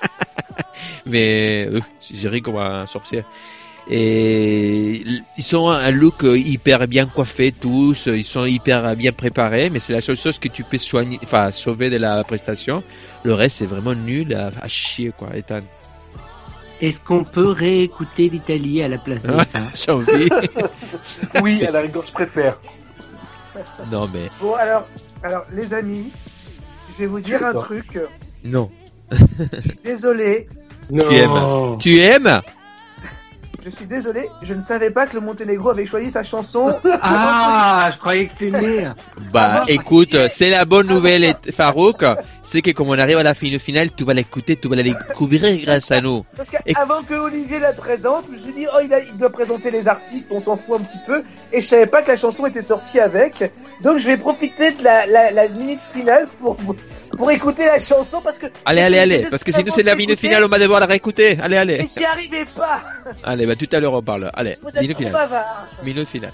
Mais j'ai ri comme un sorcier. Et ils ont un look hyper bien coiffé tous, ils sont hyper bien préparés, mais c'est la seule chose que tu peux sauver de la prestation. Le reste c'est vraiment nul à chier quoi. Ethan. Est-ce qu'on peut réécouter l'Italie à la place de ça? J'ai envie. Oui, à la rigueur, je préfère. Non mais. Bon alors les amis, je vais vous dire un truc. Non. Je suis désolé. Non. Tu aimes? Je suis désolé, je ne savais pas que le Monténégro avait choisi sa chanson. Ah, je croyais que tu aimais. Bah, écoute, c'est la bonne nouvelle, Farouk, c'est que comme on arrive à la finale, tu vas l'écouter, tu vas la découvrir grâce à nous. Parce qu'avant que Olivier la présente, je me suis dit, il doit présenter les artistes, on s'en fout un petit peu, et je savais pas que la chanson était sortie avec, donc je vais profiter de la minute finale pour écouter la chanson, parce que... Allez, parce que sinon c'est la minute finale, on va devoir la réécouter, allez. Et j'y arrivais pas. Allez, bah tout à l'heure on parle, allez, vous êtes trop bavard. Minute finale.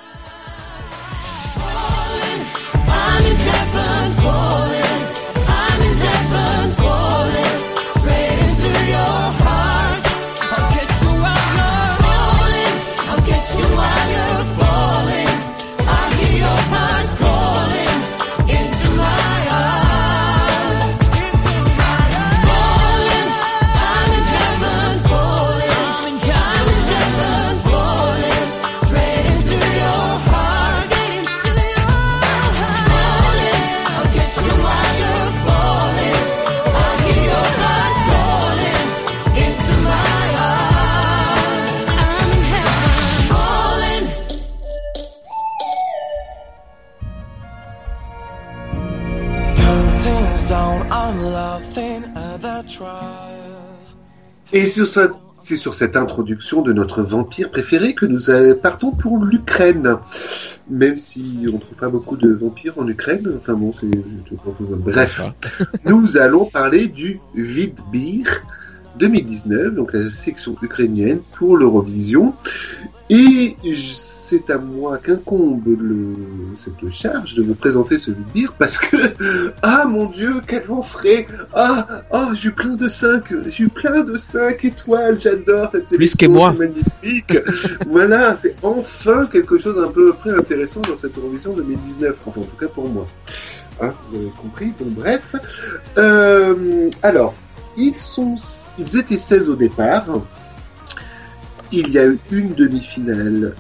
Et c'est sur cette introduction de notre vampire préféré que nous partons pour l'Ukraine. Même si on ne trouve pas beaucoup de vampires en Ukraine. Enfin bon, bref. Nous allons parler du Vidbir 2019, donc la section ukrainienne pour l'Eurovision. Et c'est à moi qu'incombe cette charge de vous présenter ce Vidbir parce que, ah mon Dieu, quel vent frais! J'ai eu plein de 5 étoiles, j'adore cette sélection. Plus que moi. C'est magnifique. Voilà, c'est enfin quelque chose un peu près intéressant dans cette Eurovision 2019. Enfin, en tout cas pour moi. Hein, vous avez compris, bon bref. Alors, ils étaient 16 au départ. Il y a eu une demi-finale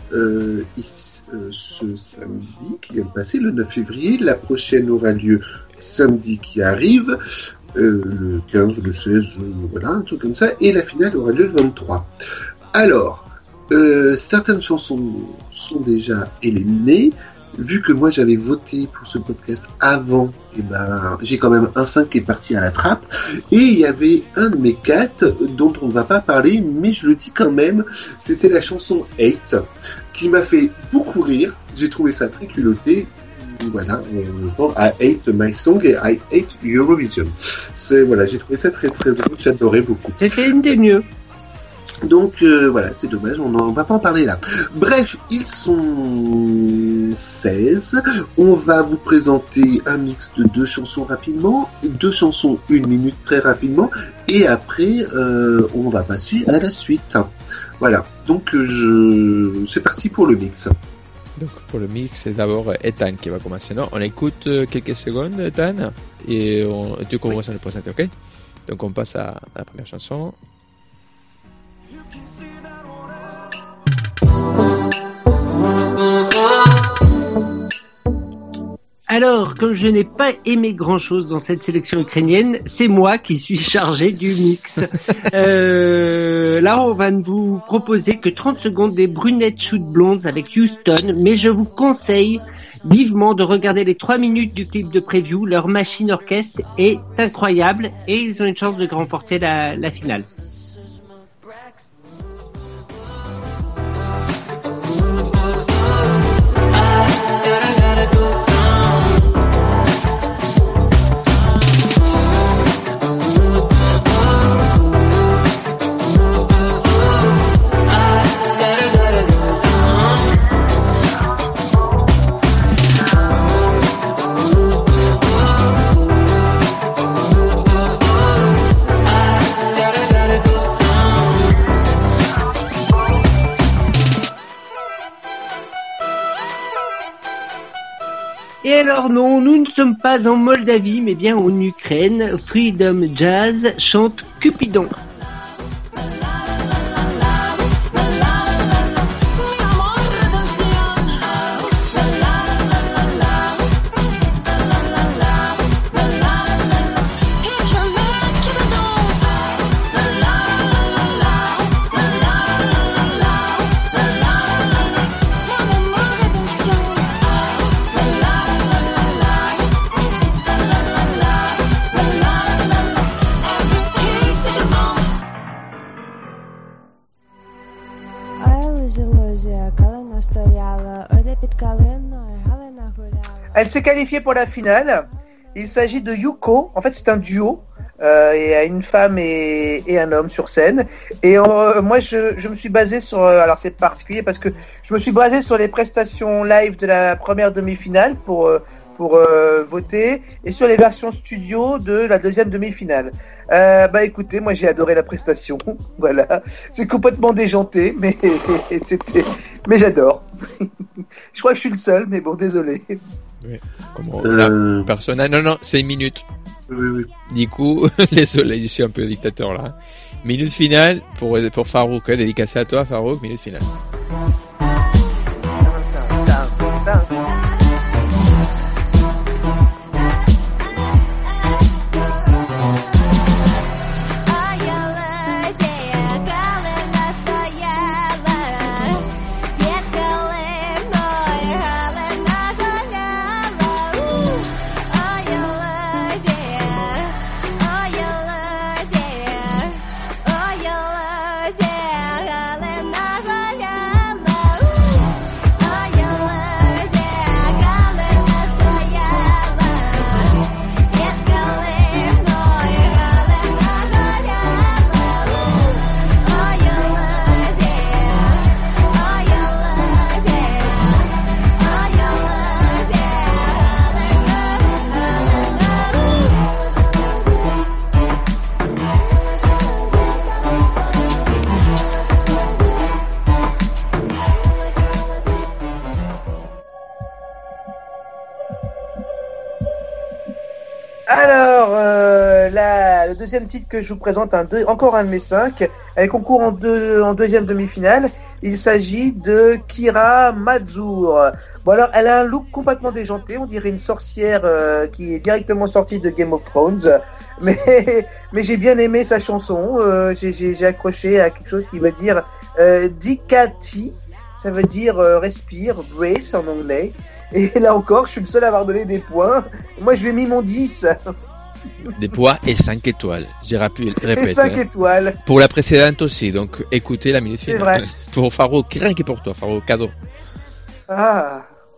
ce samedi qui vient de passer, le 9 février. La prochaine aura lieu samedi qui arrive, le 15 ou le 16, voilà, un truc comme ça. Et la finale aura lieu le 23. Alors, certaines chansons sont déjà éliminées. Vu que moi j'avais voté pour ce podcast avant, j'ai quand même un 5 qui est parti à la trappe. Et il y avait un de mes 4 dont on ne va pas parler, mais je le dis quand même, c'était la chanson Hate, qui m'a fait beaucoup rire. J'ai trouvé ça très culotté. Voilà, I hate my song et I hate Eurovision. J'ai trouvé ça très très drôle, j'adorais beaucoup. C'était une des mieux. Donc voilà, c'est dommage, on ne va pas en parler là. Bref, ils sont 16. On va vous présenter un mix de 2 chansons rapidement, 2 chansons 1 minute très rapidement, et après on va passer à la suite. Voilà, donc c'est parti pour le mix. Donc pour le mix, c'est d'abord Ethan qui va commencer. Non, on écoute quelques secondes, Ethan, et tu commences à le présenter, ok? Donc on passe à la première chanson. Alors, comme je n'ai pas aimé grand-chose dans cette sélection ukrainienne, c'est moi qui suis chargé du mix. Là, on va vous proposer que 30 secondes des brunettes shoot blondes avec Houston, mais je vous conseille vivement de regarder les 3 minutes du clip de preview. Leur machine orchestre est incroyable et ils ont une chance de remporter la finale. Et alors non, nous ne sommes pas en Moldavie, mais bien en Ukraine. Freedom Jazz chante Cupidon. Elle s'est qualifiée pour la finale. Il s'agit de Yuko. En fait, c'est un duo. Il y a une femme et un homme sur scène. Et moi, je me suis basé sur... alors, c'est particulier parce que je me suis basé sur les prestations live de la première demi-finale pour voter et sur les versions studio de la deuxième demi-finale. Écoutez, moi j'ai adoré la prestation. Voilà, c'est complètement déjanté, mais j'adore. Je crois que je suis le seul, mais bon, désolé. Oui. Comment personne. Non, c'est une minute. Oui. Du coup, désolé, je suis un peu dictateur là. Minute finale pour Farouk, dédicacé à toi, Farouk. Minute finale. Alors, le deuxième titre que je vous présente, encore un de mes 5, elle concourt en deuxième demi-finale. Il s'agit de Kira Mazur. Bon alors, elle a un look complètement déjanté, on dirait une sorcière qui est directement sortie de Game of Thrones. Mais j'ai bien aimé sa chanson. J'ai accroché à quelque chose qui veut dire Dikati. Ça veut dire respire, brace en anglais. Et là encore, je suis le seul à avoir donné des points. Moi, je lui ai mis mon 10. Des points et 5 étoiles. J'ai répété. Et 5 étoiles. Pour la précédente aussi. Donc, écoutez la minute finale. C'est vrai. Pour Farouk, rien que pour toi, Farouk, cadeau. Ah.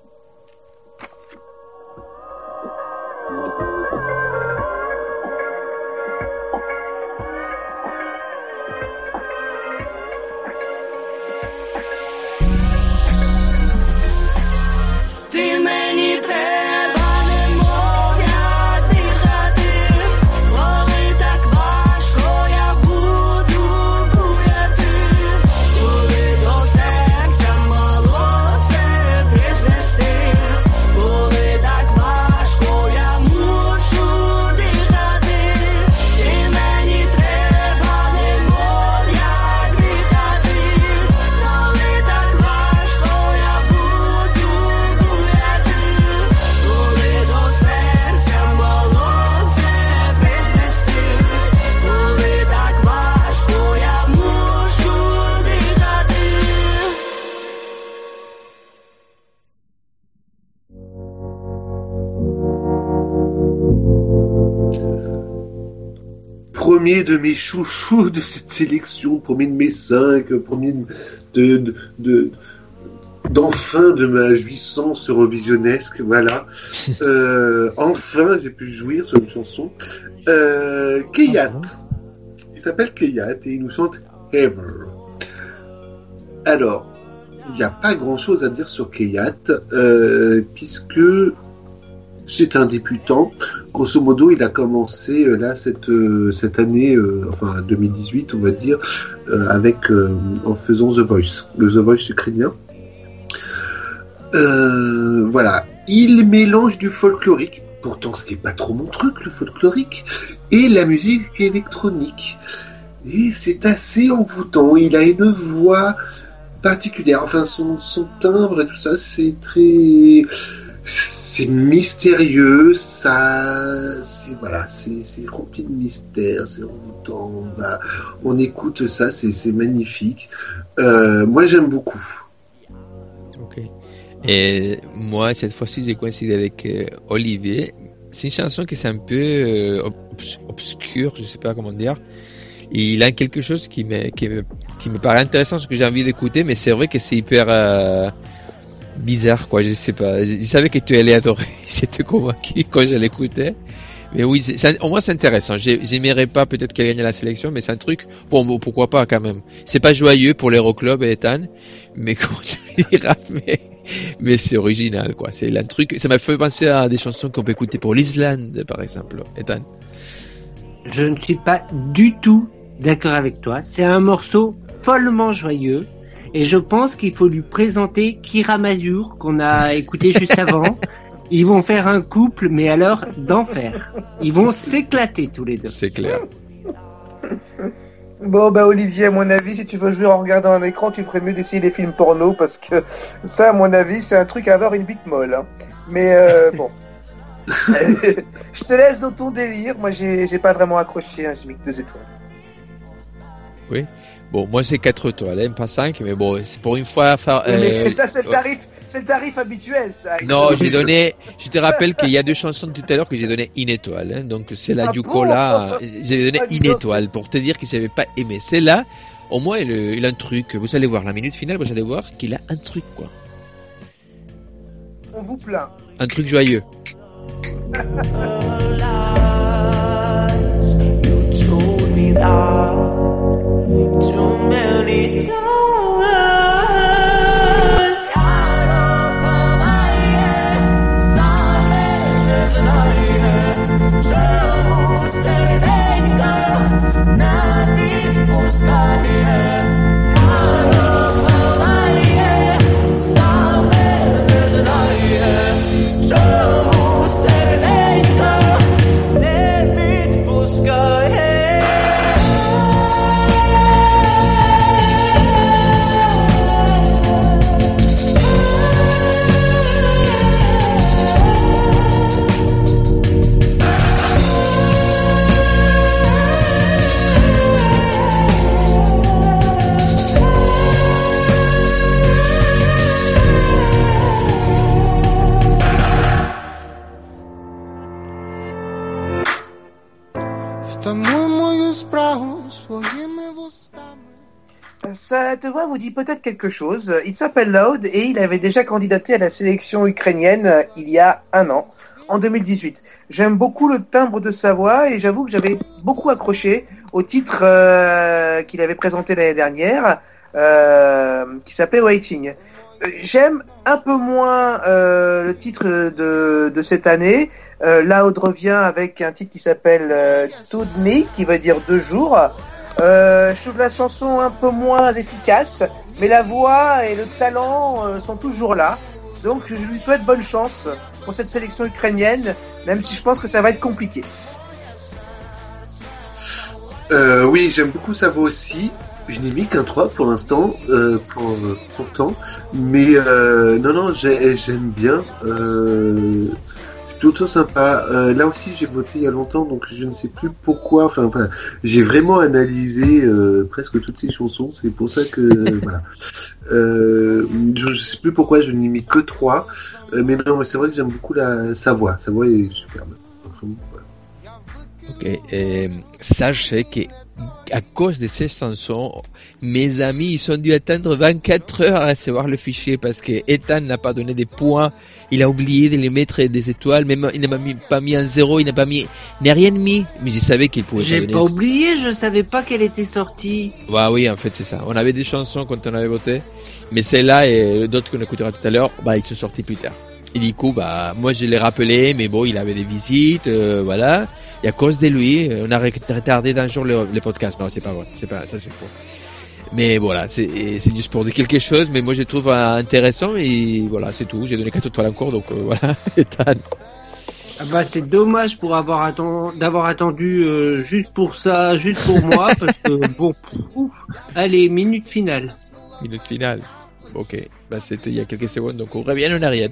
Ти мені треба, немов я дихати, коли так важко я буду буяти, коли до серця мало все прийде. premier de mes chouchous de cette sélection, premier de mes 5, premier d'enfin de ma jouissance eurovisionnesque, voilà. Enfin, j'ai pu jouir sur une chanson. Keyat. Il s'appelle Keyat et il nous chante Ever. Alors, il n'y a pas grand-chose à dire sur Keyat, puisque c'est un débutant. Grosso modo, il a commencé là cette année, enfin 2018, on va dire, en faisant The Voice, le The Voice ukrainien. Voilà, il mélange du folklorique, pourtant ce n'est pas trop mon truc, le folklorique, et la musique électronique. Et c'est assez envoûtant. Il a une voix particulière, enfin son timbre et tout ça, c'est mystérieux, c'est rempli de mystère, c'est envoûtant. On écoute ça, c'est magnifique. Moi, j'aime beaucoup. Ok. Et moi, cette fois-ci, j'ai coïncidé avec Olivier. C'est une chanson qui est un peu obscure, je sais pas comment dire. Il a quelque chose qui me paraît intéressant, ce que j'ai envie d'écouter, mais c'est vrai que c'est hyper bizarre, quoi. Je sais pas. Je savais que tu allais adorer. J'étais convaincu quand je l'écoutais. Mais oui, au moins c'est intéressant. J'aimerais pas peut-être qu'elle gagne la sélection, mais c'est un truc. Bon, pourquoi pas quand même. C'est pas joyeux pour l'Euroclub et Ethan, mais comment je le dirais, mais c'est original, quoi. C'est un truc. Ça m'a fait penser à des chansons qu'on peut écouter pour l'Islande, par exemple. Ethan. Je ne suis pas du tout d'accord avec toi. C'est un morceau follement joyeux. Et je pense qu'il faut lui présenter Kira Mazur, qu'on a écouté juste avant. Ils vont faire un couple, mais alors d'enfer. Ils vont s'éclater tous les deux. C'est clair. Bon, Olivier, à mon avis, si tu veux jouer en regardant un écran, tu ferais mieux d'essayer des films porno, parce que ça, à mon avis, c'est un truc à avoir une bite molle. Hein. Mais bon. Je te laisse dans ton délire. Moi, j'ai pas vraiment accroché. Hein. J'ai mis que 2 étoiles. Oui. Bon, moi c'est 4 étoiles, hein, pas 5, mais bon, c'est pour une fois. Mais ça, c'est le tarif habituel, ça. Non, je te rappelle qu'il y a 2 chansons tout à l'heure que j'ai donné 1 étoile, hein, donc celle-là du Cola, j'ai donné 1 étoile pour te dire que je n'avais pas aimé. Celle-là, au moins, il a un truc. Vous allez voir, la minute finale, vous allez voir qu'il a un truc, quoi. On vous plaint. Un truc joyeux. Too many times. Ça, te voit, vous dit peut-être quelque chose. Il s'appelle Loud et il avait déjà candidaté à la sélection ukrainienne il y a 1 an, en 2018. J'aime beaucoup le timbre de sa voix et j'avoue que j'avais beaucoup accroché au titre qu'il avait présenté l'année dernière, qui s'appelait Waiting. J'aime un peu moins le titre de cette année. Loud revient avec un titre qui s'appelle Tudni, qui veut dire 2 jours. Je trouve la chanson un peu moins efficace, mais la voix et le talent sont toujours là. Donc je lui souhaite bonne chance pour cette sélection ukrainienne, même si je pense que ça va être compliqué. Oui, j'aime beaucoup sa voix aussi. Je n'ai mis qu'un 3 pour l'instant, pourtant. Mais non, j'aime bien. Plutôt sympa. Là aussi, j'ai voté il y a longtemps, donc je ne sais plus pourquoi. Enfin, j'ai vraiment analysé presque toutes ces chansons. C'est pour ça que voilà. Je ne sais plus pourquoi je n'ai mis que 3. Mais non, mais c'est vrai que j'aime beaucoup sa voix. Sa voix est superbe. Vraiment, voilà. Ok. Sachez que à cause de ces chansons, mes amis, ils ont dû attendre 24 heures à recevoir le fichier parce que Ethan n'a pas donné des points. Il a oublié de les mettre des étoiles, même il n'a pas mis un 0, il n'a rien mis. Mais je savais qu'il pouvait J'ai pas donner. pas oublié, je savais pas qu'elle était sortie. Bah oui, en fait, c'est ça. On avait des chansons quand on avait voté, mais celle-là et d'autres qu'on écoutera tout à l'heure, bah, ils sont sortis plus tard. Et du coup, bah, moi, je l'ai rappelé, mais bon, il avait des visites, voilà. Et à cause de lui, on a retardé d'un jour le podcast. Non, c'est pas vrai. Ça, c'est faux. Mais voilà, c'est juste pour dire quelque chose, mais moi, je trouve intéressant et voilà, c'est tout. J'ai donné 4 étoiles encore, donc voilà, Ethan. Ah bah, c'est dommage d'avoir attendu juste pour ça, juste pour moi, parce que bon, allez, minute finale. Minute finale. Ok, bah c'était il y a quelques secondes, donc on revient en arrière.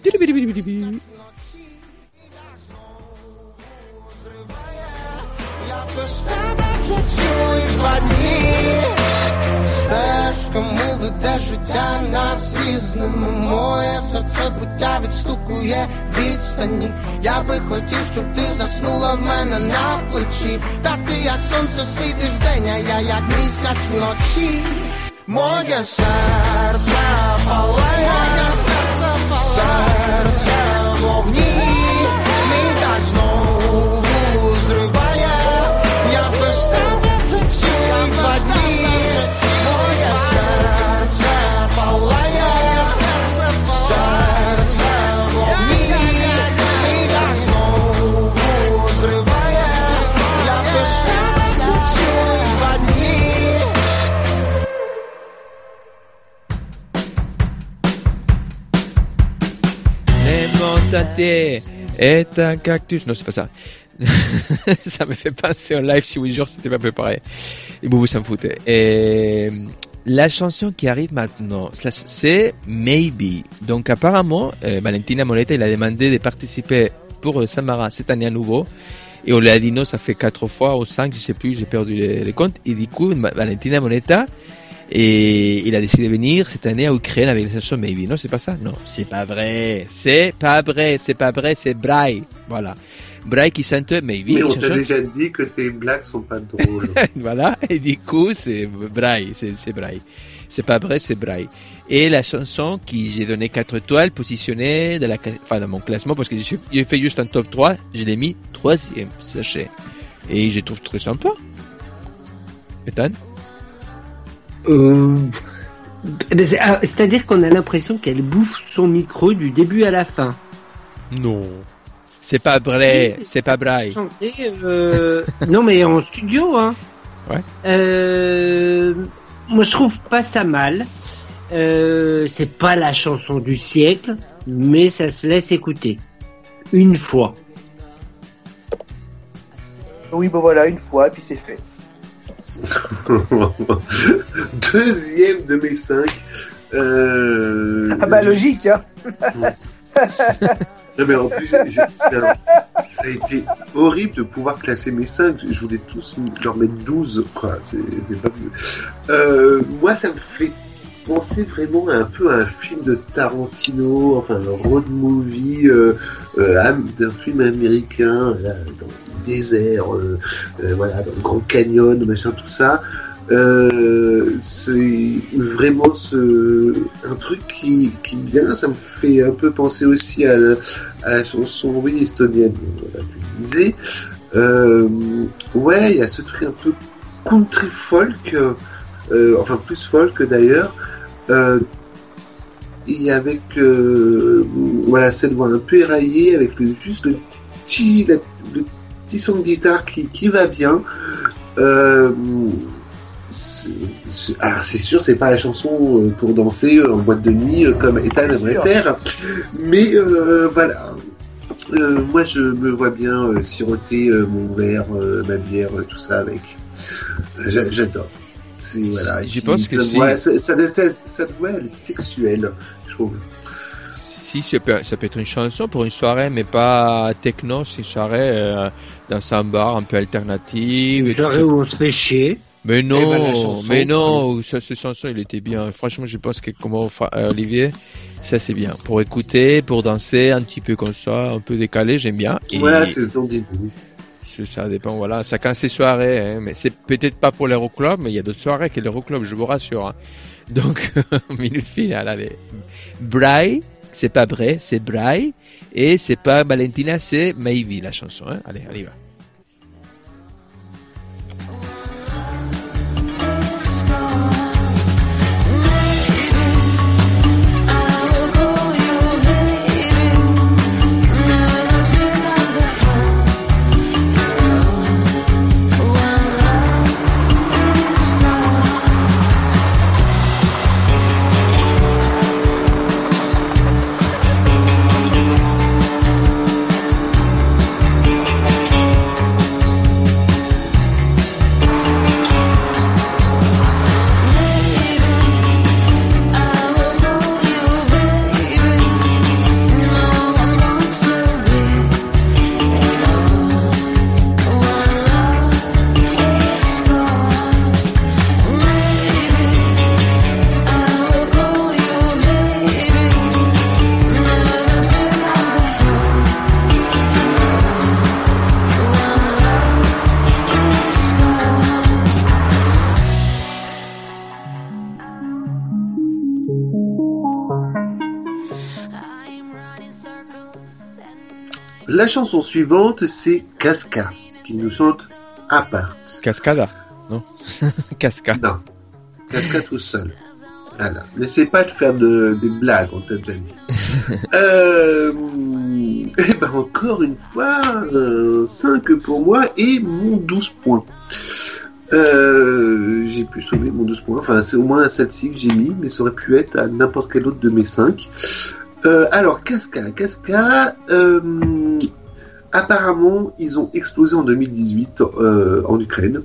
Стежками веде життя нас різними. Моє серце буття відстукує відстані. Я би хотів, щоб ти заснула в мене на плечі. Та ти як сонце світиш вдень, а я як місяць вночі. Моє серце палає, серце в вогні. Мій так знову зриває. Я без тебе ці 2 дні. Моє серце палає, серце в вогні. Мій так знову зриває. Я без тебе ці 2 дні. Mon entier est un cactus. Non, c'est pas ça. Ça me fait penser en live, si vous jure, c'était pas préparé. Et vous s'en foutez. Et la chanson qui arrive maintenant, c'est Maybe. Donc apparemment, Valentina Monetta, il a demandé de participer pour Samara cette année à nouveau. Et on lui a dit non, ça fait 4 fois ou 5, je sais plus, j'ai perdu les comptes. Et du coup, Valentina Monetta, et il a décidé de venir cette année à Ukraine avec la chanson Maybe. Non, c'est pas ça? Non, c'est pas vrai. C'est Brai. Voilà. Brai qui chante Maybe. Mais on t'a déjà dit que tes blagues sont pas drôles. Voilà. Et du coup, c'est Brai. C'est Brai. C'est pas vrai, c'est Brai. Et la chanson qui j'ai donné 4 étoiles, positionnée dans mon classement, parce que j'ai fait juste un top 3, je l'ai mis 3e, sachez. Et je trouve très sympa. Ethan? C'est-à-dire qu'on a l'impression qu'elle bouffe son micro du début à la fin. Non. C'est pas vrai, c'est pas Brai. Non, mais en studio, hein. Ouais. Moi, je trouve pas ça mal. C'est pas la chanson du siècle, mais ça se laisse écouter. Une fois. Oui, bon voilà, une fois, et puis c'est fait. 2e de mes 5. Ah bah logique, hein. Non mais en plus, ça a été horrible de pouvoir classer mes 5. Je voulais tous leur mettre 12, quoi. C'est pas mieux. Moi, ça me fait penser vraiment un peu à un film de Tarantino, enfin un road movie d'un film américain, là, dans le désert, voilà, dans le Grand Canyon, machin, tout ça. C'est vraiment un truc qui vient, ça me fait un peu penser aussi à la chanson estonienne, voilà, que je disais. Ouais, il y a ce truc un peu country folk, enfin plus folk d'ailleurs, et avec voilà, cette voix un peu éraillée avec juste le petit son de guitare qui va bien. Alors c'est sûr, c'est pas la chanson pour danser en boîte de nuit comme Ethan aimerait faire, mais voilà. Moi je me vois bien siroter mon verre, ma bière, tout ça avec. J'adore. Voilà, je pense que ça doit être sexuel, je trouve. Si ça peut être une chanson pour une soirée, mais pas techno, c'est une soirée dans un bar un peu alternative. Une soirée où on se fait chier. Mais non, cette chanson, il était bien. Franchement, je pense que comme Olivier, ça c'est bien. Pour écouter, pour danser, un petit peu comme ça, un peu décalé, j'aime bien. Voilà, c'est ce dont dit. ça dépend, voilà. Chacun ses soirées, hein, mais c'est peut-être pas pour l'Euroclub, mais il y a d'autres soirées que l'Euroclub, je vous rassure. Hein. Donc, minute finale, allez. Bray, c'est pas Bray, c'est Bray, et c'est pas Valentina, c'est Maybe la chanson. Hein. Allez, on y va. La chanson suivante, c'est Casca, qui nous chante Apart. Cascada, non? Casca. Non, Casca tout seul. Voilà. N'essaie pas de faire des blagues en Tanzanie. Et ben encore une fois, 5 pour moi et mon 12 points. J'ai pu sauver mon 12 points. Enfin, c'est au moins celle-ci que j'ai mis, mais ça aurait pu être à n'importe quel autre de mes 5. Alors, Casca, apparemment, ils ont explosé en 2018 en Ukraine.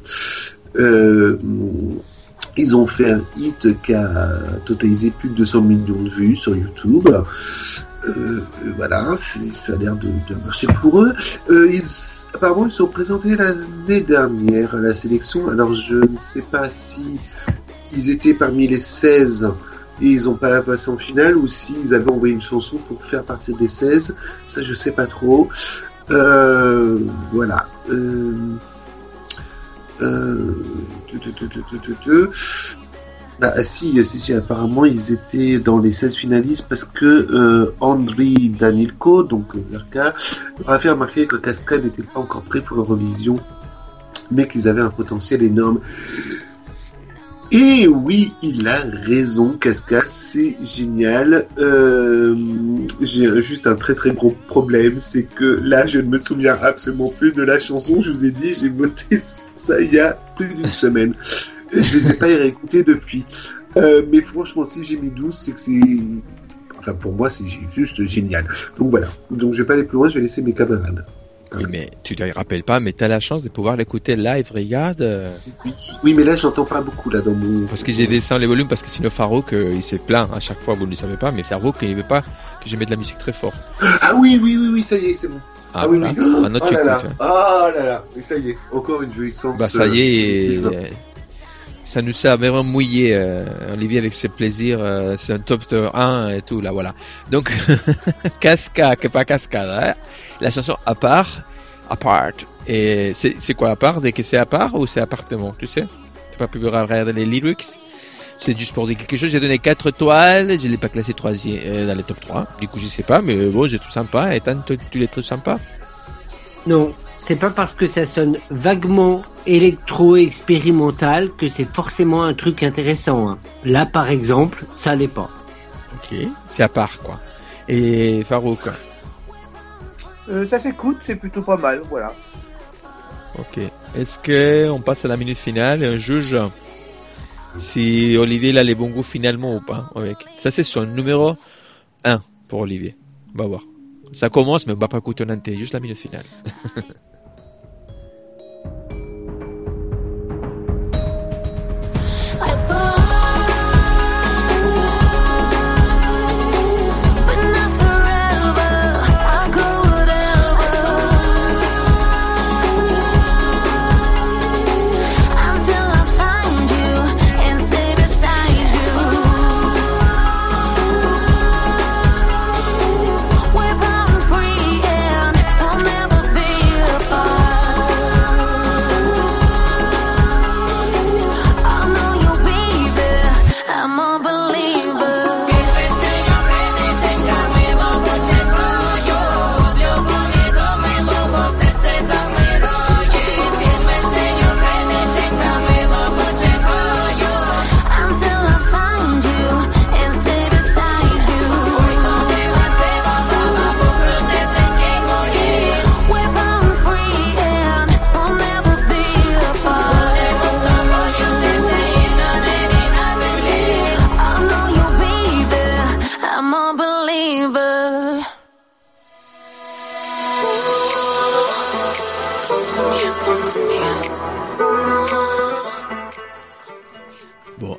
Ils ont fait un hit qui a totalisé plus de 200 millions de vues sur YouTube. Voilà, ça a l'air de marcher pour eux. Apparemment, ils sont présentés l'année dernière à la sélection. Alors, je ne sais pas si ils étaient parmi les 16 et ils n'ont pas passé en finale, ou s'ils avaient envoyé une chanson pour faire partie des 16. Ça, je sais pas trop. Voilà. Si, apparemment ils étaient dans les 16 finalistes parce que Andriy Danilko, donc Verka, a fait remarquer que Casca n'était pas encore prêt pour l'Eurovision, mais qu'ils avaient un potentiel énorme. Et oui, il a raison, Casca, c'est génial. J'ai juste un très très gros problème, c'est que là, je ne me souviens absolument plus de la chanson. Je vous ai dit, j'ai voté ça il y a plus d'une semaine. Je les ai pas réécoutés depuis. Mais franchement, si j'ai mis 12, c'est que c'est... Enfin, pour moi, c'est juste génial. Donc voilà. Donc je vais pas aller plus loin, je vais laisser mes camarades. Oui, mais tu te rappelles pas, mais tu as la chance de pouvoir l'écouter live, regarde. Oui, mais là, j'entends pas beaucoup, là, dans mon... Parce que j'ai descendu les volumes, parce que sinon Farouk, il s'est plaint à chaque fois, vous ne le savez pas, mais Farouk, il ne veut pas que je mette de la musique très fort. Ah oui, ça y est, c'est bon. Ah oui, voilà. Oui. Maintenant, tu écoutes. Hein. Oh là là, et ça y est, encore une jouissance. Bah, ça y est, ça nous a vraiment mouillé, Olivier, avec ses plaisirs, c'est un top 1 et tout, là, voilà. Donc, Casca, que pas Cascade, hein. La chanson Apart. Et c'est quoi Apart? Dès que c'est à part ou c'est appartement, tu sais? Tu n'as pas pu regarder les lyrics? C'est juste pour dire quelque chose. J'ai donné 4 étoiles, je ne l'ai pas classé 3e dans les top 3. Du coup, je sais pas, mais bon, j'ai trouvé sympa. Et tu les trouves sympa? Non, c'est pas parce que ça sonne vaguement électro-expérimental que c'est forcément un truc intéressant. Hein. Là, par exemple, ça l'est pas. Ok, c'est à part, quoi. Et Farouk? Ça s'écoute, c'est plutôt pas mal, voilà. Ok. Est-ce qu'on passe à la minute finale et on juge si Olivier il a les bons goûts finalement ou pas avec. Ça, c'est son numéro 1 pour Olivier. On va voir. Ça commence, mais on va pas écouter en entier, juste la minute finale. We're born free and we'll never be apart.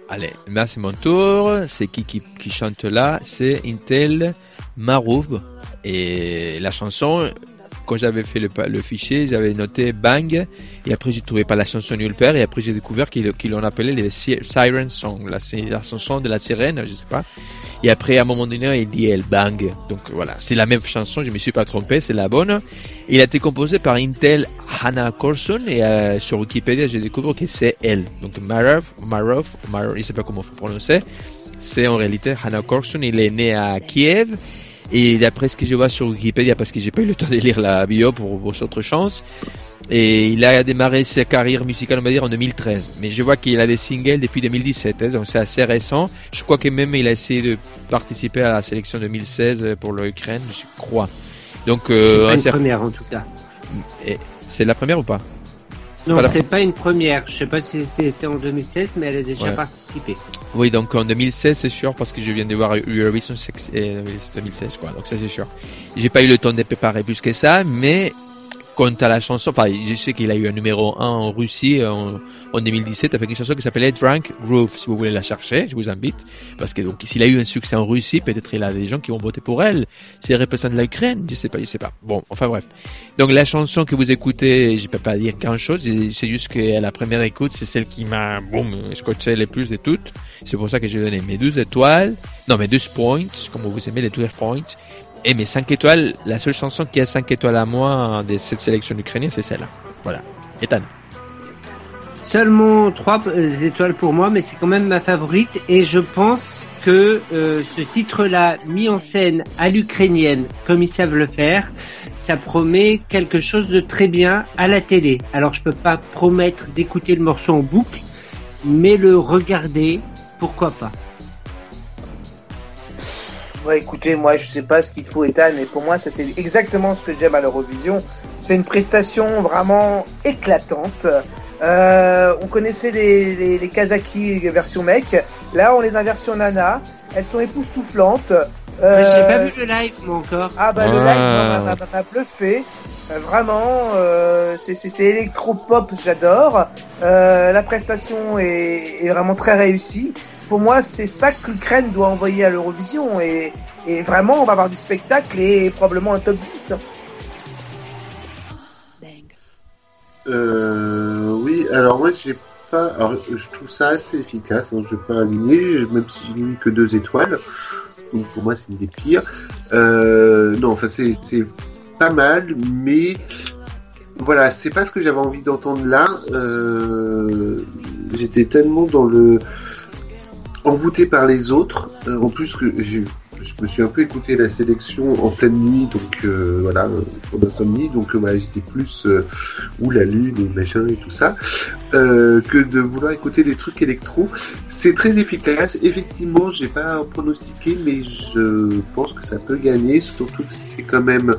Allez, là c'est mon tour. C'est qui chante là? C'est Intel Maroub. Et la chanson, quand j'avais fait le fichier, j'avais noté Bang. Et après, j'ai trouvé pas la chanson nulle part. Et après, j'ai découvert qu'ils l'ont appelé les Siren Song. Là, c'est la chanson de la sirène, je sais pas. Et après, à un moment donné, il dit elle Bang. Donc voilà, c'est la même chanson. Je me suis pas trompé, c'est la bonne. Il a été composé par Intel Hannah Corson. Et sur Wikipédia, j'ai découvert que c'est elle. Donc Marov, je sais pas comment faut prononcer. C'est en réalité Hannah Corson. Il est né à Kiev. Et d'après ce que je vois sur Wikipédia, parce que j'ai pas eu le temps de lire la bio pour autre chance, et il a démarré sa carrière musicale, on va dire, en 2013. Mais je vois qu'il a des singles depuis 2017, donc c'est assez récent. Je crois que même il a essayé de participer à la sélection 2016 pour l'Ukraine, je crois. Donc, c'est pas une première en tout cas. Et c'est la première ou pas? Non, c'est pas une première. Je sais pas si c'était en 2016, mais elle a déjà participé. Oui, donc en 2016, c'est sûr, parce que je viens de voir Eurovision 2016, quoi. Donc ça, c'est sûr. J'ai pas eu le temps de préparer plus que ça, mais quant à la chanson, enfin, je sais qu'il a eu un numéro 1 en Russie en 2017 avec une chanson qui s'appelait Drunk Groove. Si vous voulez la chercher, je vous invite. Parce que donc, s'il a eu un succès en Russie, peut-être il a des gens qui vont voter pour elle. C'est représente la Ukraine, je sais pas. Bon, enfin bref. Donc la chanson que vous écoutez, je peux pas dire grand chose. C'est juste que la première écoute, c'est celle qui m'a, scotché le plus de toutes. C'est pour ça que j'ai donné mes 12 étoiles. Non, mes 12 points, comme vous aimez les 12 points. Et mes 5 étoiles, la seule chanson qui a 5 étoiles à moi de cette sélection ukrainienne, c'est celle-là. Voilà. Ethan. Seulement 3 étoiles pour moi, mais c'est quand même ma favorite. Et je pense que ce titre-là, mis en scène à l'ukrainienne, comme ils savent le faire, ça promet quelque chose de très bien à la télé. Alors je peux pas promettre d'écouter le morceau en boucle, mais le regarder, pourquoi pas. Ouais, écoutez, moi je sais pas ce qu'il faut, Ethan, mais pour moi ça c'est exactement ce que j'aime à l'Eurovision. C'est une prestation vraiment éclatante. On connaissait les Kazakhi version mec, là on les a version nana. Elles sont époustouflantes. J'ai pas vu le live moi encore. Ah bah le live m'a bluffé. Vraiment, c'est électro-pop, j'adore. La prestation est vraiment très réussie. Pour moi, c'est ça que l'Ukraine doit envoyer à l'Eurovision. Et vraiment, on va avoir du spectacle et probablement un top 10. Oui, alors moi, j'ai pas... Alors, je trouve ça assez efficace. Hein, je vais pas aligner, même si j'ai mis que 2 étoiles. Donc, pour moi, c'est une des pires. Non, enfin, c'est pas mal, mais... Voilà, c'est pas ce que j'avais envie d'entendre là. J'étais tellement dans le... envoûté par les autres. En plus, je me suis un peu écouté la sélection en pleine nuit, donc voilà, en insomnie, donc voilà, j'étais plus ou la lune et machin et tout ça, que de vouloir écouter des trucs électro. C'est très efficace. Effectivement, j'ai pas pronostiqué, mais je pense que ça peut gagner, surtout que c'est quand même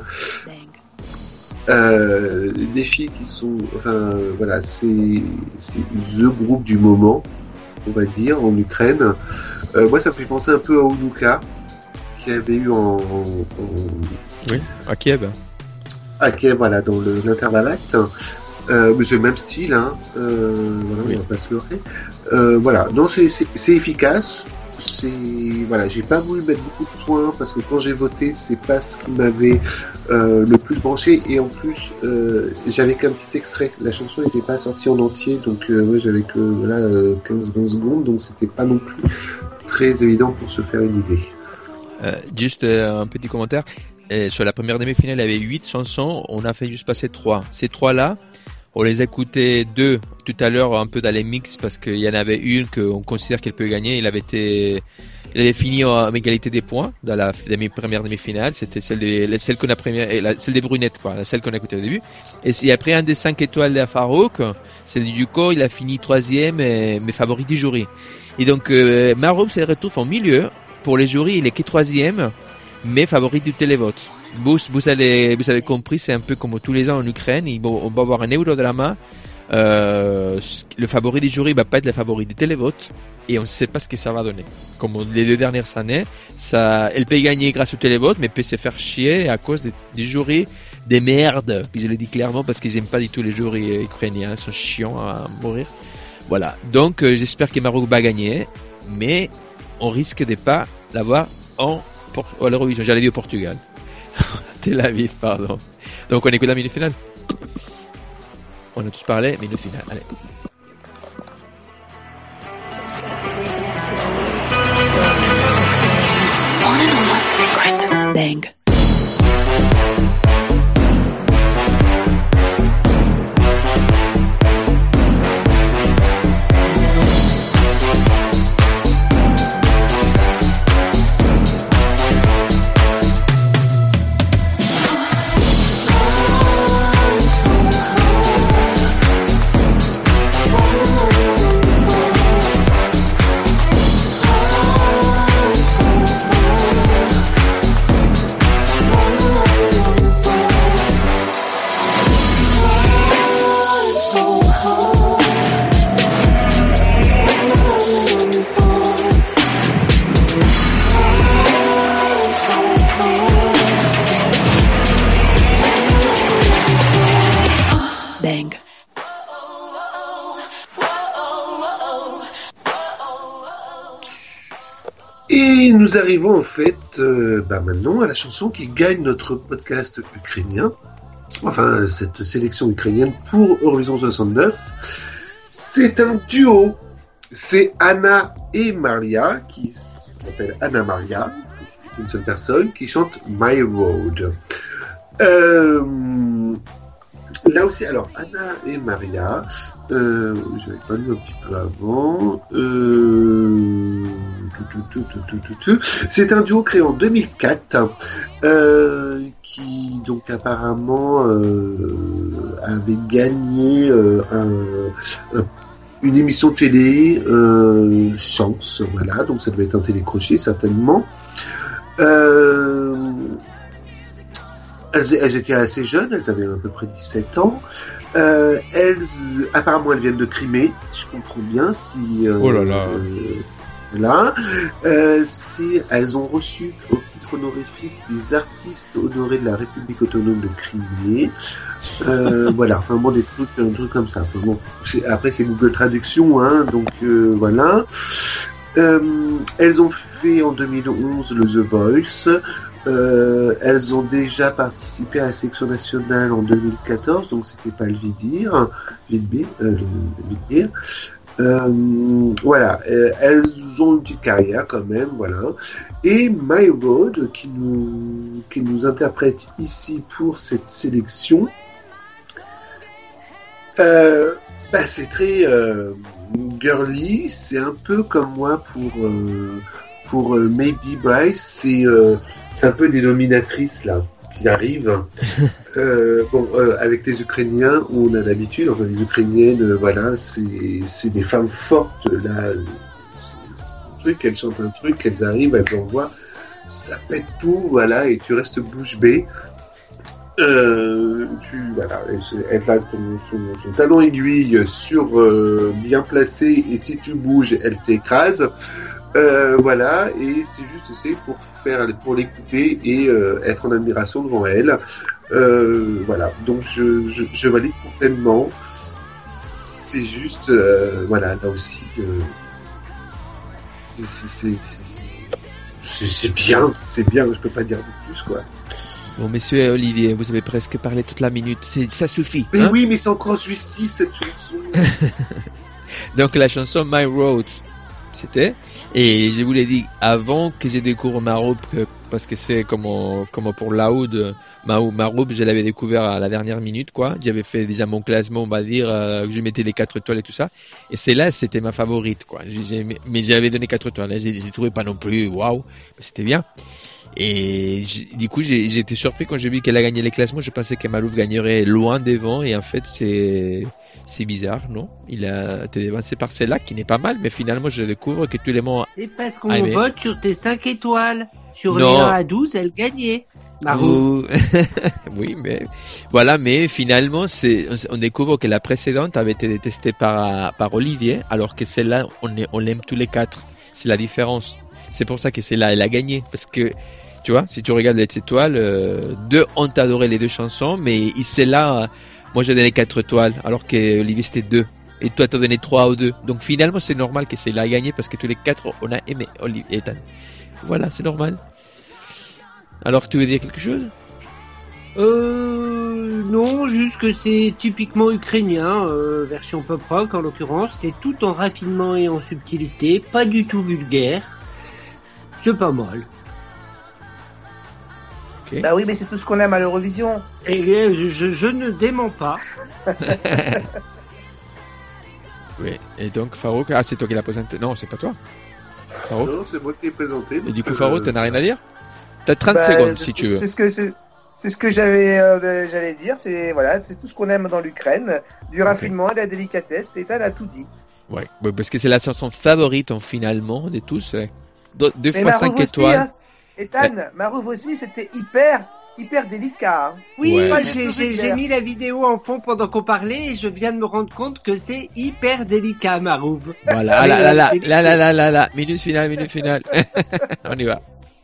des filles qui sont, enfin voilà, c'est the groupe du moment, on va dire, en Ukraine. Moi, ça me fait penser un peu à Onuka, qui avait eu oui, à Kiev. À Kiev, voilà, dans l'Intervallact. Mais c'est le même style, hein. Voilà, oui. On va pas se leurrer. Voilà, non, c'est efficace. Voilà, j'ai pas voulu mettre beaucoup de points parce que quand j'ai voté, c'est pas ce qui m'avait le plus branché, et en plus j'avais qu'un petit extrait. La chanson n'était pas sortie en entier, donc ouais, j'avais que 15-20 secondes, donc c'était pas non plus très évident pour se faire une idée. Juste un petit commentaire. Sur la première demi-finale, il y avait 8 chansons, on a fait juste passer 3. Ces 3-là, on les a écoutés 2 tout à l'heure un peu dans les mix parce qu'il y en avait une qu'on considère qu'elle peut gagner. Il avait fini en égalité des points dans la première demi-finale. C'était celle qu'on a celle des brunettes, quoi, celle qu'on a écoutée au début. Et après un des 5 étoiles de Farouk, c'est du Duco, il a fini 3e, mais favori du jury. Et donc Maroub se retrouve en milieu. Pour les jurys, il est que 3e, mais favori du télévote. Vous avez compris, c'est un peu comme tous les ans en Ukraine, on va avoir un Eurodrama. Le favori du jury va pas être le favori du télévote, et on ne sait pas ce que ça va donner. Comme les 2 dernières années, elle peut gagner grâce au télévote, mais peut se faire chier à cause des jurys des merdes. Puis je le dis clairement parce qu'ils n'aiment pas du tout les jurys ukrainiens, ils sont chiants à mourir. Voilà. Donc, j'espère que Maroc va gagner, mais on risque de pas l'avoir à l'Eurovision. J'allais dire au Portugal. Tel Aviv, pardon. Donc, on écoute la minute finale. On a tous parlé, minute finale. Allez. Bang. Et nous arrivons en fait maintenant à la chanson qui gagne notre podcast ukrainien, enfin cette sélection ukrainienne pour Eurovision 69. C'est un duo, c'est Anna et Maria, qui s'appelle Anna Maria, une seule personne, qui chante My Road. Là aussi, alors Anna et Maria, j'avais pas lu un petit peu avant. C'est un duo créé en 2004 qui donc apparemment avait gagné une émission télé Chance, voilà, donc ça devait être un télécrochet certainement. Elles étaient assez jeunes, elles avaient à peu près 17 ans. Apparemment, elles viennent de Crimée, si je comprends bien. Oh là là. Là, elles ont reçu au titre honorifique des artistes honorés de la République autonome de Crimée. Voilà, vraiment un truc comme ça. Enfin, bon, après, c'est Google Traduction, hein, donc voilà. Elles ont fait en 2011 le The Voice. Elles ont déjà participé à la sélection nationale en 2014, donc c'était pas le Vidir. Voilà, elles ont une petite carrière quand même, voilà. Et My Road qui nous interprète ici pour cette sélection. C'est très girly, c'est un peu comme moi pour Maybe Bryce, c'est un peu des dominatrices là qui arrivent. Avec les Ukrainiens, où on a l'habitude, enfin les Ukrainiennes, voilà, c'est des femmes fortes là. Elles chantent un truc, elles arrivent, elles envoient, ça pète tout, voilà, et tu restes bouche bée. Elle a son talon aiguille sur bien placé, et si tu bouges, elle t'écrase. Voilà, et c'est pour l'écouter et être en admiration devant elle. Voilà, donc je valide complètement. C'est juste, voilà, là aussi, c'est bien, je peux pas dire de plus, quoi. Bon, messieurs Olivier, vous avez presque parlé toute la minute, ça suffit. Mais hein? oui, mais c'est encore jouissif cette chanson. Donc la chanson My Road, c'était, et je vous l'ai dit avant que je découvre Maroub, parce que c'est comme pour Laoud, Maroub, je l'avais découvert à la dernière minute, quoi. J'avais fait déjà mon classement, on va dire, que je mettais les 4 étoiles et tout ça, et celle-là, c'était ma favorite, quoi. Mais j'avais donné 4 étoiles, là, j'ai trouvé pas non plus, waouh, mais c'était bien. Et du coup, j'ai été surpris quand j'ai vu qu'elle a gagné les classements. Je pensais que Malouf gagnerait loin devant, et en fait, c'est bizarre, non? Il a été dévancé par celle-là, qui n'est pas mal, mais finalement, je découvre que tous les mots. C'est parce qu'on vote sur tes 5 étoiles. Sur les Non. 1 à 12, elle gagnait. Malouf. Oui, mais voilà, mais finalement, on découvre que la précédente avait été détestée par Olivier, alors que celle-là, on l'aime tous les 4. C'est la différence. C'est pour ça que celle-là, elle a gagné, parce que tu vois, si tu regardes les étoiles, 2 ont adoré les 2 chansons, mais celle-là, moi j'ai donné 4 étoiles, alors que Olivier c'était 2. et toi t'as donné 3 ou 2. Donc finalement c'est normal que c'est là gagné parce que tous les 4 on a aimé Olivier et Ethan. Voilà, c'est normal. Alors tu veux dire quelque chose? Non, juste que c'est typiquement ukrainien, version pop rock en l'occurrence. C'est tout en raffinement et en subtilité, pas du tout vulgaire. C'est pas mal. Okay. Bah oui, mais c'est tout ce qu'on aime à l'Eurovision. Et je ne dément pas. Oui, et donc Farouk, c'est toi qui l'as présenté. Non, c'est pas toi. Farouk. Non, c'est moi qui l'ai présenté. Et du coup, Farouk, t'en as rien à dire? T'as 30 bah, secondes si tu veux. C'est ce que j'allais dire. C'est voilà, c'est tout ce qu'on aime dans l'Ukraine, du raffinement et de la délicatesse. Et t'as tout dit. Ouais, parce que c'est la chanson favorite finalement de tous. 2 fois 5 aussi, étoiles. Hein, Ethan, Marouv aussi, c'était hyper délicat. Hein. Oui, ouais. moi j'ai mis la vidéo en fond pendant qu'on parlait et je viens de me rendre compte que c'est hyper délicat, Marouv. Voilà, là, minute finale. On y va.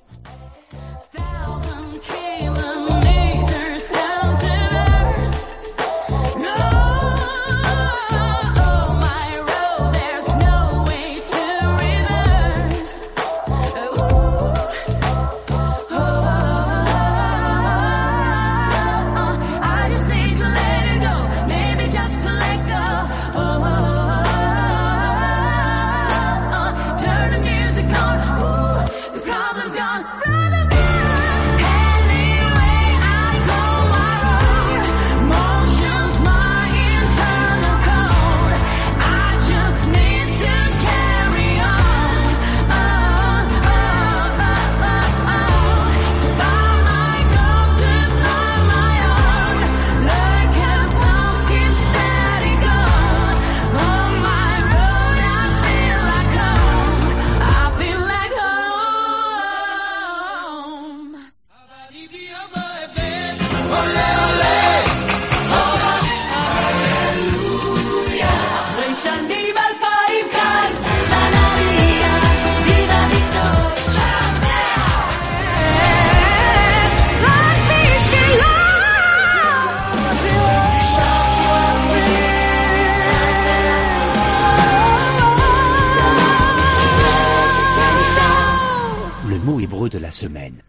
hébreu de la semaine.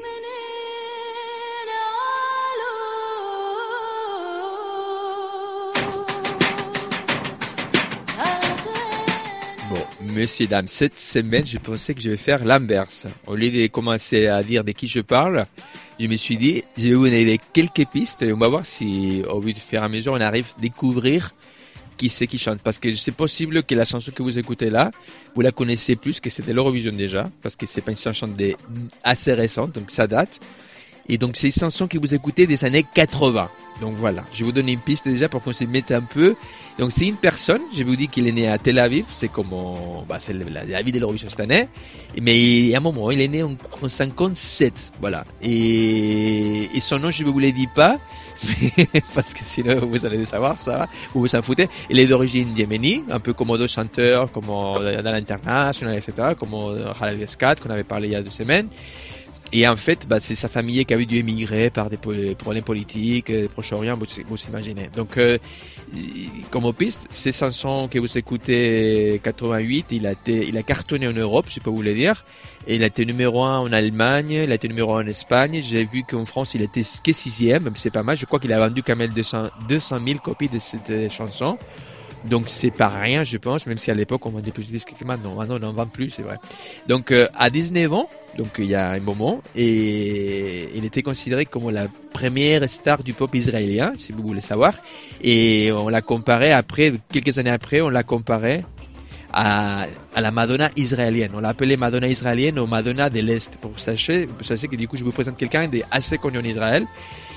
Bon, messieurs, dames, cette semaine, je pensais que je vais faire l'inverse. Au lieu de commencer à dire de qui je parle, je me suis dit, je vais vous donner quelques pistes et on va voir si, au bout de faire à mesure, on arrive à découvrir qui c'est qui chante. Parce que c'est possible que la chanson que vous écoutez là, vous la connaissez plus, que c'était l'Eurovision déjà, parce que c'est pas une chanson assez récente, donc ça date. Et donc c'est une chanson que vous écoutez des années 80. Donc voilà, je vais vous donner une piste déjà pour qu'on se mette un peu. Donc c'est une personne, je vous dis qu'il est né à Tel Aviv, c'est comme c'est la ville de l'Eurovision cette année. Mais à un moment, il est né en 57, voilà. Et son nom, je ne vous le dis pas, parce que sinon vous allez le savoir, ça va, vous vous en foutez. Il est d'origine yéménie, un peu comme d'autres chanteurs, comme dans l'International, etc., comme Khaled Eskat, qu'on avait parlé il y a 2 semaines. Et en fait, c'est sa famille qui avait dû émigrer par des problèmes politiques, Proche-Orient, vous imaginez. Donc, comme piste, ces chansons que vous écoutez 88, il a cartonné en Europe, je peux vous le dire. Et il a été numéro 1 en Allemagne, il a été numéro 1 en Espagne. J'ai vu qu'en France, il était que 6e, même c'est pas mal. Je crois qu'il a vendu quand même 200 000 copies de cette chanson. Donc c'est pas rien, je pense, même si à l'époque on vendait plus de disques que maintenant. Maintenant on n'en vend plus, c'est vrai. Donc à 19 ans, donc il y a un moment, et il était considéré comme la première star du pop israélien, si vous voulez savoir. Et on l'a comparé après, quelques années après, on l'a comparé à la Madonna israélienne. On l'a appelée Madonna israélienne ou Madonna de l'Est. Pour que vous sachiez que du coup je vous présente quelqu'un d'assez connu en Israël.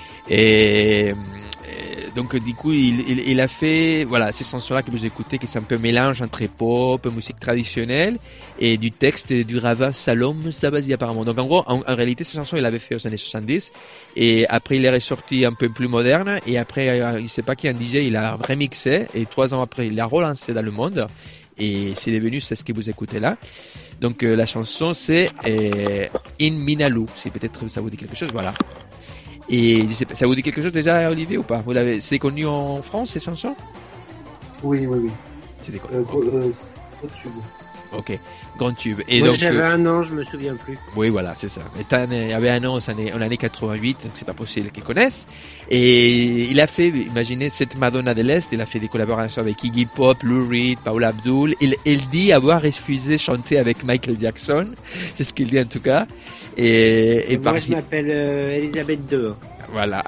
Et donc du coup il a fait ces chansons-là que vous écoutez, qui c'est un peu mélange entre pop, musique traditionnelle et du texte du rabbin Salom Sabazi apparemment. Donc en gros, en réalité ces chansons il avait fait aux années 70 et après il est ressorti un peu plus moderne et après il sait pas qui, un DJ, il a remixé et 3 ans après il l'a relancé dans le monde et c'est devenu ce que vous écoutez là. Donc la chanson c'est In Minalu, si peut-être ça vous dit quelque chose, voilà. Et je sais pas, ça vous dit quelque chose déjà, Olivier, ou pas? C'est connu en France, ces chansons? Oui, oui, oui. C'était quoi? Gros tube. Ok, grand tube. Et Moi, donc, j'avais un an, je me souviens plus. oui, voilà, c'est ça. Ethan avait un an en l'année 88, donc c'est pas possible qu'ils connaissent. Et il a fait, imaginez, cette Madonna de l'Est, il a fait des collaborations avec Iggy Pop, Lou Reed, Paula Abdul. Il dit avoir refusé de chanter avec Michael Jackson. C'est ce qu'il dit en tout cas. Et Moi, je m'appelle Elisabeth II. Voilà.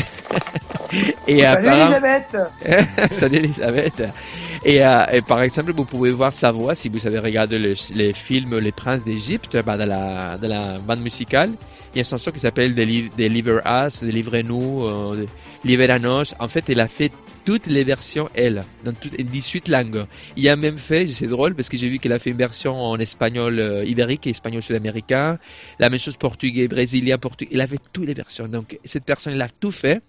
Et Salut Elisabeth. Salut Elisabeth. Et par exemple, vous pouvez voir sa voix si vous avez regardé les films Les Princes d'Égypte, dans la bande musicale. Il y a une chanson qui s'appelle Deliver Us, Délivrez-nous, Liberanos. En fait, elle a fait toutes les versions, elle, dans toutes 18 langues. Il y a même fait, c'est drôle parce que j'ai vu qu'elle a fait une version en espagnol ibérique et espagnol sud-américain. La même chose portugais, brésilien, portugais. Elle a fait toutes les versions. Donc, cette personne, elle a tout fait.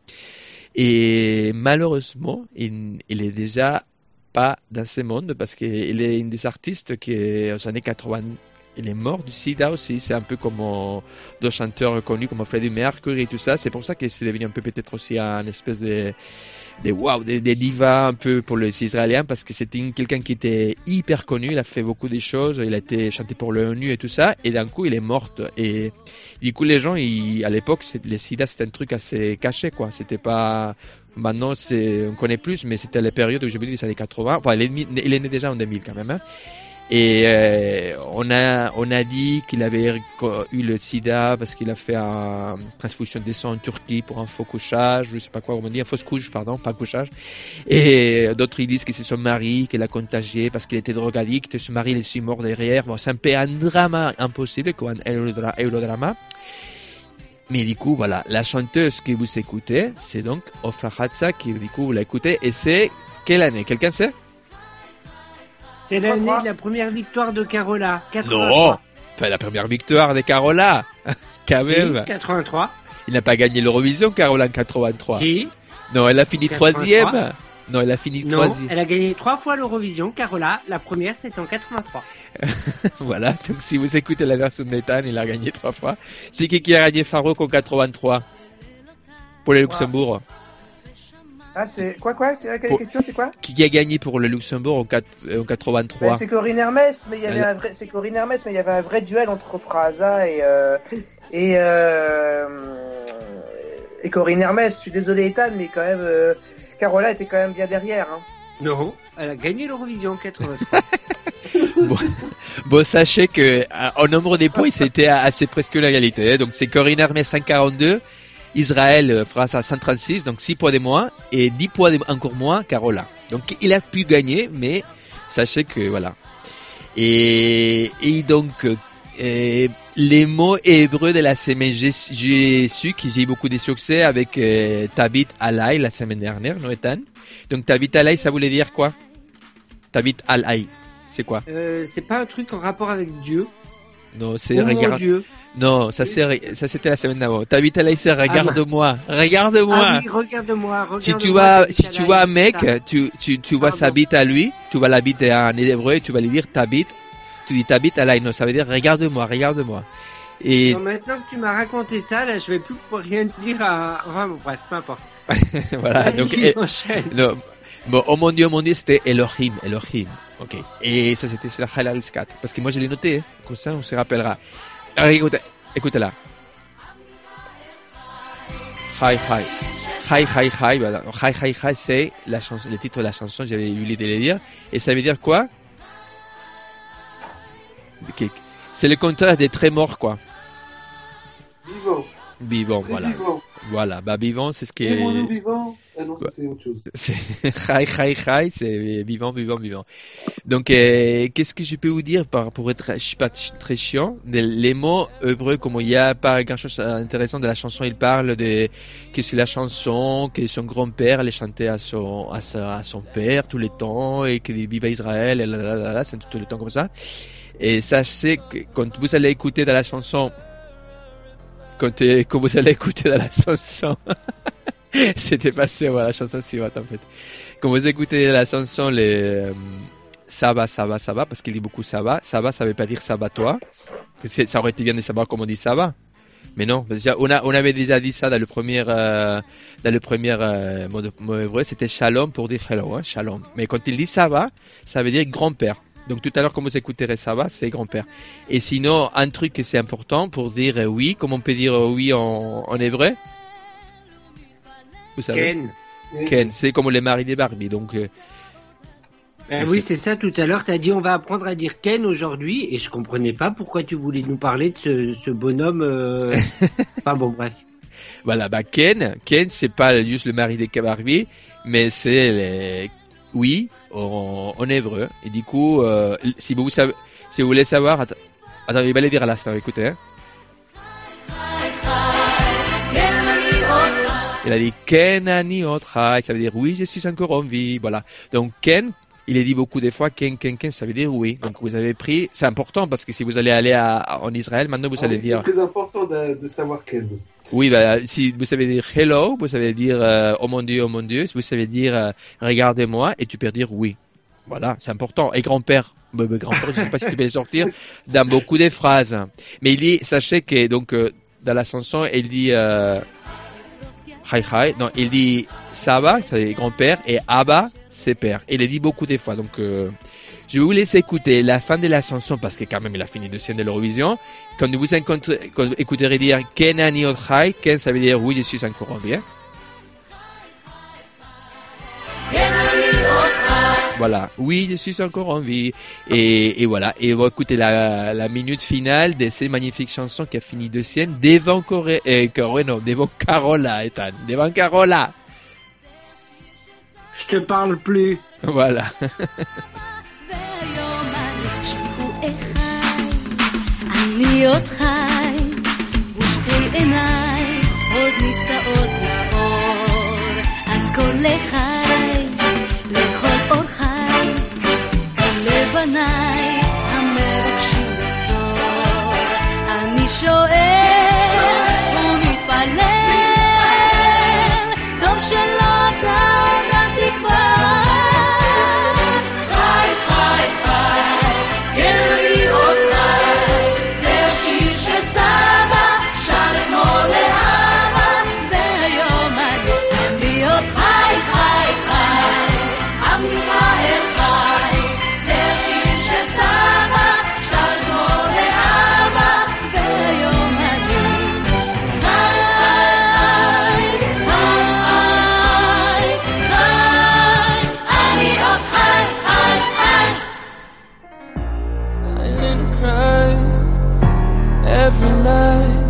Et malheureusement, il est déjà pas dans ce monde parce qu'il est une des artistes qui, aux années 80, il est mort du sida aussi. C'est un peu comme deux chanteurs connus comme Freddie Mercury et tout ça. C'est pour ça que c'est devenu un peu peut-être aussi un espèce de diva un peu pour les Israéliens parce que c'était quelqu'un qui était hyper connu. Il a fait beaucoup de choses. Il a été chanté pour l'ONU et tout ça. Et d'un coup, il est mort. Et du coup, les gens, à l'époque, le sida, c'était un truc assez caché, quoi. C'était pas. Maintenant, on connaît plus, mais c'était la période où je veux dire les années 80. Enfin, il est né déjà en 2000 quand même. Hein. Et on a dit qu'il avait eu le sida parce qu'il a fait une transfusion de sang en Turquie pour un faux couchage, je sais pas quoi, on dit, un fausse couche, pardon, pas couchage. Et d'autres ils disent que c'est son mari qui l'a contagié parce qu'il était drogadicte, son mari il est mort derrière. Bon, c'est un peu un drama impossible, comme un eurodrama. Mais du coup, voilà, la chanteuse que vous écoutez, c'est donc Ofra Hatza qui, du coup, vous l'écoutez. Et c'est quelle année? Quelqu'un sait? C'est l'année de la première victoire de Carola. 83. Non, pas la première victoire de Carola. Quand même. 83. Il n'a pas gagné l'Eurovision, Carola, en 83. Si. Non, elle a fini 83. troisième. Non, elle a fini Non, troisième. elle a gagné 3 fois l'Eurovision, Carola. La première, c'était en 83. Voilà, donc si vous écoutez la version d'Ethan, il a gagné 3 fois. C'est qui a gagné Farouk en 83 pour le Luxembourg? Ah, c'est quoi C'est la question, c'est quoi? Qui a gagné pour le Luxembourg en 83? C'est Corinne Hermès, mais il y avait c'est Corinne Hermès, mais il y avait un vrai duel entre Fraza et Corinne Hermès. Je suis désolé Ethan, mais quand même Carola était quand même bien derrière. Hein. Non, elle a gagné l'Eurovision en 83. Bon, sachez que en nombre des points, c'était assez presque l'égalité. Donc c'est Corinne Hermès 142. Israël fera ça 136, donc 6 points de moins, et 10 points encore moins, Carola. Donc il a pu gagner, mais sachez que voilà. Et donc, les mots hébreux de la semaine, j'ai su que j'ai eu beaucoup de succès avec Tabit Alay la semaine dernière, non Ethan? Donc Tabit Alay, ça voulait dire quoi? Tabit Alay, c'est quoi? C'est pas un truc en rapport avec Dieu? Non, c'est regarde. Dieu. Non, ça c'était la semaine d'avant. Tabit Alay, c'est regarde-moi, regarde-moi. Ah oui, regarde-moi. Si tu vois un mec, tu vois sa bite à lui, tu vas la bite en hébreu, tu vas lui dire Tabit. Tu dis Tabit Alay, non, ça veut dire regarde-moi. Et non, maintenant que tu m'as raconté ça, là, je vais plus pouvoir rien te dire enfin, bon, bref, peu importe. voilà, donc non, bon, oh mon Dieu, c'était Elohim. Ok. Et ça c'était sur la Halal Skat. Parce que moi je l'ai noté, hein. Comme ça on se rappellera. Alors, écoutez-la. Hi. Voilà. Hi, c'est le titre de la chanson, j'avais eu l'idée de le dire. Et ça veut dire quoi? Okay. C'est le contraire des très morts, quoi. Vivant, voilà. Vivant. Voilà, bah vivant, c'est ce qui est. Et vivant. Ah non, ça c'est autre chose. C'est Chai, c'est vivant. Donc, qu'est-ce que je peux vous dire pour être pas très chiant? Les mots hébreux, comme il y a pas grand chose d'intéressant de la chanson, il parle de qu'est-ce que la chanson, que son grand-père les chantait à son père tout le temps et que vive Israël, et là, c'est tout le temps comme ça. Et sachez que quand vous allez écouter dans la chanson, quand vous allez écouter dans la chanson, c'était passé, voilà, la chanson suivante en fait. Quand vous écoutez la chanson, ça va, parce qu'il dit beaucoup ça va, ça veut pas dire ça va toi. Ça aurait été bien de savoir comment on dit ça va. Mais non, parce que on avait déjà dit ça dans le premier mot hébreu, c'était shalom pour dire hello, hein, shalom. Mais quand il dit Saba, ça veut dire grand-père. Donc tout à l'heure, comme vous écouterez Saba, c'est grand-père. Et sinon, un truc que c'est important pour dire oui, comme on peut dire oui en hébreu, vous savez? Ken, c'est comme les maris des Barbie, donc... oui, c'est ça, tout à l'heure, tu as dit on va apprendre à dire Ken aujourd'hui, et je comprenais pas pourquoi tu voulais nous parler de ce bonhomme. Enfin bon, bref. Voilà, Ken, c'est pas juste le mari des Barbie, mais c'est oui en hébreu. Et du coup, si vous voulez savoir, attends, il va le dire à l'instant, écoutez. Hein. Il a dit Ken ani otrai, ça veut dire oui, je suis encore en vie. Voilà. Donc Ken, il est dit beaucoup de fois Ken, ça veut dire oui. Donc vous avez pris, c'est important parce que si vous allez aller en Israël, maintenant vous allez dire. C'est très important de savoir Ken. Oui, si vous savez dire hello, vous savez dire oh mon Dieu, vous savez dire regardez-moi et tu peux dire oui. Voilà, c'est important. Et grand-père, je sais pas si tu peux les sortir dans beaucoup de phrases. Mais il dit, sachez que donc dans la chanson, il dit non, il dit Saba, c'est grand-père, et Abba, c'est père. Il le dit beaucoup de fois. Donc, je vais vous laisser écouter la fin de la chanson parce que quand même, il a fini deuxième de l'Eurovision. Quand vous écouterez dire Ken ani otrai, Ken, ça veut dire oui, je suis encore en vie. Voilà, oui, je suis encore en vie. Et voilà, et on va écouter la minute finale de cette magnifique chanson qui a fini deuxième devant devant Carola, Ethan, devant Carola. Je te parle plus. Voilà. אני עוד חי, ושתי עיניי עוד נישאות לאור, אז כל לחי, לכל אור חי, לבניי המבקשים לחזור, אני שואל ומתפלל, טוב שלא דרתי כבר, חי, חי, חי, כן לי עוד חי, זה השיר שסבא שר אתמול לאבא, והיום אני עוד חי, חי, חי, עם ישראל חי, זה השיר שסבא שר אתמול לאבא, והיום אני חי, חי, חי, אני עוד חי, חי, חי. Silent cry every night.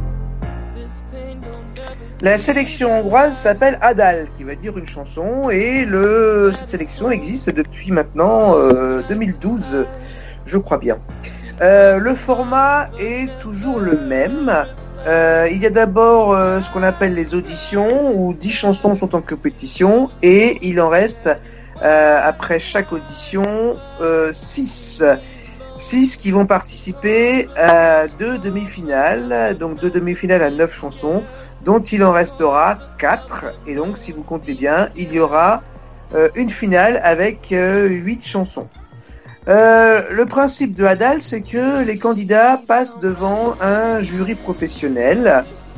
La sélection hongroise s'appelle Adal, qui veut dire une chanson, et cette sélection existe depuis maintenant 2012, je crois bien. Le format est toujours le même. Il y a d'abord ce qu'on appelle les auditions, où 10 chansons sont en compétition, et il en reste, après chaque audition, 6 qui vont participer à 2 demi-finales, donc 2 demi-finales à 9 chansons, dont il en restera 4, et donc si vous comptez bien, il y aura une finale avec 8 chansons. Le principe de Adal, c'est que les candidats passent devant un jury professionnel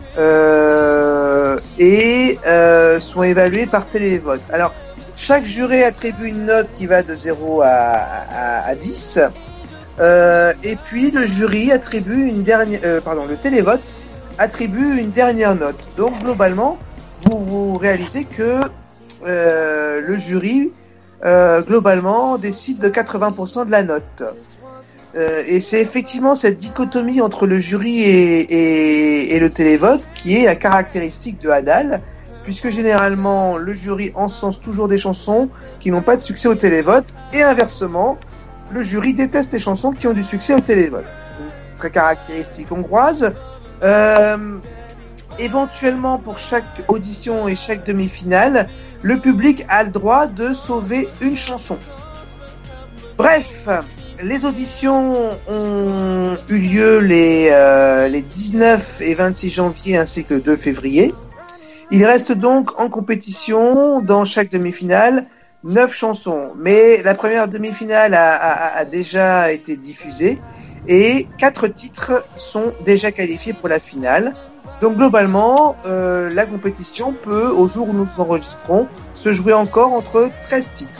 et sont évalués par télévote. Alors, chaque jury attribue une note qui va de 0 à 10. Et puis le jury attribue le télévote attribue une dernière note. Donc globalement, vous réalisez que le jury globalement décide de 80% de la note. Et c'est effectivement cette dichotomie entre le jury et le télévote qui est la caractéristique de Adal, puisque généralement le jury encense toujours des chansons qui n'ont pas de succès au télévote, et inversement, le jury déteste les chansons qui ont du succès au télévote. C'est une très caractéristique hongroise. Éventuellement, pour chaque audition et chaque demi-finale, le public a le droit de sauver une chanson. Bref, les auditions ont eu lieu les 19 et 26 janvier ainsi que le 2 février. Il reste donc en compétition dans chaque demi-finale 9 chansons, mais la première demi-finale a déjà été diffusée et 4 titres sont déjà qualifiés pour la finale. Donc globalement, la compétition peut, au jour où nous enregistrons, se jouer encore entre 13 titres.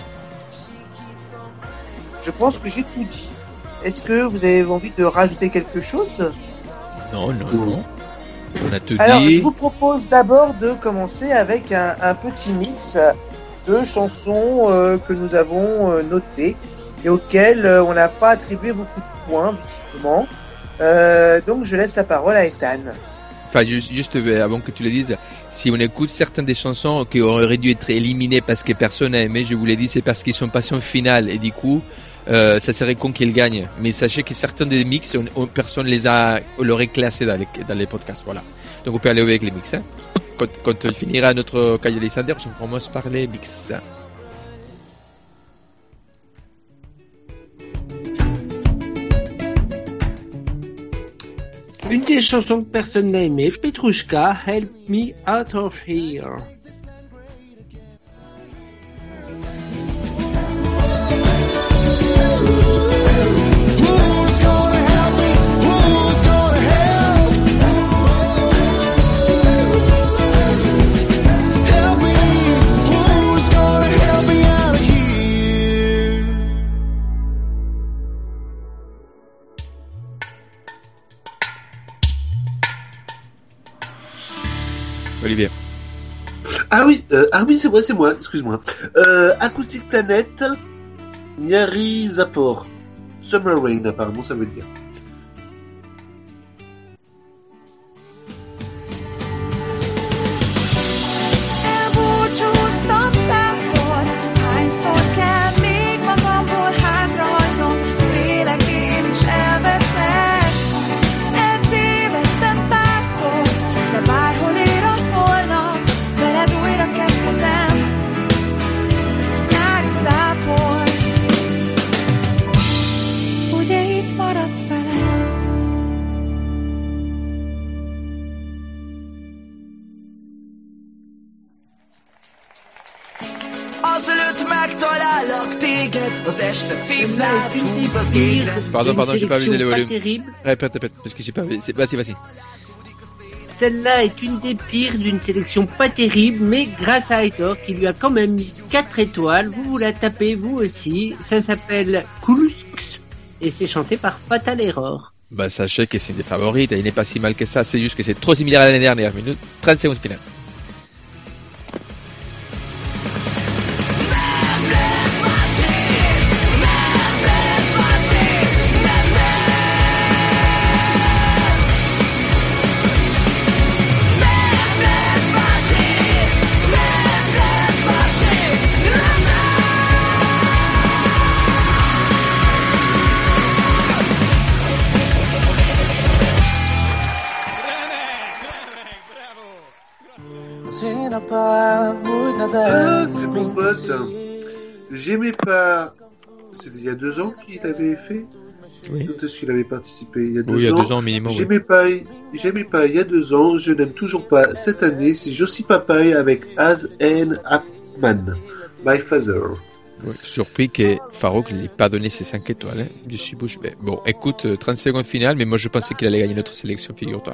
Je pense que j'ai tout dit. Est-ce que vous avez envie de rajouter quelque chose ? Non. On a tout Alors, dit. je vous propose d'abord de commencer avec un petit mix de chansons que nous avons notées et auxquelles on n'a pas attribué beaucoup de points, visiblement. Donc, je laisse la parole à Ethan. Enfin, juste avant que tu le dises, si on écoute certaines des chansons qui auraient dû être éliminées parce que personne n'a aimé, je vous l'ai dit, c'est parce qu'ils sont passés en finale et du coup, ça serait con qu'ils gagnent. Mais sachez que certains des mix, personne l'aurait classé dans les podcasts. Voilà. Donc on peut aller avec les mix. Hein. Quand on finira notre cahier des Sanders, on commence par les mix. Une des chansons que personne n'a aimé, Petrushka, Help Me Out of Here. Olivier. Ah oui, c'est moi, excuse-moi. Acoustic Planet, Nyari Zapor. Summer Rain, apparemment, ça veut dire. Elbúcsúztam 100-szor, hányszor kell még magamból hátrahagynom, félek én is elveszek. Eltévedtem párszor, de bárhol ér a holnap, veled újra kezdhetem. Nyári zápor, ugye itt maradsz velem? Azelőtt megtalállak téged, az este cipzárt húz az égre. Pardon, j'ai pas visé le volume. Répète, parce que j'ai pas visé. Vas-y. Celle-là est une des pires d'une sélection pas terrible, mais grâce à Aitor qui lui a quand même mis 4 étoiles, vous la tapez vous aussi. Ça s'appelle Kulux et c'est chanté par Fatal Error. Bah sachez que c'est une des favorites, il n'est pas si mal que ça, c'est juste que c'est trop similaire à l'année dernière. Minute 30 secondes finale. Ah, c'est mon pote. J'aimais pas. C'était il y a 2 ans qu'il avait fait. Oui. Quand est-ce qu'il avait participé? Il y a 2 ans. Oui, il y a 2 ans minimum. J'aimais pas il y a 2 ans. Je n'aime toujours pas cette année. C'est Josie Papaye avec As N. Apman, My Father. Ouais, surpris que Farouk ne l'ait pas donné ses 5 étoiles. Hein. Je suis bouche bée. Bon, écoute, 30 secondes finale, mais moi je pensais qu'il allait gagner notre sélection, figure-toi.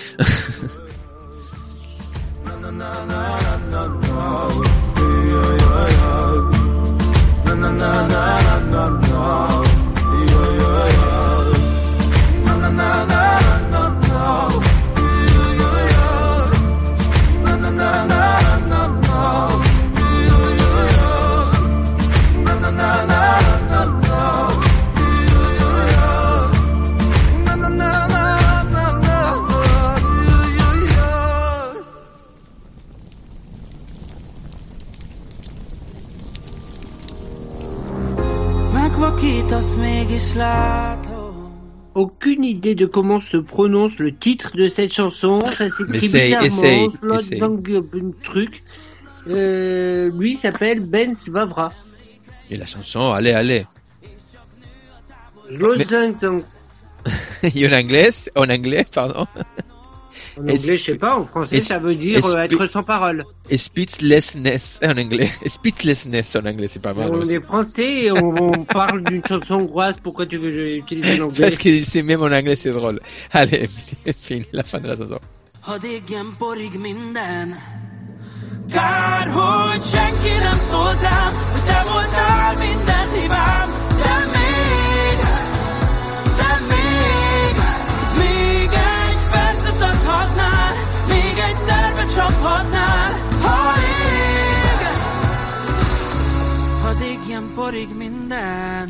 Aucune idée de comment se prononce le titre de cette chanson. Ça s'écrit bizarrement. Truc. Lui s'appelle Ben Svavra. Et la chanson, allez. Mais... Et en anglais, pardon. En anglais, je sais pas. En français, ça veut dire être sans parole. Et speechlessness en anglais. Speechlessness en anglais, c'est pas mal. On est français et on parle d'une chanson hongroise. Pourquoi tu veux utiliser l'anglais? Parce que c'est même en anglais, c'est drôle. Allez, fin, la fin de la chanson. Hadd égjen porig minden. Kár, hogy senki nem szólt rám, hogy te voltál minden hibám. De még egy percet adhatnál, még egy szerbe csaphatnál. Ha ég, hadd égjen porig minden.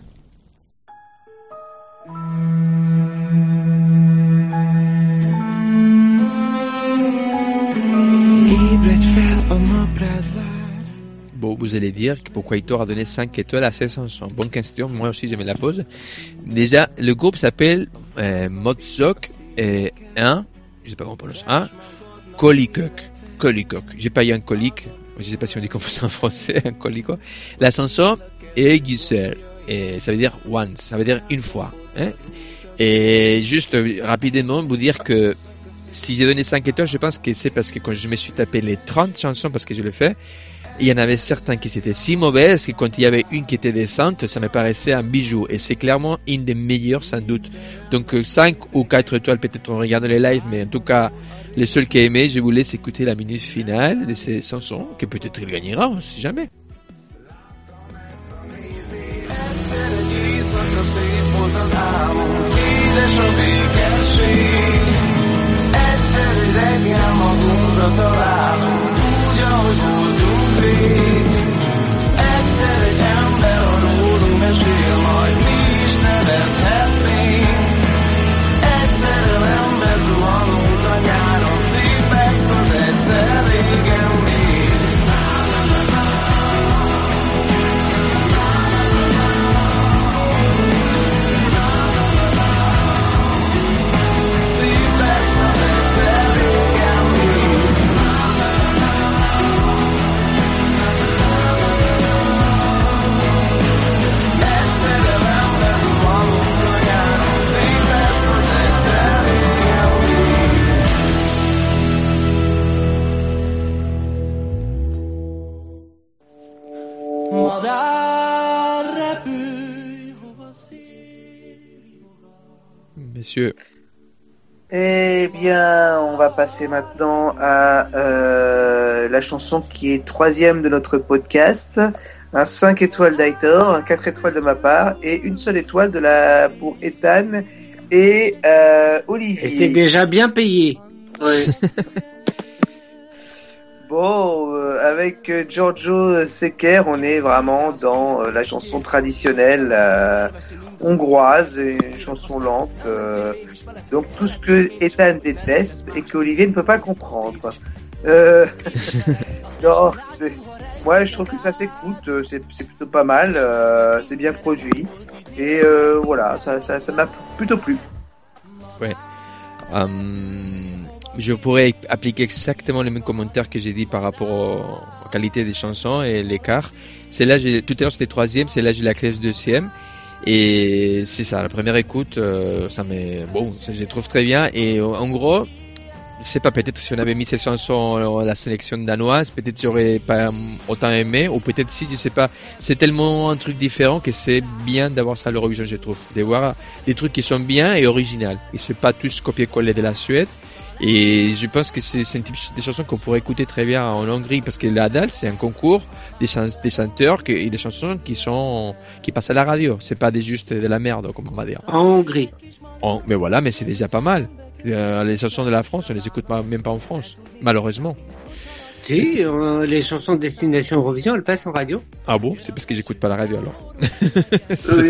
Bon, vous allez dire pourquoi Hector a donné 5 étoiles à cette chanson. Bonne question, moi aussi je me la pose. Déjà, le groupe s'appelle Motzok 1, je sais pas comment on prononce, 1, Kolikok. J'ai pas eu un colique, je sais pas si on dit comme ça en français, un colico. La chanson est Giselle, et ça veut dire once, ça veut dire une fois. Hein? Et juste rapidement vous dire que si j'ai donné 5 étoiles, je pense que c'est parce que quand je me suis tapé les 30 chansons, parce que je le fais, il y en avait certains qui étaient si mauvaises que quand il y avait une qui était décente, ça me paraissait un bijou. Et c'est clairement une des meilleures sans doute. Donc 5 ou 4 étoiles, peut-être on regarde les lives, mais en tout cas, les seuls qui aimé, je vous laisse écouter la minute finale de ces chansons, que peut-être il gagnera, on ne sait jamais. Reggel magunkra találunk, úgy, ahogy voltunk rég. Egyszer egy ember a rólunk mesél, majd mi is nevethetnénk. Egyszerre lembe zuhanunk a nyáron, szép lesz az egyszer régen még. Szép lesz az egyszer régen még. Egyszerre lembe zuhanunk a nyáron, szép lesz az egyszer régen még. Madár repülj, hova Messieurs. Eh bien, on va passer maintenant à la chanson qui est 3e de notre podcast. Un 5 étoiles d'Aitor, un 4 étoiles de ma part et une seule étoile pour Ethan et Olivier. Et c'est déjà bien payé. Oui. Bon, avec Giorgio Seker, on est vraiment dans la chanson traditionnelle hongroise, une chanson lente. Donc tout ce que Ethan déteste et qu'Olivier ne peut pas comprendre. Non, moi je trouve que ça s'écoute, c'est plutôt pas mal, c'est bien produit et voilà, ça m'a plutôt plu. Ouais. Je pourrais appliquer exactement les mêmes commentaires que j'ai dit par rapport aux qualités des chansons et l'écart. Celle-là, tout à l'heure c'était 3e, celle-là j'ai la classe 2e. Et c'est ça, la première écoute, ça je les trouve très bien. Et en gros, c'est pas peut-être si on avait mis cette chanson à la sélection danoise, peut-être j'aurais pas autant aimé, ou peut-être si, je sais pas. C'est tellement un truc différent que c'est bien d'avoir ça à l'Eurovision, je trouve. De voir des trucs qui sont bien et originaux. Et c'est pas tous copier-coller de la Suède. Et je pense que c'est un type de chanson qu'on pourrait écouter très bien en Hongrie, parce que l'Adal, c'est un concours des chanteurs et des chansons qui passent à la radio. C'est pas juste de la merde, comme on va dire. En Hongrie. Mais voilà, mais c'est déjà pas mal. Les chansons de la France, on les écoute même pas en France, malheureusement. Si, les chansons de Destination Eurovision, elles passent en radio. Ah bon? C'est parce que j'écoute pas la radio alors. Oui,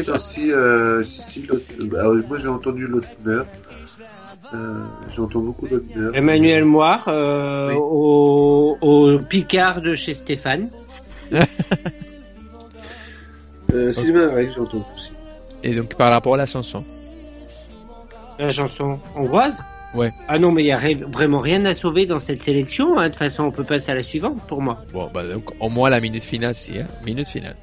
moi j'ai entendu l'autre. J'entends beaucoup d'Otner. Emmanuel Moir, oui. au Picard de chez Stéphane. Sylvain Reg, j'entends aussi. Et donc par rapport à la chanson. La chanson hongroise? Ouais. Ah non, mais il n'y a vraiment rien à sauver dans cette sélection. Hein. De toute façon, on peut passer à la suivante pour moi. Bon, bah donc au moins la minute finale, si. Hein. Minute finale.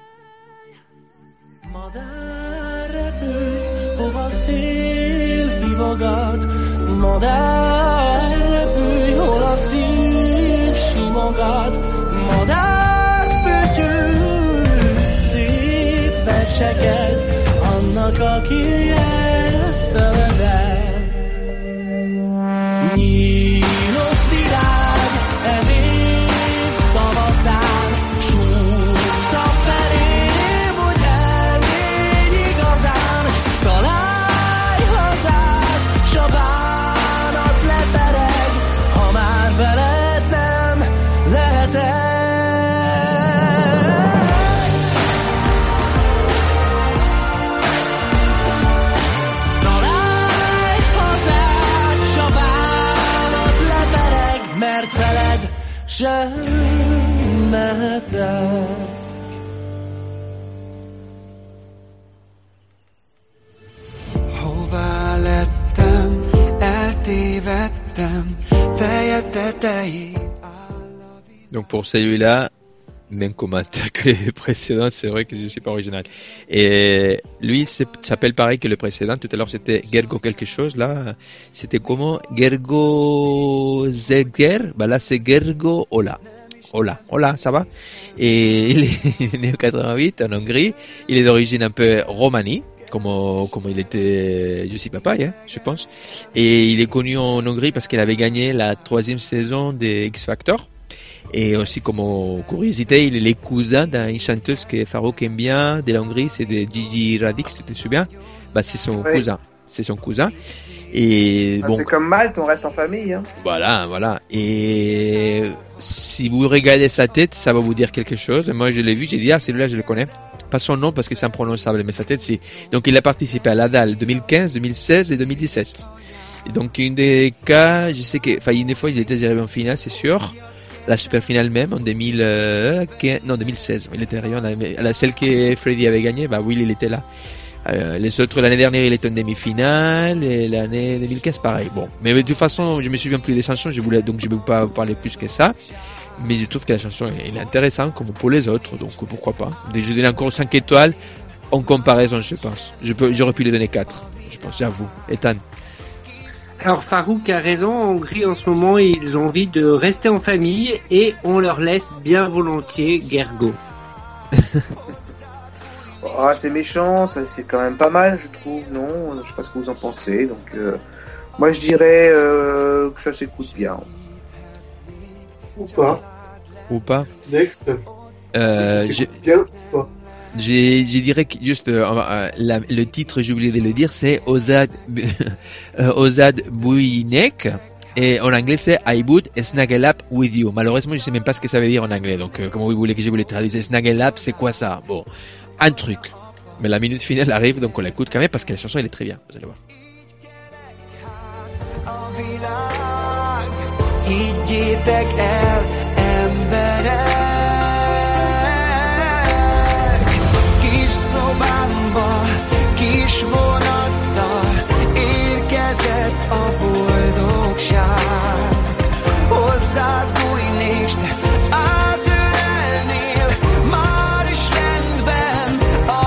Hova szél hívogat, madár repülj, hol a szív simogat, madár fütyül, szép verseket annak, aki elfeledett. Nyílt virág ez év tavaszán, súgta felém, hogy elmégy igazán. Találj hazát, s a bánat lepereg, ha már veled nem lehetek. Találj hazát, s a bánat lepereg, mert veled sem mehetek. Hová lettem, eltévedtem, feje tetején. Donc pour celui-là, même commentaire que les précédents, c'est vrai que je suis pas original. Et lui, il s'appelle pareil que le précédent. Tout à l'heure, c'était Gergo quelque chose. Là, c'était comment? Gergo Zeger. Bah là, c'est Gergo Ola. Ola, ça va? Et il est né en 88 en Hongrie. Il est d'origine un peu romani. Comme il était Jussi Papai, je pense. Et il est connu en Hongrie parce qu'il avait gagné la 3e saison des X Factor. Et aussi, comme curiosité, il est le cousin d'une chanteuse que Farouk aime bien de la Hongrie, c'est de Gigi Radix, tu te souviens? Bah, c'est son cousin. C'est son cousin. Et bon. C'est comme Malte, on reste en famille, hein. Voilà. Et si vous regardez sa tête, ça va vous dire quelque chose. Moi, je l'ai vu, j'ai dit, celui-là, je le connais. Pas son nom parce que c'est imprononçable, mais sa tête, si. Donc, il a participé à l'Adal 2015, 2016 et 2017. Et donc, une des cas, je sais que, une fois, il était arrivé en finale, c'est sûr. La super finale même, en 2016. Il était arrivé, celle que Freddy avait gagnée, bah oui, il était là. Les autres, l'année dernière, il était en demi-finale, et l'année 2015, pareil. Bon. Mais de toute façon, je me souviens plus des chansons, je ne vais pas parler plus que ça. Mais je trouve que la chanson est intéressante, comme pour les autres, donc pourquoi pas. Je donne encore 5 étoiles, en comparaison, je pense. J'aurais pu les donner 4, je pense, j'avoue. Ethan. Alors Farouk a raison, en Hongrie en ce moment ils ont envie de rester en famille et on leur laisse bien volontiers Gergo. Oh, c'est méchant, ça c'est quand même pas mal je trouve, non? Je sais pas ce que vous en pensez, donc moi je dirais que ça s'écoute bien. Ou pas. Next. Je dirais que juste le titre, j'ai oublié de le dire, c'est Ozad Bouinek, et en anglais c'est I would snuggle up with you. Malheureusement, je sais même pas ce que ça veut dire en anglais, donc comment vous voulez que je vous le traduise? Snuggle up, c'est quoi ça? Bon, un truc. Mais la minute finale arrive, donc on l'écoute quand même parce que la chanson elle est très bien, vous allez voir. Higgyétek el, emberek, kis szobámba, kis vonattal érkezett a boldogság. Hozzád bújni, s te átölelnél, már is rendben a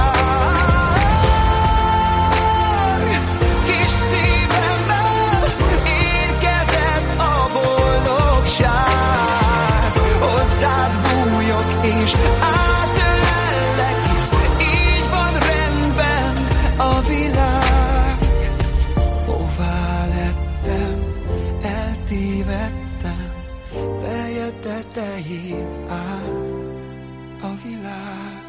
világ. Kis szívemmel érkezett a boldogság. Hozzád bújok és átölellek, hisz így van rendben a világ. Hová lettem, eltévedtem, feje tetején áll a világ.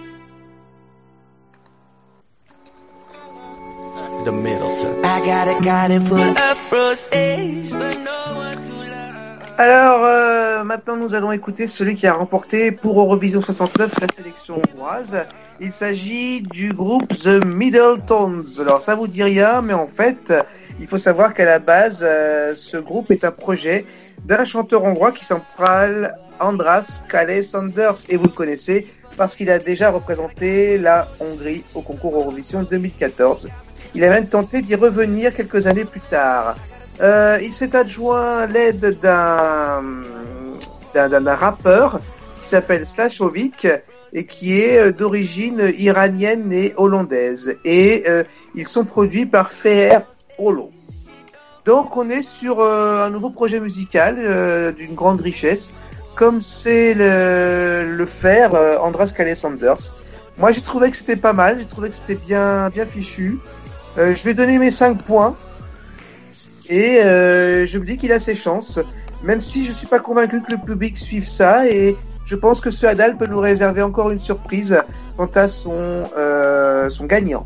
The Middleton. I got a garden full of roses, but no one to love. Alors maintenant nous allons écouter celui qui a remporté pour Eurovision 69 la sélection hongroise. Il s'agit du groupe The Middletons. Alors ça vous dit rien, mais en fait il faut savoir qu'à la base ce groupe est un projet d'un chanteur hongrois qui s'appelle András Kale Sanders, et vous le connaissez parce qu'il a déjà représenté la Hongrie au concours Eurovision 2014. Il a même tenté d'y revenir quelques années plus tard. Il s'est adjoint l'aide d'un rappeur qui s'appelle Slashovic et qui est d'origine iranienne et hollandaise. Et ils sont produits par Feher Holo. Donc on est sur un nouveau projet musical d'une grande richesse, comme c'est le faire Andras Kalle-Sanders. Moi j'ai trouvé que c'était pas mal, j'ai trouvé que c'était bien fichu. Je vais donner mes 5 points et je me dis qu'il a ses chances, même si je suis pas convaincu que le public suive ça, et je pense que ce Hadal peut nous réserver encore une surprise quant à son gagnant.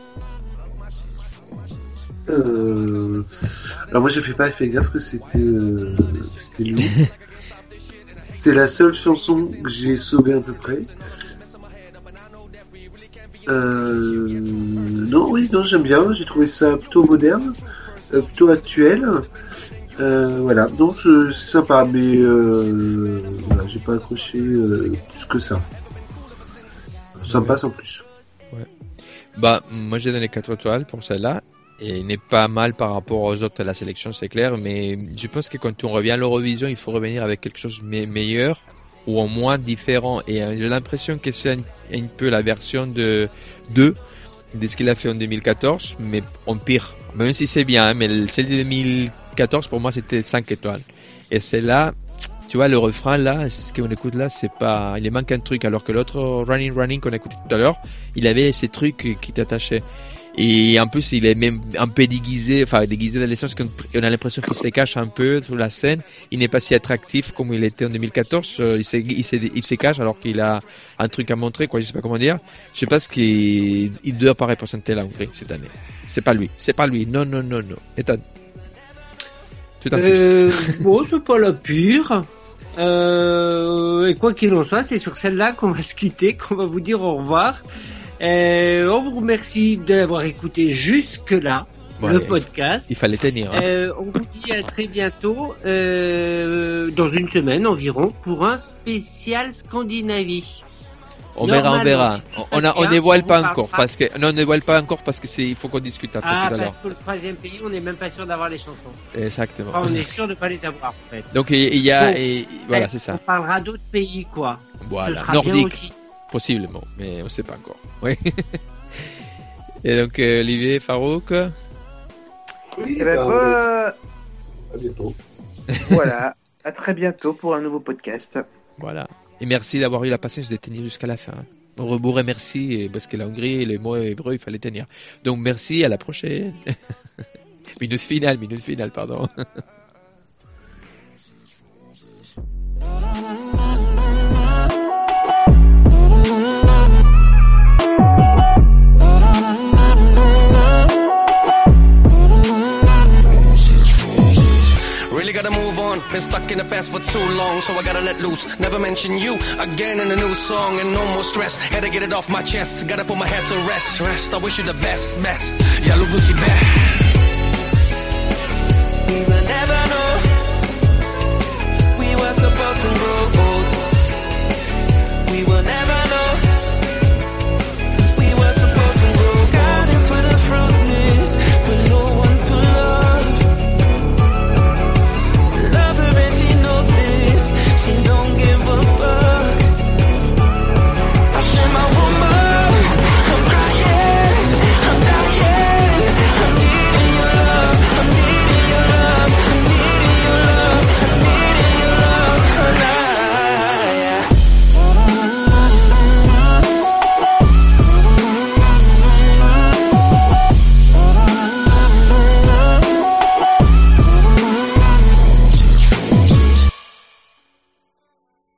Alors moi j'ai fait gaffe que c'était lui. C'est la seule chanson que j'ai sauvée à peu près. Non, j'aime bien. J'ai trouvé ça plutôt moderne, plutôt actuel. Voilà, donc c'est sympa, mais voilà, j'ai pas accroché plus que ça. Sympa sans plus. Ouais. Bah, moi j'ai donné 4 étoiles pour celle-là. Et il n'est pas mal par rapport aux autres de la sélection, c'est clair, mais je pense que quand on revient à l'Eurovision, il faut revenir avec quelque chose de meilleur ou au moins différent. Et j'ai l'impression que c'est un peu la version de ce qu'il a fait en 2014, mais en pire. Même si c'est bien, hein, mais celle de 2014 pour moi c'était 5 étoiles. Et celle-là, tu vois, le refrain là, ce qu'on écoute là, c'est pas, il manque un truc, alors que l'autre Running qu'on a écouté tout à l'heure, il avait ces trucs qui t'attachaient. Et en plus, il est même un peu déguisé dans le sens qu'on a l'impression qu'il se cache un peu sur la scène. Il n'est pas si attractif comme il était en 2014. Il se cache alors qu'il a un truc à montrer, quoi. Je sais pas comment dire. Je sais pas ce qu'il doit pas représenter la Hongrie cette année. C'est pas lui. Non. Ethan. Tu t'en fiches. Bon, c'est pas la pire. Et quoi qu'il en soit, c'est sur celle-là qu'on va se quitter, qu'on va vous dire au revoir. On vous remercie d'avoir écouté jusque-là le podcast. Il fallait tenir. Hein. On vous dit à très bientôt, dans une semaine environ, pour un spécial Scandinavie. On verra. On ne dévoile pas encore parce que il faut qu'on discute après tout à l'heure. Parce que le troisième pays, on n'est même pas sûr d'avoir les chansons. Exactement. Enfin, on est sûr de pas les avoir en fait. Donc il y a voilà, c'est ça. On parlera d'autres pays quoi. Voilà, nordique. Possiblement, mais on ne sait pas encore. Oui. Et donc, Olivier, Farouk. Oui, à bientôt. Voilà, à très bientôt pour un nouveau podcast. Voilà. Et merci d'avoir eu la patience de tenir jusqu'à la fin. On remercie, merci, parce que la Hongrie et les mots hébreux, il fallait tenir. Donc, merci, à la prochaine. Minute finale, pardon. Really gotta move on, been stuck in the past for too long, so I gotta let loose. Never mention you again in a new song, and no more stress. Had to get it off my chest, gotta put my head to rest. I wish you the best. Ya lubię ciebie.